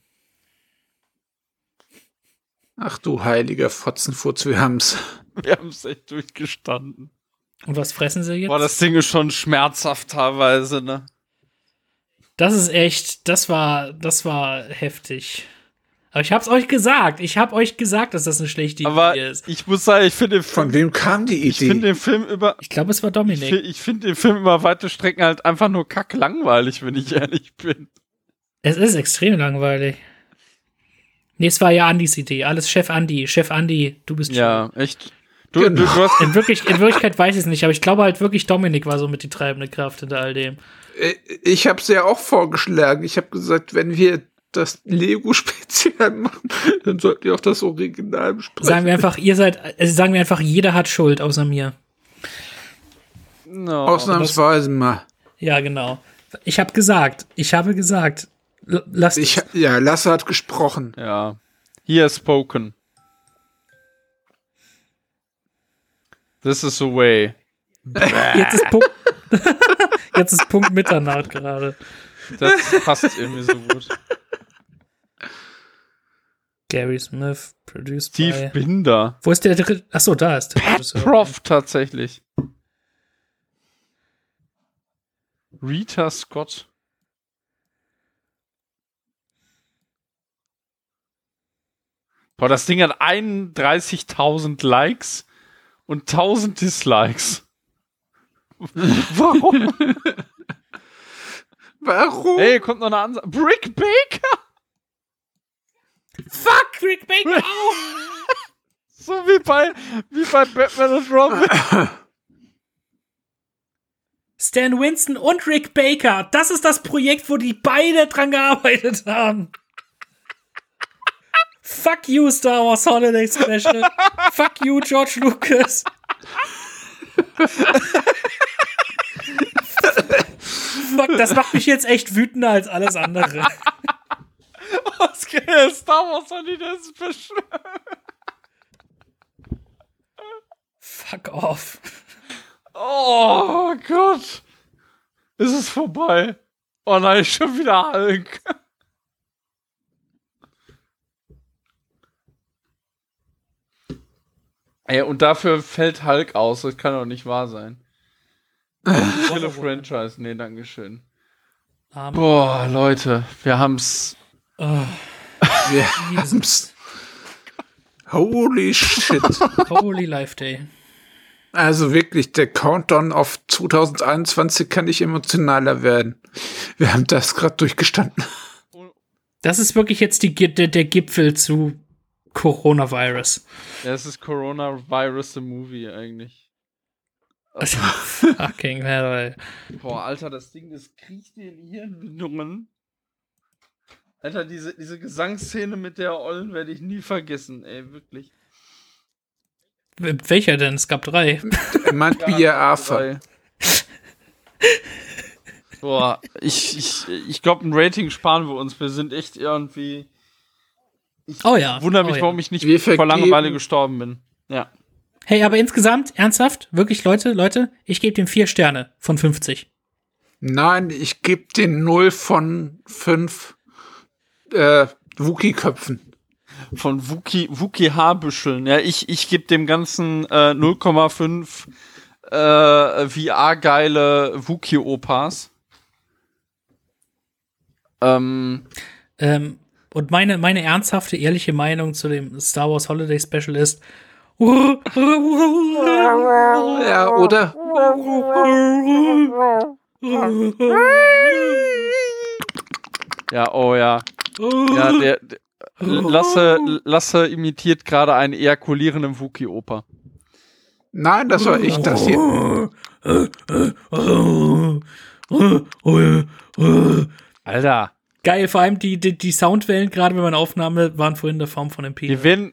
Ach du heiliger Fotzenfurz, wir haben's. Wir haben es echt durchgestanden. Und was fressen sie jetzt? Boah, das Ding ist schon schmerzhaft teilweise, ne? Das ist echt, das war heftig. Aber ich hab's euch gesagt. Ich hab euch gesagt, dass das eine schlechte Aber Idee ist. ich muss sagen, ich finde Von wem kam die ich finde Idee? den Film über Ich glaube, es war Dominik. ich finde den Film über weite Strecken halt einfach nur kacklangweilig, wenn ich ehrlich bin. Es ist extrem langweilig. Nee, es war ja Andys Idee. Alles Chef Andy. Chef Andy, du bist Ja, echt. Du Genau. hast In Wirklichkeit weiß ich es nicht, aber ich glaube halt wirklich, Dominik war so mit die treibende Kraft hinter all dem. Ich habe es ja auch vorgeschlagen. Ich habe gesagt, wenn wir das Lego-Spezial machen, dann sollten wir auch das Original besprechen. Sagen wir einfach, jeder hat Schuld, außer mir. no. Ausnahmsweise mal. Ja, genau. Ich habe gesagt, lasst es. Lasse hat gesprochen. Ja. Here spoken. This is the way. Jetzt ist Punkt Mitternacht gerade. Das passt irgendwie so gut. Gary Smith, produced Steve by... Binder. Wo ist der dritte? Achso, da ist der Regisseur. Prof tatsächlich. Rita Scott. Boah, das Ding hat 31.000 Likes und 1.000 Dislikes. Warum? Warum? Ey, kommt noch eine Ansage. Brick Baker? Fuck, Rick Baker! So wie bei Batman und Robin. Stan Winston und Rick Baker. Das ist das Projekt, wo die beide dran gearbeitet haben. Fuck you, Star Wars Holiday Special. Fuck you, George Lucas. Fuck, das macht mich jetzt echt wütender als alles andere. Was geht das Star Wars Holiday Special? Fuck off. Oh Gott. Ist es vorbei? Oh nein, schon wieder Hulk. Ey, und dafür fällt Hulk aus. Das kann doch nicht wahr sein. Viele Franchise. Nee, dankeschön. Boah, Leute, wir haben's. Wir haben's. Holy shit. Holy Life Day. Also wirklich, der Countdown auf 2021 kann nicht emotionaler werden. Wir haben das gerade durchgestanden. Das ist wirklich jetzt der Gipfel zu Coronavirus. Ja, es ist Coronavirus the Movie eigentlich. Fucking hell. Boah, Alter, das Ding, das kriecht dir in die Hirnwindungen. Alter, diese Gesangsszene mit der Ollen werde ich nie vergessen, ey, wirklich. Welcher denn? Es gab 3. Er meint Bia Arthur. Dabei. Boah, ich glaube, ein Rating sparen wir uns. Wir sind echt irgendwie. Oh ja. Wundere mich, oh ja. warum ich nicht Wir vor Langeweile vergeben- gestorben bin. Ja. Hey, aber insgesamt, ernsthaft, wirklich, Leute, ich gebe dem 4 Sterne von 50. Nein, ich gebe den 0 von 5 Wookie-Köpfen. Von Wookie Haarbüscheln. Ja, ich gebe dem Ganzen 0,5 VR-geile Wookiee-Opas. Und meine ernsthafte, ehrliche Meinung zu dem Star Wars Holiday Special ist Ja, oder? Ja, oh ja. Ja, Lasse imitiert gerade einen ejakulierenden Wookiee-Opa. Nein, das war ich, das hier. Alter. Geil, vor allem die Soundwellen, gerade wenn man Aufnahme, waren vorhin in der Form von MP. Wir werden.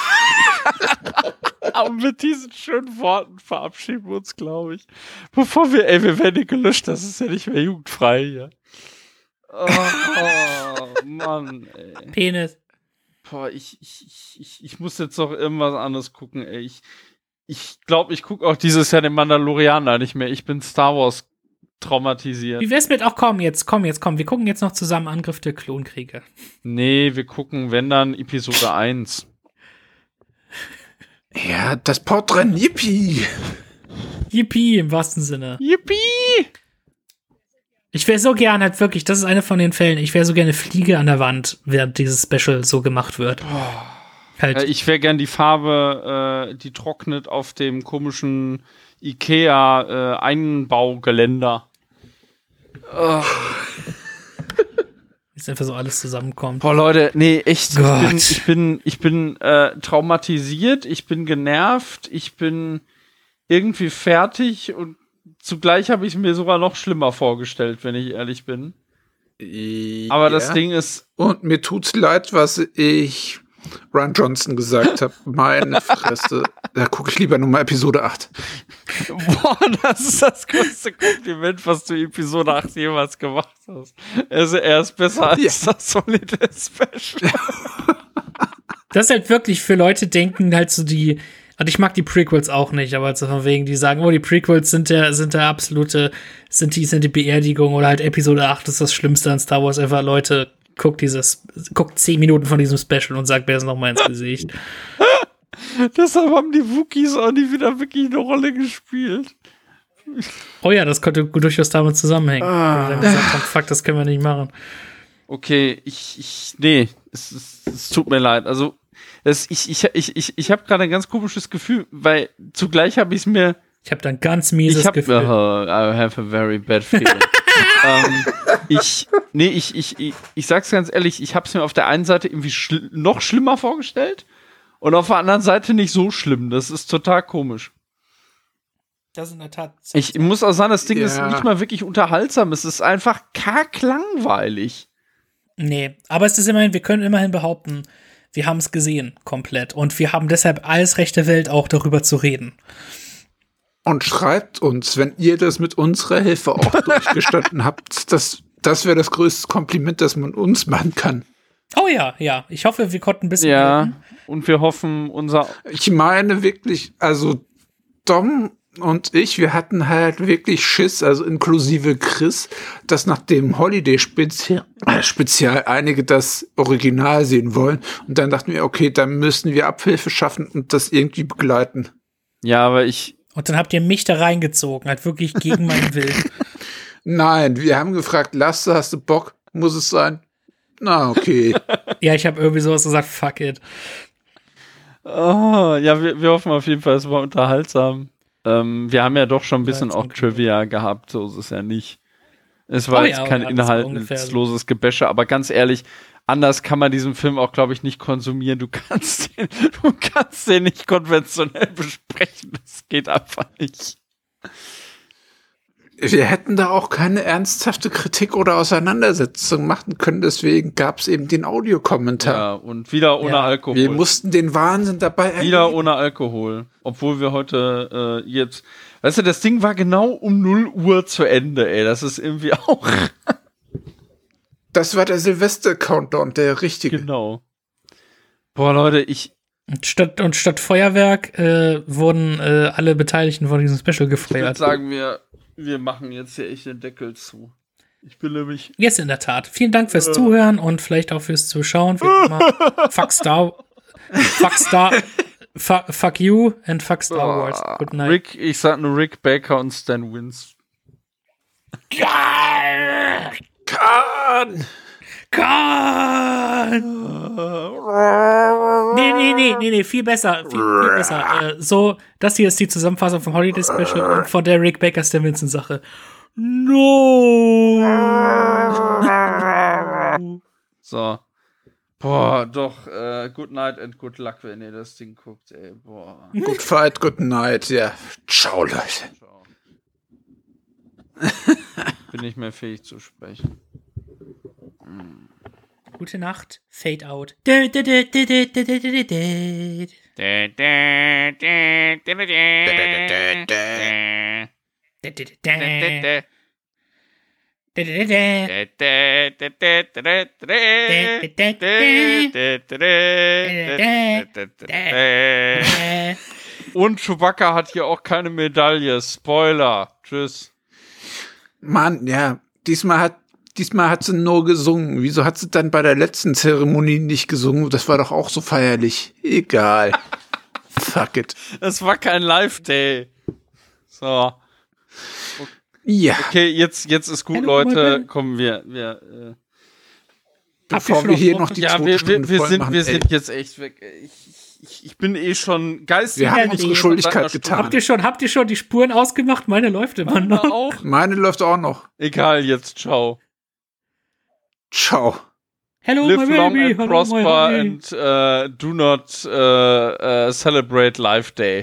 Aber mit diesen schönen Worten verabschieden wir uns, glaube ich. Bevor wir werden hier gelöscht, das ist ja nicht mehr jugendfrei hier. Oh Mann, ey. Penis. Boah, ich muss jetzt noch irgendwas anderes gucken, ey. Ich glaube, ich gucke auch dieses Jahr den Mandalorianer nicht mehr. Ich bin Star Wars traumatisiert. Wie wär's mit, komm. Wir gucken jetzt noch zusammen Angriff der Klonkriege. Nee, wir gucken, wenn dann, Episode 1. Ja, das Portrennen, yippie! Yippie, im wahrsten Sinne. Yippie! Ich wäre so gern halt wirklich, das ist eine von den Fällen, ich wäre so gerne Fliege an der Wand, während dieses Special so gemacht wird. Halt. Ich wäre gern die Farbe, die trocknet auf dem komischen Ikea-Einbaugeländer. Jetzt einfach so alles zusammenkommt. Boah, Leute, nee, echt, Gott. ich bin traumatisiert, ich bin genervt, ich bin irgendwie fertig und zugleich habe ich es mir sogar noch schlimmer vorgestellt, wenn ich ehrlich bin. Aber das Ding ist... Und mir tut's leid, was ich Rian Johnson gesagt habe. Meine Fresse. Da gucke ich lieber nur mal Episode 8. Boah, das ist das größte Kompliment, was du Episode 8 jemals gemacht hast. Also er ist besser als das solide Special. Das ist halt wirklich für Leute denken halt so und ich mag die Prequels auch nicht, aber so von wegen, die sagen, die Prequels sind der absolute, sind die Beerdigung oder halt Episode 8 ist das Schlimmste an Star Wars ever. Leute, guckt 10 Minuten von diesem Special und sagt mir das nochmal ins Gesicht. Deshalb haben die Wookiees auch nie wieder wirklich eine Rolle gespielt. Oh ja, das könnte durchaus damit zusammenhängen. Weil wir dann gesagt haben, fuck, das können wir nicht machen. Okay, nee, es tut mir leid. Also, ich habe gerade ein ganz komisches Gefühl, weil zugleich habe ich es mir... Ich habe da ein ganz mieses Gefühl. I have a very bad feeling. Ich sag's ganz ehrlich, ich habe es mir auf der einen Seite irgendwie noch schlimmer vorgestellt und auf der anderen Seite nicht so schlimm. Das ist total komisch. Das ist in der Tat. Ich muss auch sagen, das Ding ist nicht mal wirklich unterhaltsam. Es ist einfach kacklangweilig. Nee, aber es ist immerhin, wir können immerhin behaupten, wir haben es gesehen komplett und wir haben deshalb alles Recht der Welt auch darüber zu reden. Und schreibt uns, wenn ihr das mit unserer Hilfe auch durchgestanden habt. Das wäre das größte Kompliment, das man uns machen kann. Oh ja. Ich hoffe, wir konnten ein bisschen helfen. Und wir hoffen, Ich meine wirklich, also Dom und ich, wir hatten halt wirklich Schiss, also inklusive Chris, dass nach dem Holiday-Spezial einige das Original sehen wollen. Und dann dachten wir, okay, dann müssen wir Abhilfe schaffen und das irgendwie begleiten. Ja, aber Und dann habt ihr mich da reingezogen, halt wirklich gegen meinen Willen. Nein, wir haben gefragt, Lasse, hast du Bock? Muss es sein? Na, okay. Ja, ich habe irgendwie sowas gesagt, fuck it. Oh, ja, wir hoffen auf jeden Fall, es war unterhaltsam. Wir haben ja doch schon ein bisschen auch Trivia gehabt, so ist es ja nicht. Es war jetzt kein inhaltsloses Gebäsche, aber ganz ehrlich, anders kann man diesen Film auch, glaube ich, nicht konsumieren. Du kannst den nicht konventionell besprechen. Das geht einfach nicht. Wir hätten da auch keine ernsthafte Kritik oder Auseinandersetzung machen können, deswegen gab es eben den Audiokommentar. Ja, und wieder ohne Alkohol. Wir mussten den Wahnsinn dabei erleben. Wieder ohne Alkohol. Obwohl wir heute jetzt... Weißt du, das Ding war genau um 0 Uhr zu Ende, ey. Das ist irgendwie auch... Das war der Silvester-Countdown, der richtige. Genau. Boah, Leute, Und statt Feuerwerk wurden alle Beteiligten von diesem Special gefeuert. Ich würde sagen, wir machen jetzt hier echt den Deckel zu. Ich bin nämlich... Yes, in der Tat. Vielen Dank fürs Zuhören und vielleicht auch fürs Zuschauen. Wie immer. Fuck Star Fuck you and fuck Star Wars. Good night. Ich sag nur Rick Baker und Stan Winston. Khan! Nee, viel besser. Viel besser. So, das hier ist die Zusammenfassung vom Holiday Special und von der Rick Baker Stan Winston Sache. No! So. Boah, doch, good night and good luck, wenn ihr das Ding guckt, ey, boah. Good fight, good night, ja. Ciao, Leute. Ciao. Bin nicht mehr fähig zu sprechen. Gute Nacht, Fade out. Und Chewbacca hat hier auch keine Medaille. Spoiler. Tschüss. Mann, ja, diesmal hat sie nur gesungen. Wieso hat sie dann bei der letzten Zeremonie nicht gesungen? Das war doch auch so feierlich. Egal. Fuck it. Es war kein Live-Day. So. Ja. Okay, jetzt ist gut, Hallo, Leute. Kommen wir Bevor wir hier noch die ja, 2 Stunden voll machen, wir sind jetzt echt weg. Ich bin eh schon geistig. Wir haben unsere Schuldigkeit getan. Habt ihr schon die Spuren ausgemacht? Meine läuft immer noch. Auch. Meine läuft auch noch. Egal, jetzt ciao. Ciao. Hello, Live my long baby. and Hello, prosper my honey. and do not celebrate Life Day.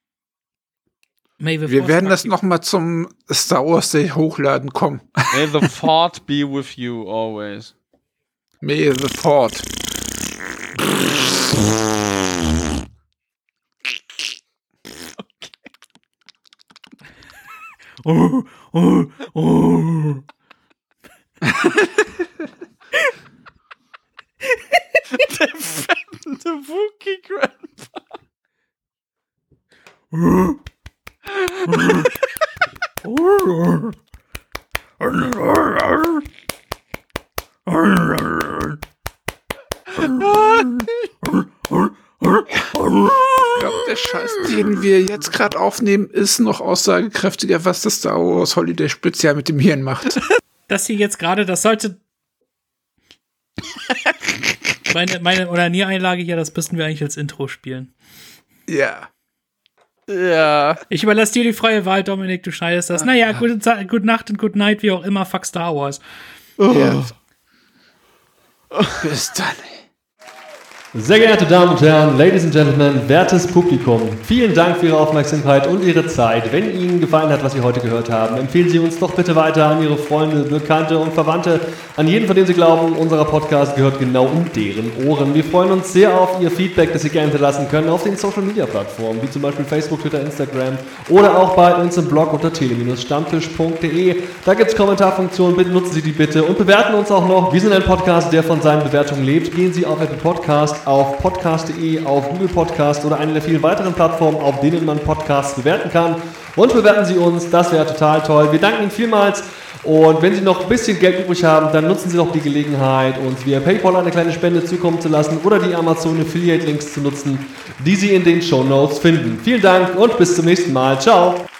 Wir werden das nochmal zum Star Wars Day hochladen. Komm. May the Fort be with you always. May the Fort. Der fette Wookie Grandpa. Ich glaube, der Scheiß, den wir jetzt gerade aufnehmen, ist noch aussagekräftiger, was das Star Wars Holiday Spezial mit dem Hirn macht. Das hier jetzt gerade, das sollte meine Onanier-Einlage hier, das müssten wir eigentlich als Intro spielen. Ja. Ja. Ich überlasse dir die freie Wahl, Dominik, du schneidest das. Naja, gute Nacht und good night, wie auch immer, fuck Star Wars. Ja. Bis dann. Sehr geehrte Damen und Herren, Ladies and Gentlemen, wertes Publikum, vielen Dank für Ihre Aufmerksamkeit und Ihre Zeit. Wenn Ihnen gefallen hat, was Sie heute gehört haben, empfehlen Sie uns doch bitte weiter an Ihre Freunde, Bekannte und Verwandte, an jeden, von dem Sie glauben, unser Podcast gehört genau in deren Ohren. Wir freuen uns sehr auf Ihr Feedback, das Sie gerne hinterlassen können auf den Social-Media-Plattformen, wie zum Beispiel Facebook, Twitter, Instagram oder auch bei uns im Blog unter tele-stammtisch.de. Da gibt es Kommentarfunktionen, bitte nutzen Sie die bitte und bewerten uns auch noch. Wir sind ein Podcast, der von seinen Bewertungen lebt. Gehen Sie auf Apple Podcast, auf podcast.de, auf Google Podcast oder eine der vielen weiteren Plattformen, auf denen man Podcasts bewerten kann. Und bewerten Sie uns, das wäre total toll. Wir danken Ihnen vielmals. Und wenn Sie noch ein bisschen Geld übrig haben, dann nutzen Sie doch die Gelegenheit, uns via PayPal eine kleine Spende zukommen zu lassen oder die Amazon Affiliate Links zu nutzen, die Sie in den Shownotes finden. Vielen Dank und bis zum nächsten Mal. Ciao!